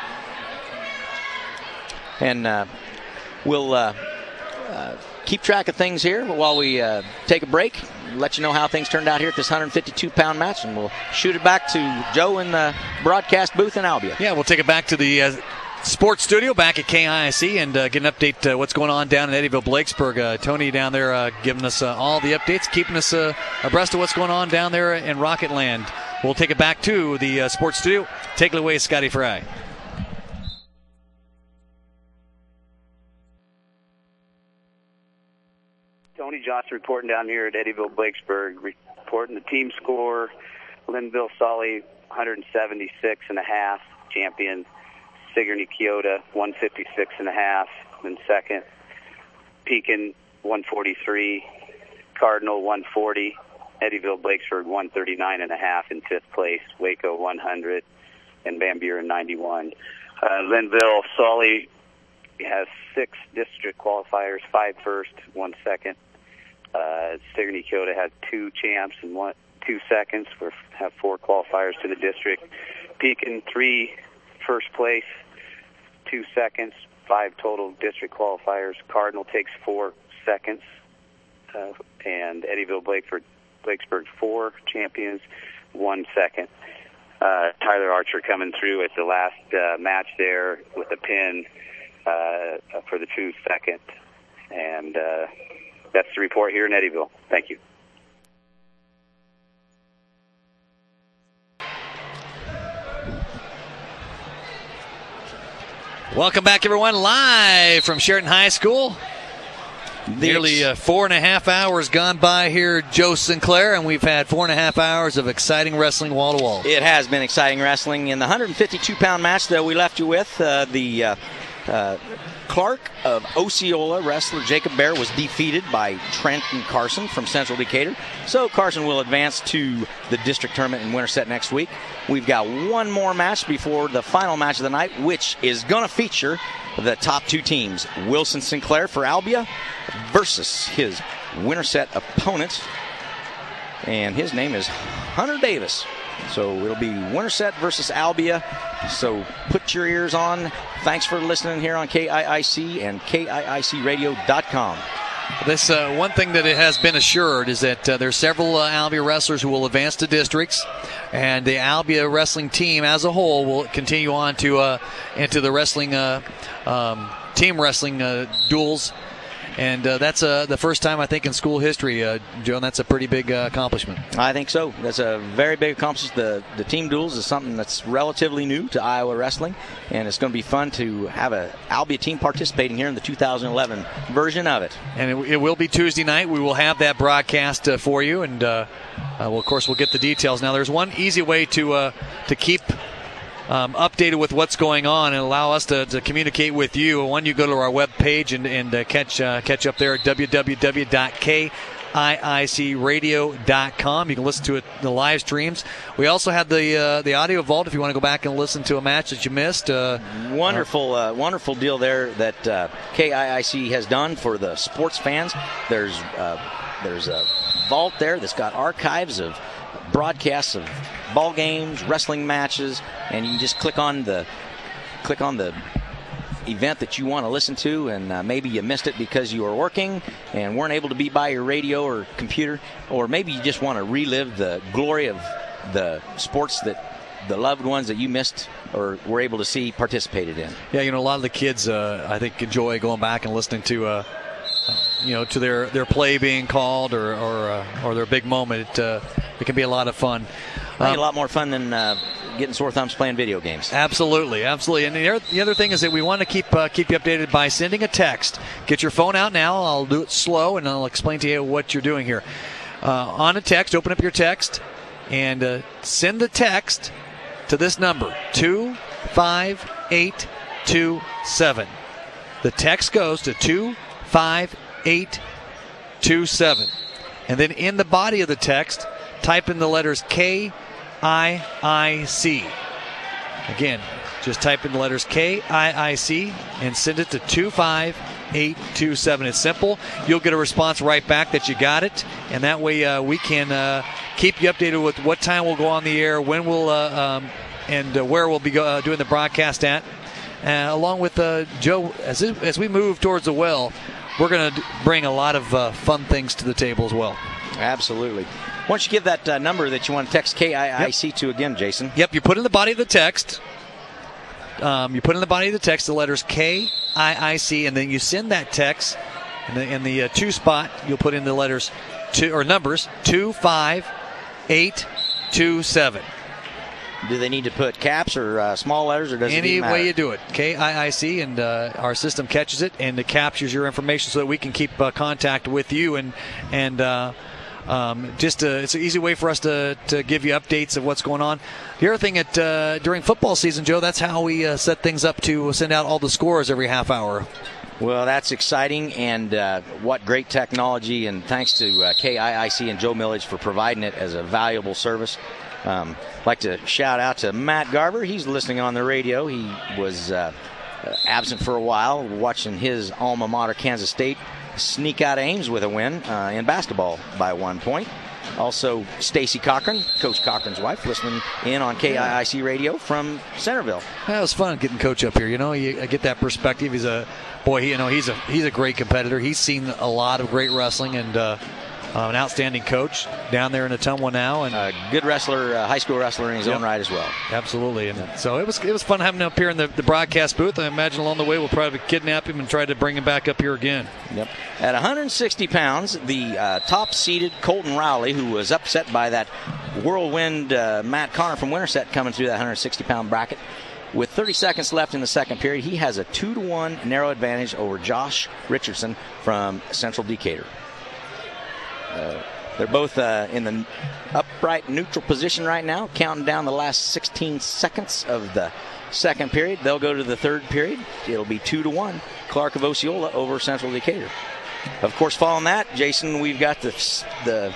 S2: And we'll keep track of things here while we take a break. Let you know how things turned out here at this 152-pound match, and we'll shoot it back to Joe in the broadcast booth in Albia.
S1: Yeah, we'll take it back to the sports studio back at KIIC and get an update what's going on down in Eddyville, Blakesburg. Tony down there giving us all the updates, keeping us abreast of what's going on down there in Rocket Land. We'll take it back to the sports studio. Take it away, Scotty Fry.
S4: Tony Johnson reporting down here at Eddyville, Blakesburg, reporting the team score. Linville Sully 176.5. champion. Sigourney Kyoto, 156.5 in second. Pekin, 143. Cardinal, 140. Eddyville Blakesburg, 139.5 in fifth place. Waco, 100. And Van Buren, 91. Linville, Sully has 6 district qualifiers, 5 first, 1 second. Sigourney Kyoto has 2 champs and 2 seconds. We have 4 qualifiers to the district. Pekin, 3 first place, 2 seconds, 5 total district qualifiers. Cardinal takes 4 seconds. And Eddyville Blakesburg, 4 champions, 1 second. Tyler Archer coming through at the last match there with a pin for the 2 second. And that's the report here in Eddyville. Thank you.
S1: Welcome back, everyone, live from Sheridan High School. Nearly 4.5 hours gone by here, Joe Sinclair, and we've had 4.5 hours of exciting wrestling wall to wall.
S2: It has been exciting wrestling. In the 152-pound match that we left you with, Clark of Osceola wrestler Jacob Bear was defeated by Trenton Carson from Central Decatur. So Carson will advance to the district tournament in Winterset next week. We've got one more match before the final match of the night, which is going to feature the top 2 teams. Wilson Sinclair for Albia versus his Winterset opponent. And his name is Hunter Davis. So it'll be Winterset versus Albia. So put your ears on. Thanks for listening here on KIIC and KIICradio.com.
S1: This one thing that it has been assured is that there's several Albia wrestlers who will advance to districts, and the Albia wrestling team as a whole will continue on to into the wrestling team wrestling duels. And that's the first time, I think, in school history, Joe, and that's a pretty big accomplishment.
S2: I think so. That's a very big accomplishment. The team duels is something that's relatively new to Iowa wrestling, and it's going to be fun to have an Albia team participating here in the 2011 version of it.
S1: And it will be Tuesday night. We will have that broadcast for you, and of course, we'll get the details. Now, there's one easy way to keep updated with what's going on and allow us to communicate with you. One, you go to our webpage and catch up there at www.kiicradio.com. You can listen to it the live streams. We also have the audio vault if you want to go back and listen to a match that you missed.
S2: Wonderful deal there that KIIC has done for the sports fans. There's a vault there that's got archives of broadcasts of ball games, wrestling matches, and you can just click on the event that you want to listen to, and maybe you missed it because you were working and weren't able to be by your radio or computer, or maybe you just want to relive the glory of the sports that the loved ones that you missed or were able to see participated in.
S1: Yeah, a lot of the kids I think enjoy going back and listening to to their play being called or their big moment. It can be a lot of fun.
S2: I think a lot more fun than getting sore thumbs playing video games.
S1: Absolutely. And the other thing is that we want to keep you updated by sending a text. Get your phone out now. I'll do it slow, and I'll explain to you what you're doing here. On a text, open up your text, and send the text to this number, 25827. The text goes to 25827. And then in the body of the text, type in the letters KIIC. Again, just type in the letters KIIC and send it to 25827. It's simple. You'll get a response right back that you got it, and that way we can keep you updated with what time we'll go on the air, when we'll and where we'll be doing the broadcast at. Along with Joe, as we move towards the well, we're going to bring a lot of fun things to the table as well.
S2: Absolutely. Why don't you give that number that you want to text KIIC to again, Jason?
S1: Yep, you put in the body of the text. The letters KIIC, and then you send that text. In the to spot, you'll put in the letters numbers 25827.
S2: Do they need to put caps or small letters, or does it matter?
S1: Any way you do it, KIIC, and our system catches it and it captures your information so that we can keep contact with you and it's an easy way for us to give you updates of what's going on. The other thing during football season, Joe, that's how we set things up to send out all the scores every half hour.
S2: Well, that's exciting, and what great technology, and thanks to KIIC and Joe Millage for providing it as a valuable service. Like to shout out to Matt Garver. He's listening on the radio. He was absent for a while, watching his alma mater, Kansas State, sneak out of Ames with a win in basketball by 1 point. Also, Stacy Cochran, Coach Cochran's wife, listening in on KIIC radio from Centerville.
S1: That was fun getting Coach up here. I get that perspective. He's a he's a great competitor. He's seen a lot of great wrestling, and an outstanding coach down there in Ottumwa now, and
S2: good wrestler, high school wrestler in his own right as well.
S1: Absolutely, and so it was fun having him up here in the broadcast booth. I imagine along the way we'll probably kidnap him and try to bring him back up here again.
S2: Yep. At 160 pounds, the top-seeded Colton Rowley, who was upset by that whirlwind Matt Connor from Winterset coming through that 160-pound bracket. With 30 seconds left in the second period, he has a 2-1 narrow advantage over Josh Richardson from Central Decatur. They're both in the upright neutral position right now, counting down the last 16 seconds of the second period. They'll go to the third period. It'll be 2-1 Clark of Osceola over Central Decatur. Of course, following that, Jason, we've got the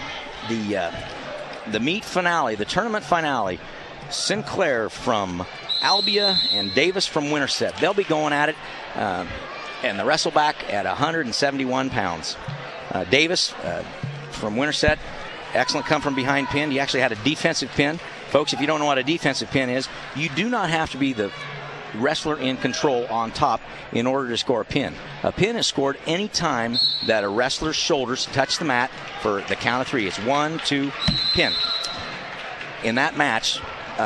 S2: meet finale, the tournament finale. Sinclair from Albia and Davis from Winterset. They'll be going at it, and the wrestleback at 171 pounds. Davis from Winterset, excellent come from behind pin. He actually had a defensive pin. Folks, if you don't know what a defensive pin is, you do not have to be the wrestler in control on top in order to score a pin. A pin is scored any time that a wrestler's shoulders touch the mat for the count of 3. It's 1, 2, pin. In that match,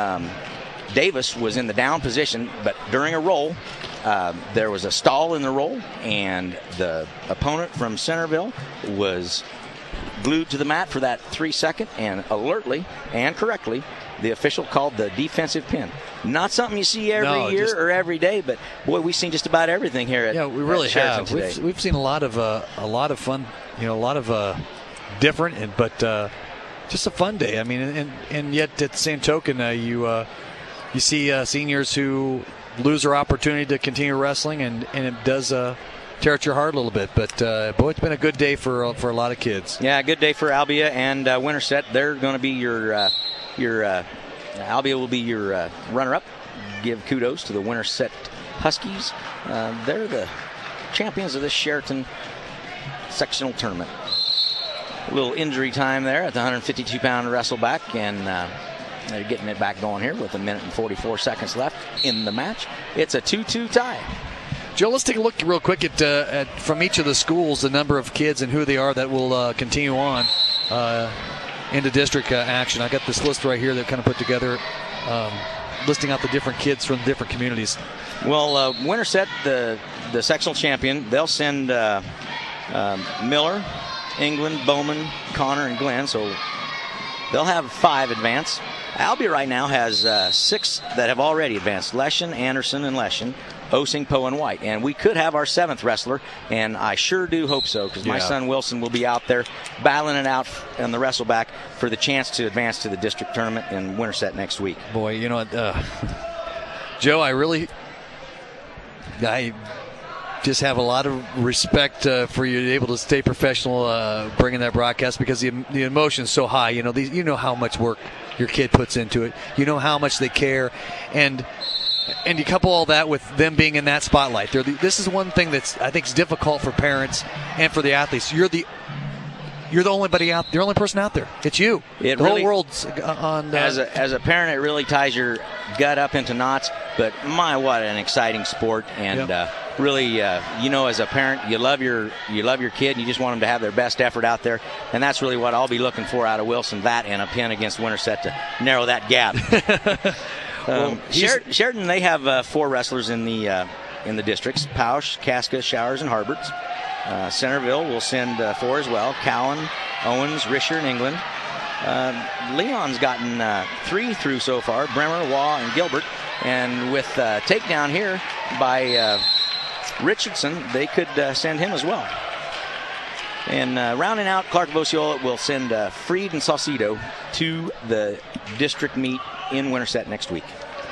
S2: Davis was in the down position, but during a roll, there was a stall in the roll, and the opponent from Centerville was glued to the mat for that 3 second, and alertly and correctly, the official called the defensive pin. Not something you see every year or every day, but boy, we've seen just about everything here at
S1: we really have.
S2: Today.
S1: We've seen a lot of fun, a lot of different, but just a fun day. I mean, and yet at the same token, you see seniors who lose their opportunity to continue wrestling, and it does tear at your heart a little bit. But boy, it's been a good day for a lot of kids.
S2: Yeah, good day for Albia and Winterset. They're going to be your Albia will be your runner-up. Give kudos to the Winterset Huskies. They're the champions of this Sheraton sectional tournament. A little injury time there at the 152-pound wrestleback, and they're getting it back going here with 1 minute and 44 seconds left in the match. It's a 2-2 tie.
S1: Joe, let's take a look real quick at from each of the schools, the number of kids and who they are that will continue on into district action. I got this list right here that kind of put together, listing out the different kids from different communities.
S2: Well, Winterset, the sectional champion, they'll send Miller, England, Bowman, Connor, and Glenn, so they'll have 5 advance. Albia right now has 6 that have already advanced: Leshen, Anderson, and Leshen, Osing, Poe, and White. And we could have our 7th wrestler, and I sure do hope so, because my son Wilson will be out there battling it out on the wrestleback for the chance to advance to the district tournament in Winterset next week.
S1: Boy, you know what, Joe, I just have a lot of respect for you able to stay professional bringing that broadcast, because the emotion is so high. You know how much work your kid puts into it. You know how much they care, and you couple all that with them being in that spotlight. This is one thing that's, I think, is difficult for parents and for the athletes. You're the only person out there. It's you. The whole world's on.
S2: As a parent, it really ties your gut up into knots. But my, what an exciting sport! And really, as a parent, you love your kid, and you just want them to have their best effort out there. And that's really what I'll be looking for out of Wilson. That and a pin against Winterset to narrow that gap. Sheraton, they have 4 wrestlers in the districts: Pausch, Casca, Showers, and Harberts. Centerville will send 4 as well: Cowan, Owens, Risher, and England. Leon's gotten 3 through so far: Bremer, Waugh, and Gilbert. And with takedown here by Richardson, they could send him as well. And rounding out, Clark of Osceola will send Freed and Saucedo to the district meet in Winterset next week.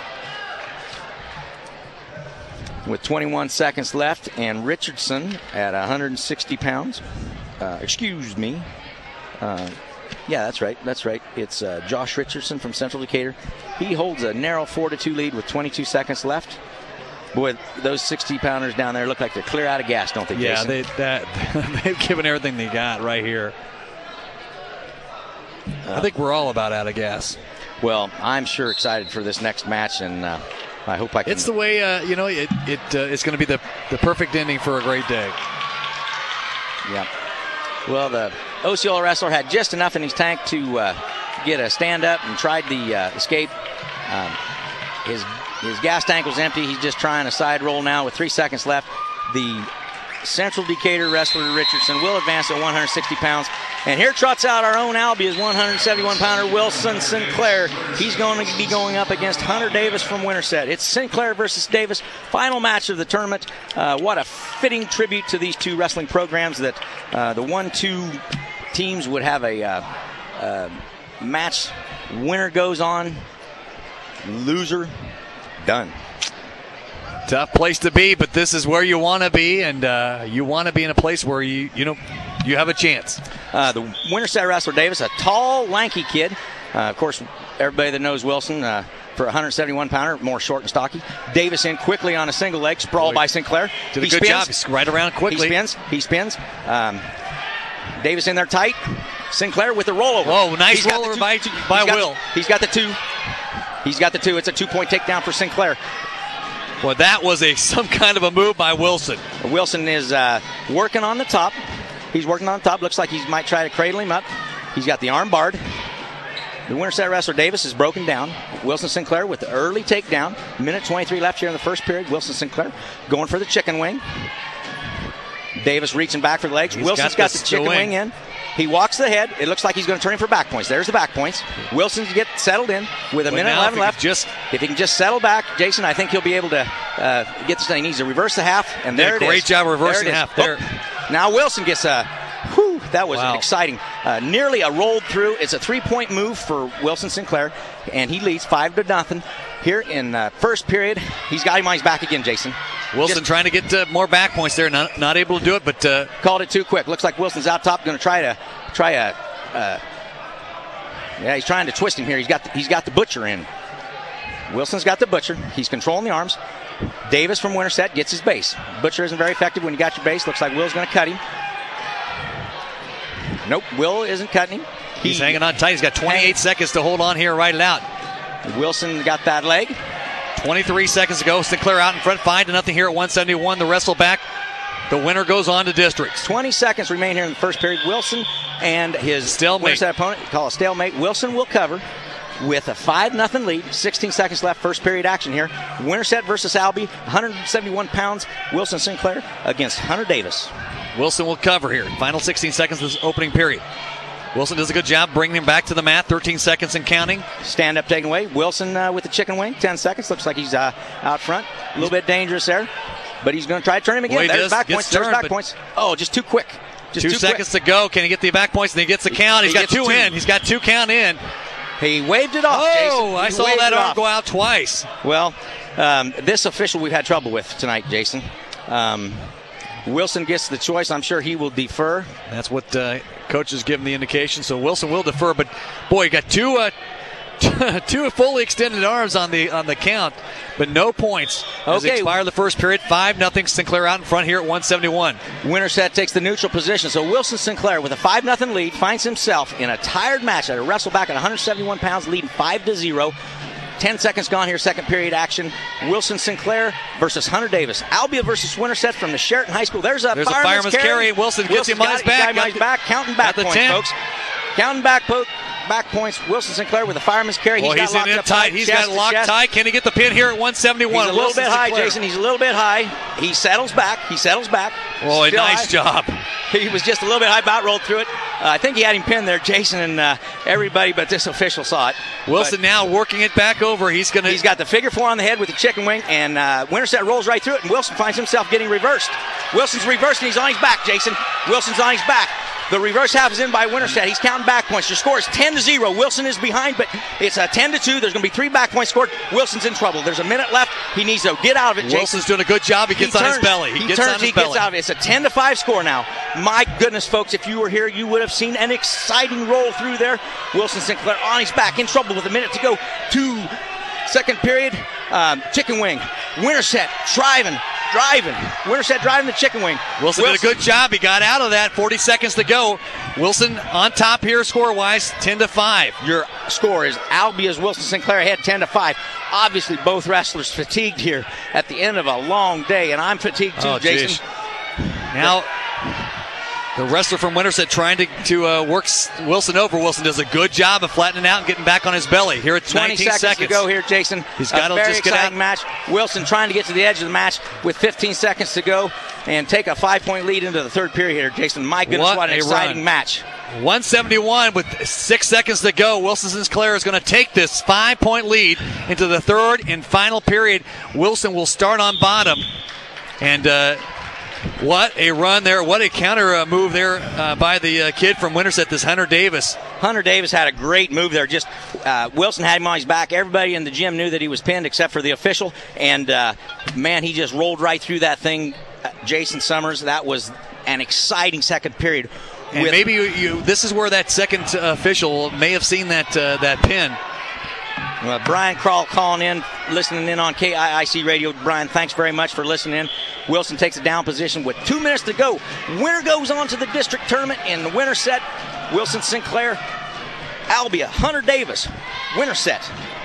S2: With 21 seconds left, and Richardson at 160 pounds. Excuse me. Yeah, that's right. That's right. It's Josh Richardson from Central Decatur. He holds a narrow 4-2 lead with 22 seconds left. Boy, those 60-pounders down there look like they're clear out of gas, don't they, Jason?
S1: Yeah, they've given everything they got right here. I think we're all about out of gas.
S2: Well, I'm sure excited for this next match, and I hope I can.
S1: It's the way, it's going to be the perfect ending for a great day.
S2: Yeah. Well, the Osceola wrestler had just enough in his tank to get a stand-up and tried the escape. His gas tank was empty. He's just trying a side roll now with 3 seconds left. The Central Decatur wrestler Richardson will advance at 160 pounds. And here trots out our own Albia's 171-pounder Wilson Sinclair. He's going to be going up against Hunter Davis from Winterset. It's Sinclair versus Davis, final match of the tournament. What a fitting tribute to these two wrestling programs that the 1-2 teams would have a match. Winner goes on, loser done.
S1: Tough place to be, but this is where you want to be, and you want to be in a place where you have a chance.
S2: The Winterset wrestler Davis, a tall, lanky kid. Of course, everybody that knows Wilson for a 171-pounder, more short and stocky. Davis in quickly on a single leg, sprawled by Sinclair.
S1: Did a good job. He's right around quickly.
S2: He spins. Davis in there tight. Sinclair with the rollover.
S1: Oh, nice rollover by Will.
S2: He's got the two. It's a 2-point takedown for Sinclair.
S1: Well, that was some kind of a move by Wilson.
S2: Wilson is working on the top. He's working on the top. Looks like he might try to cradle him up. He's got the arm barred. The Winterset wrestler Davis is broken down. Wilson Sinclair with the early takedown. Minute 23 left here in the first period. Wilson Sinclair going for the chicken wing. Davis reaching back for the legs. Wilson's got the chicken wing in. He walks the head. It looks like he's going to turn him for back points. There's the back points. Wilson's get settled in with a minute 11 left. If he can just settle back, Jason, I think he'll be able to get this thing. He needs to reverse the half, and there it is.
S1: Great job reversing the half there.
S2: Now Wilson gets that was exciting. Nearly a rolled through. It's a 3-point move for Wilson Sinclair, and he leads 5-0 here in first period. He's got him on his back again, Jason.
S1: Wilson trying to get more back points there, not able to do it, but
S2: called it too quick. Looks like Wilson's out top, going to try a. He's trying to twist him here. He's got the butcher in. Wilson's got the butcher. He's controlling the arms. Davis from Winterset gets his base. Butcher isn't very effective when you got your base. Looks like Will's going to cut him. Nope, Will isn't cutting him.
S1: He's hanging on tight. He's got 28 seconds to hold on here, ride it out.
S2: Wilson got that leg.
S1: 23 seconds to go. Sinclair out in front, 5-0 here at 171. The wrestle back. The winner goes on to districts.
S2: 20 seconds remain here in the first period. Wilson and his Winterset opponent call a stalemate. Wilson will cover with a 5-0 lead. 16 seconds left. First period action here. Winterset versus Albie. 171 pounds. Wilson Sinclair against Hunter Davis.
S1: Wilson will cover here. Final 16 seconds of this opening period. Wilson does a good job bringing him back to the mat. 13 seconds and counting.
S2: Stand up taken away. Wilson with the chicken wing. 10 seconds. Looks like he's out front. A little bit dangerous there. But he's going to try to turn him again. There's back points. There's back points. Oh, just too quick.
S1: Just 2 seconds to go. Can he get the back points? And he gets the count. He's got two in. He's got 2 count in.
S2: He waved it off, Jason.
S1: I saw that arm go out twice.
S2: Well, this official we've had trouble with tonight, Jason. Wilson gets the choice. I'm sure he will defer.
S1: That's what coaches give him the indication. So Wilson will defer. But, boy, you got two fully extended arms on the count, but no points. As they expire the first period, 5-0 Sinclair out in front here at 171.
S2: Winterset takes the neutral position. So Wilson Sinclair with a 5-0 lead finds himself in a tired match at a wrestle back at 171 pounds, leading 5-0. 10 seconds gone here, second period action. Wilson Sinclair versus Hunter Davis. Albia versus Winterset from the Sheraton High School. There's a fireman's carry.
S1: Wilson gets him on his back.
S2: Counting back points, folks. Counting back points. Wilson Sinclair with a fireman's carry.
S1: He's got locked up tight. He's got locked tight. Can he get the pin here at 171?
S2: He's a little bit high, Jason. He's a little bit high. He settles back.
S1: Boy, nice job.
S2: He was just a little bit high, about rolled through it. I think he had him pinned there, Jason, and everybody but this official saw it.
S1: Wilson now working it back over. He's
S2: got the figure 4 on the head with the chicken wing, and Winterset rolls right through it, and Wilson finds himself getting reversed. Wilson's reversed, and he's on his back, Jason. Wilson's on his back. The reverse half is in by Winterset. He's counting back points. Your score is 10-0. Wilson is behind, but it's a 10-2. There's going to be 3 back points scored. Wilson's in trouble. There's a minute left. He needs to get out of it.
S1: Wilson's doing a good job. He gets on his belly. He gets out of it.
S2: It's a 10-5 score now. My goodness, folks, if you were here, you would have seen an exciting roll through there. Wilson Sinclair on his back, in trouble with a minute to go. Second period, chicken wing. Winterset driving. Winterset driving the chicken wing.
S1: Wilson did a good job. He got out of that. 40 seconds to go. Wilson on top here score-wise, 10-5.
S2: Your score is Albia's Wilson Sinclair ahead 10-5. Obviously, both wrestlers fatigued here at the end of a long day, and I'm fatigued too, Jason.
S1: Geez. Now, the wrestler from Winterset trying to work Wilson over. Wilson does a good job of flattening out and getting back on his belly. Here it's 19 seconds
S2: to go here, Jason.
S1: He's got
S2: a very exciting match. Wilson trying to get to the edge of the match with 15 seconds to go and take a 5-point lead into the third period here, Jason. My goodness, what an exciting match.
S1: 171 with 6 seconds to go. Wilson Sinclair is going to take this 5-point lead into the third and final period. Wilson will start on bottom. And what a run there. What a counter move there by the kid from Winterset, this Hunter Davis.
S2: Hunter Davis had a great move there. Just Wilson had him on his back. Everybody in the gym knew that he was pinned except for the official. And, man, he just rolled right through that thing. Jason Summers, that was an exciting second period.
S1: And maybe this is where that second official may have seen that pin.
S2: Brian Krall calling in, listening in on KIIC Radio. Brian, thanks very much for listening in. Wilson takes a down position with 2 minutes to go. Winner goes on to the district tournament in the Winterset. Wilson Sinclair, Albia, Hunter Davis, Winterset.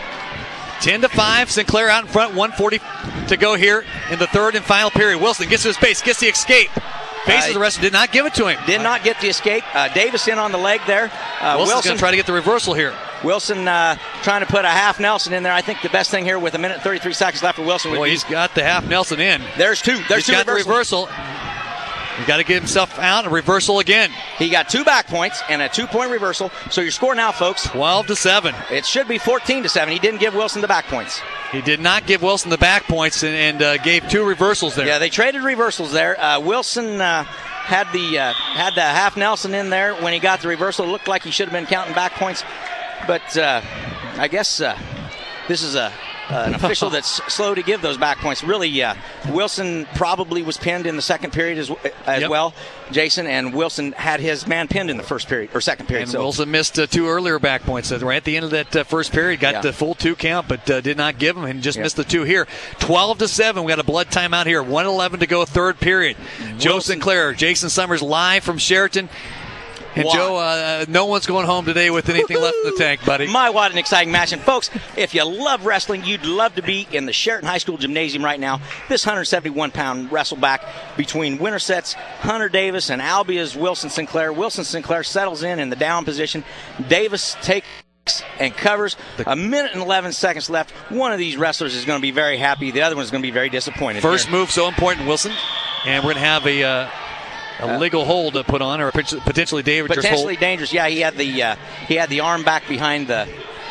S1: 10-5, Sinclair out in front, 1:40 to go here in the third and final period. Wilson gets to his base, gets the escape. Faces the wrestler, did not give it to him.
S2: Did not get the escape. Davis in on the leg there.
S1: Wilson's going to try to get the reversal here.
S2: Wilson trying to put a half Nelson in there. I think the best thing here with a minute and 33 seconds left for Wilson would be.
S1: He's got the half Nelson in.
S2: There's two.
S1: He's got the reversal. He's got to get himself out and reversal again.
S2: He got 2 back points and a 2-point reversal. So your score now, folks,
S1: 12-7.
S2: It should be 14-7. He didn't give Wilson the back points.
S1: He did not give Wilson the back points and gave 2 reversals there.
S2: Yeah, they traded reversals there. Wilson had the half Nelson in there when he got the reversal. It looked like he should have been counting back points, but I guess this is an official that's slow to give those back points. Really, Wilson probably was pinned in the second period as well, Jason, and Wilson had his man pinned in the first period or second period.
S1: And Wilson missed 2 earlier back points right at the end of that first period. Got the full 2 count, but did not give them and just missed the 2 here. 12-7. We got a blood timeout here. 1:11 to go, third period. Joe Sinclair, Jason Summers live from Sheraton. And Joe, no one's going home today with anything left in the tank, buddy.
S2: What an exciting match. And folks, if you love wrestling, you'd love to be in the Sheraton High School Gymnasium right now. This 171-pound wrestleback between Winterset's Hunter Davis and Albia's Wilson Sinclair. Wilson Sinclair settles in the down position. Davis takes and covers. A minute and 11 seconds left. One of these wrestlers is going to be very happy. The other one is going to be very disappointed.
S1: First move so important, Wilson. And we're going to have a legal hold to put on, or potentially dangerous hold.
S2: Potentially dangerous. Yeah, he had the arm back behind the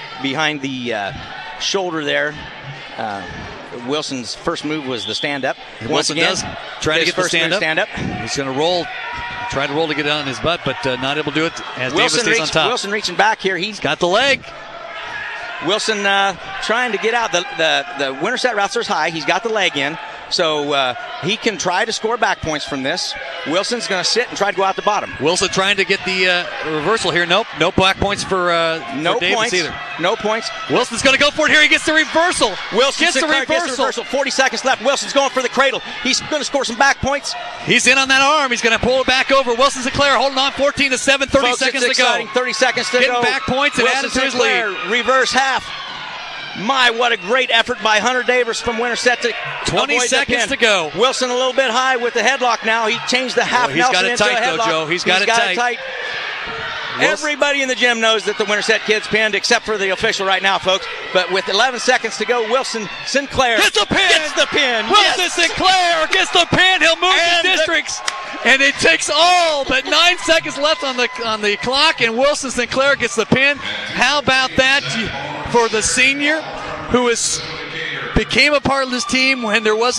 S2: shoulder there. Wilson's first move was the stand up.
S1: Wilson does try to get the stand up. He's going to roll. Try to roll to get it on his butt, but not able to do it as Davis stays on top.
S2: Wilson reaching back here. He's
S1: got the leg.
S2: Wilson trying to get out. The Winterset wrestler's high. He's got the leg in. So he can try to score back points from this. Wilson's going to sit and try to go out the bottom.
S1: Wilson trying to get the reversal here. Nope. No back points for Davis either.
S2: No points.
S1: Wilson's going to go for it here. He gets the reversal.
S2: Wilson gets the reversal. 40 seconds left. Wilson's going for the cradle. He's going to score some back points.
S1: He's in on that arm. He's going to pull it back over. Wilson Sinclair holding on 14-7. 30 seconds to go.
S2: 30 seconds to go.
S1: Getting back points and adding to his lead.
S2: Reverse half. What a great effort by Hunter Davis from Winterset to
S1: 20 seconds to go.
S2: Wilson a little bit high with the headlock now. He changed the half Nelson into a headlock.
S1: He's got it tight, though, Joe. He's got it tight.
S2: Everybody in the gym knows that the Winterset kid's pinned, except for the official right now, folks. But with 11 seconds to go, Wilson Sinclair
S1: gets the pin. Wilson Sinclair gets the pin. He'll move to districts. And it takes all but 9 seconds left on the clock, and Wilson Sinclair gets the pin. How about that for the senior who became a part of this team when there wasn't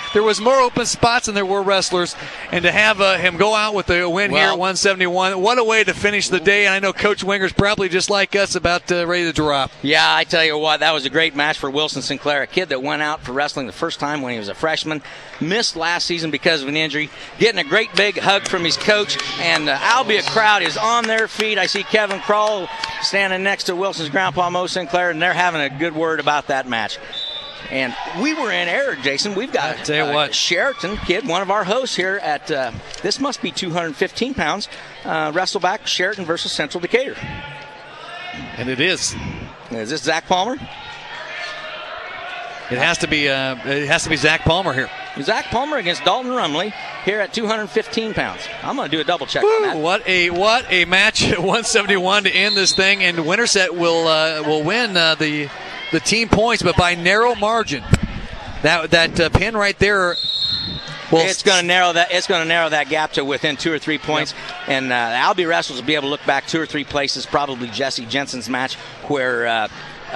S1: there was more open spots than there were wrestlers, and to have him go out with a win here at 171, what a way to finish the day. And I know Coach Winger's probably just like us, about ready to drop.
S2: Yeah, I tell you what, that was a great match for Wilson Sinclair, a kid that went out for wrestling the first time when he was a freshman, missed last season because of an injury, getting a great big hug from his coach, and the Albia crowd is on their feet. I see Kevin Kroll standing next to Wilson's grandpa, Mo Sinclair, and they're having a good word about that match. And we were in error, Jason. We've got Sheraton kid, one of our hosts here at, this must be 215 pounds, wrestleback Sheraton versus Central Decatur.
S1: And it is.
S2: Is this Zach Palmer?
S1: It has to be Zach Palmer here.
S2: Zach Palmer against Dalton Rumley here at 215 pounds. I'm going to do a double check on that.
S1: What a match at 171 to end this thing, and Winterset will win the team points, but by narrow margin. That pin right there.
S2: It's going to narrow that. It's going to narrow that gap to within 2 or 3 points, and the Albia wrestlers will be able to look back 2 or 3 places. Probably Jesse Jensen's match where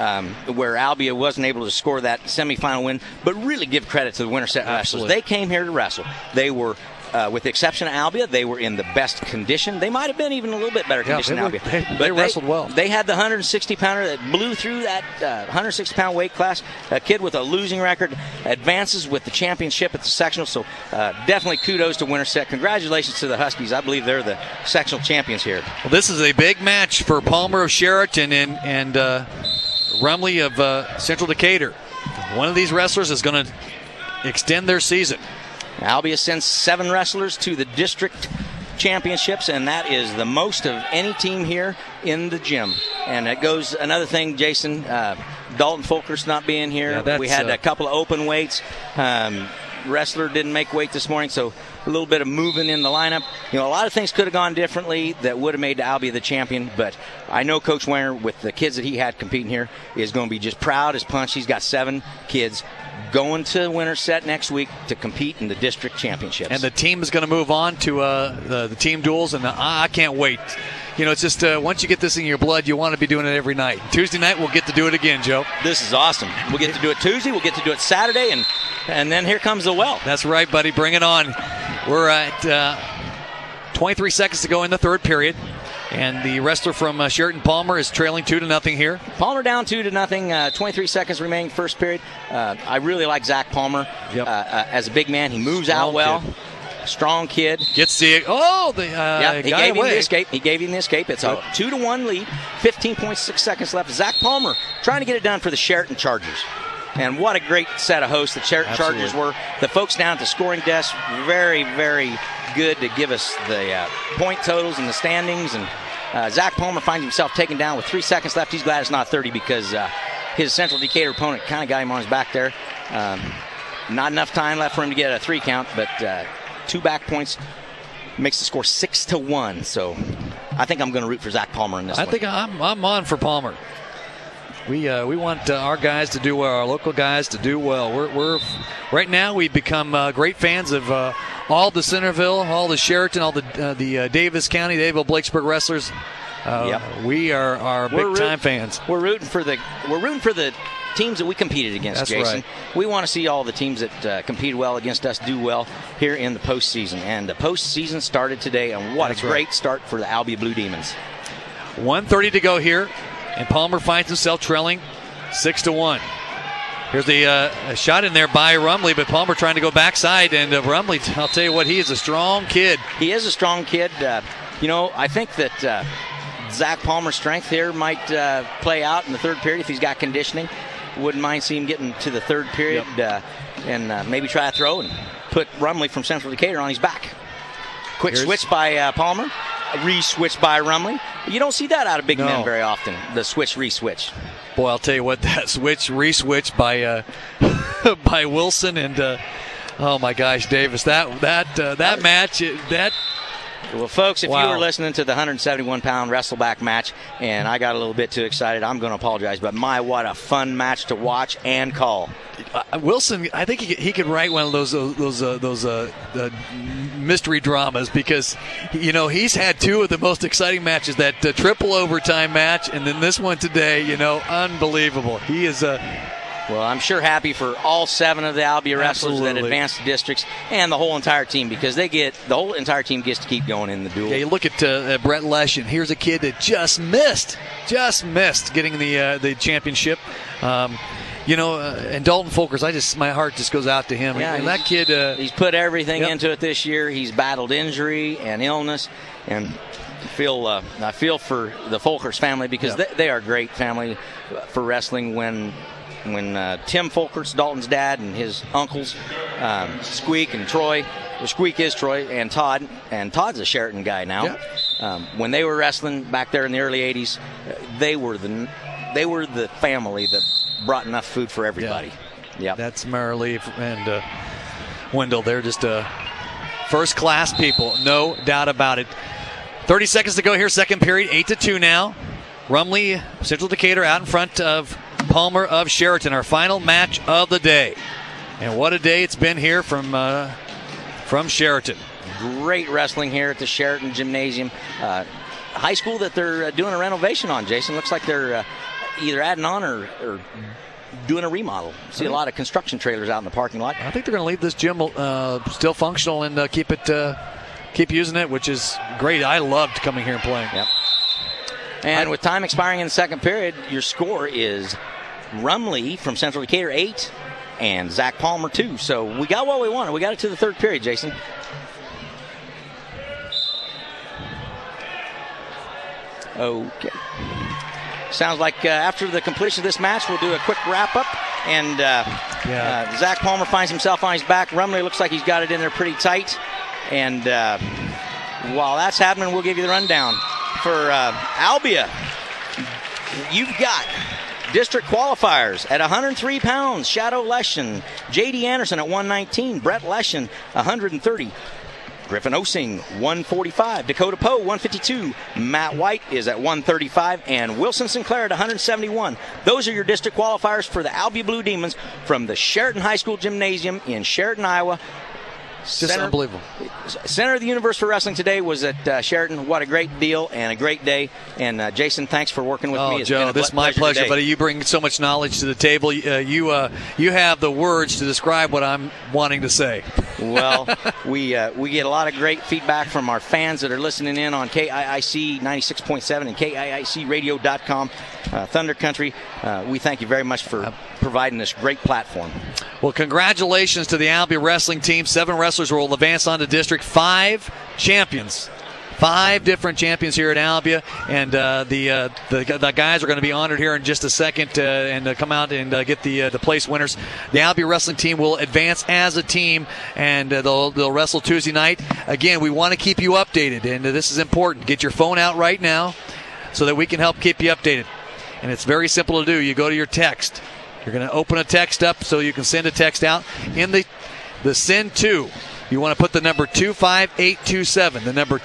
S2: Albia wasn't able to score that semifinal win, but really give credit to the Winterset wrestlers. They came here to wrestle. They were, with the exception of Albia, they were in the best condition. They might have been even a little bit better condition than Albia.
S1: They wrestled well.
S2: They had the 160-pounder that blew through that 160-pound weight class. A kid with a losing record advances with the championship at the sectional, so definitely kudos to Winterset. Congratulations to the Huskies. I believe they're the sectional champions here.
S1: Well, this is a big match for Palmer of Sheraton and Rumley of Central Decatur. One of these wrestlers is going to extend their season.
S2: Albia sends 7 wrestlers to the district championships, and that is the most of any team here in the gym. And it goes another thing, Jason, Dalton Fulker's not being here. We had a couple of open weights. Wrestler didn't make weight this morning, so a little bit of moving in the lineup. A lot of things could have gone differently that would have made Albia the champion, but I know Coach Wenger, with the kids that he had competing here, is going to be just proud as punch. He's got 7 kids going to Winterset next week to compete in the district championships.
S1: And the team is going to move on to the team duels, and I can't wait. It's just once you get this in your blood, you want to be doing it every night. Tuesday night, we'll get to do it again, Joe.
S2: This is awesome. We'll get to do it Tuesday. We'll get to do it Saturday, and then here comes the well.
S1: That's right, buddy. Bring it on. We're at 23 seconds to go in the third period. And the wrestler from Sheraton, Palmer, is trailing 2-0 here.
S2: Palmer down 2-0. 23 seconds remaining first period. I really like Zach Palmer as a big man. He moves out well. Kid. Strong kid.
S1: Gets the
S2: he gave him the escape. He gave him the escape. It's a 2-1 lead. 15.6 seconds left. Zach Palmer trying to get it done for the Sheraton Chargers. And what a great set of hosts the Sheraton Chargers were. The folks down at the scoring desk, very, very good to give us the point totals and the standings. And Zach Palmer finds himself taken down with 3 seconds left. He's glad it's not 30 because his Central Decatur opponent kind of got him on his back there. Not enough time left for him to get a 3 count, but 2 back points makes the score 6-1. So I think I'm going to root for Zach Palmer in this one.
S1: I think I'm on for Palmer. We want our guys to do well, our local guys to do well. We're right now we've become great fans of all the Centerville, all the Sheraton, all the Davis County, Davie Blakesburg wrestlers. We are big time fans.
S2: We're rooting for the teams that we competed against.
S1: That's
S2: Jason.
S1: Right.
S2: We want to see all the teams that competed well against us do well here in the postseason. And the postseason started today, and what a great start for the Albia Blue Demons.
S1: 1:30 to go here. And Palmer finds himself trailing 6-1. Here's the shot in there by Rumley, but Palmer trying to go backside. And Rumley, I'll tell you what, he is a strong kid.
S2: He is a strong kid. I think that Zach Palmer's strength here might play out in the third period if he's got conditioning. Wouldn't mind seeing him getting to the third period and maybe try a throw and put Rumley from Central Decatur on his back. Quick switch by Palmer. Re-switch by Rumley. You don't see that out of big men very often, the switch, re-switch.
S1: Boy, I'll tell you what, that switch, re-switch by by Wilson and, oh my gosh, Davis, that match,
S2: Well, folks, if you were listening to the 171-pound wrestleback match and I got a little bit too excited, I'm going to apologize, but what a fun match to watch and call.
S1: Wilson, I think he could write one of those mystery dramas because, he's had 2 of the most exciting matches, that triple overtime match and then this one today, unbelievable. He is
S2: Well, I'm sure happy for all 7 of the Albia wrestlers that advanced to districts and the whole entire team, because the whole entire team gets to keep going in the duel.
S1: Yeah, you look at Brett Leshen. Here's a kid that just missed getting the championship. And Dalton Folkers, my heart just goes out to him.
S2: Yeah,
S1: and that kid,
S2: he's put everything into it this year. He's battled injury and illness, and I feel for the Folkers family, because they are a great family for wrestling. When Tim Folkers, Dalton's dad, and his uncles, Squeak and Troy, Squeak is Troy, and Todd's a Sheraton guy now. Yeah. When they were wrestling back there in the early 80s, they were the family that brought enough food for everybody. Yeah.
S1: That's Marilee and Wendell. They're just first-class people, no doubt about it. 30 seconds to go here, second period, 8-2 now. Rumley, Central Decatur out in front of Palmer of Sheraton, our final match of the day. And what a day it's been here from Sheraton.
S2: Great wrestling here at the Sheraton Gymnasium. High school that they're doing a renovation on, Jason. Looks like they're either adding on or doing a remodel. See a lot of construction trailers out in the parking lot.
S1: I think they're going to leave this gym still functional and keep using it, which is great. I loved coming here and playing.
S2: Yep. And with time expiring in the second period, your score is Rumley from Central Decatur 8 and Zach Palmer 2. So we got what we wanted. We got it to the third period, Jason. Okay. Sounds like after the completion of this match, we'll do a quick wrap-up. And Zach Palmer finds himself on his back. Rumley looks like he's got it in there pretty tight. And while that's happening, we'll give you the rundown. For Albia, you've got district qualifiers at 103 pounds. Shadow Leshen, J.D. Anderson at 119. Brett Leshen, 130. Griffin Osing, 145. Dakota Poe, 152. Matt White is at 135. And Wilson Sinclair at 171. Those are your district qualifiers for the Albia Blue Demons from the Sheraton High School Gymnasium in Sheraton, Iowa.
S1: Just unbelievable.
S2: Center of the universe for wrestling today was at Sheraton. What a great deal and a great day. And Jason, thanks for working with me.
S1: It's Joe, this is my pleasure, buddy. You bring so much knowledge to the table. You have the words to describe what I'm wanting to say.
S2: Well, we get a lot of great feedback from our fans that are listening in on KIIC 96.7 and KIICradio.com. Thunder Country, we thank you very much for providing this great platform.
S1: Well, congratulations to the Albia wrestling team. 7 wrestlers will advance on to district. 5 champions. 5 different champions here at Albia, and the guys are going to be honored here in just a second and come out and get the place winners. The Albia wrestling team will advance as a team, and they'll wrestle Tuesday night. Again, we want to keep you updated, and this is important. Get your phone out right now so that we can help keep you updated. And it's very simple to do. You go to your text. You're going to open a text up so you can send a text out. In the send to, you want to put the number 25827. The number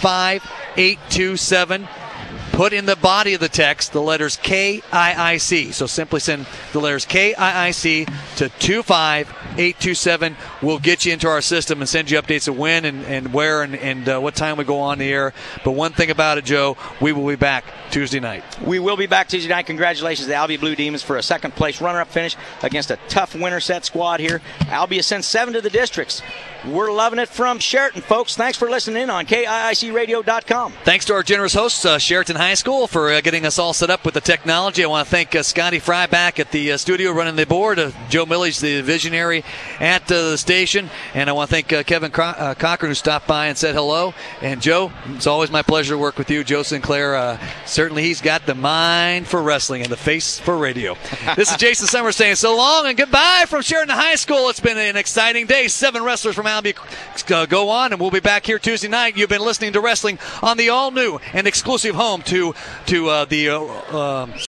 S1: 25827. Put in the body of the text the letters KIIC. So simply send the letters KIIC to 25827. We'll get you into our system and send you updates of when and where and what time we go on the air. But one thing about it, Joe, we will be back Tuesday night.
S2: We will be back Tuesday night. Congratulations to the Albia Blue Demons for a second-place runner-up finish against a tough winner-set squad here. Albia sends 7 to the districts. We're loving it from Sheraton, folks. Thanks for listening in on KIICradio.com.
S1: Thanks to our generous hosts, Sheraton High School, for getting us all set up with the technology. I want to thank Scotty Fry back at the studio running the board. Joe Millie's the visionary at the station. And I want to thank Kevin Cochran, who stopped by and said hello. And Joe, it's always my pleasure to work with you. Joe Sinclair, certainly he's got the mind for wrestling and the face for radio. This is Jason Summers saying so long and goodbye from Sheraton High School. It's been an exciting day. 7 wrestlers from Albia go on, and we'll be back here Tuesday night. You've been listening to wrestling on the all-new and exclusive home to the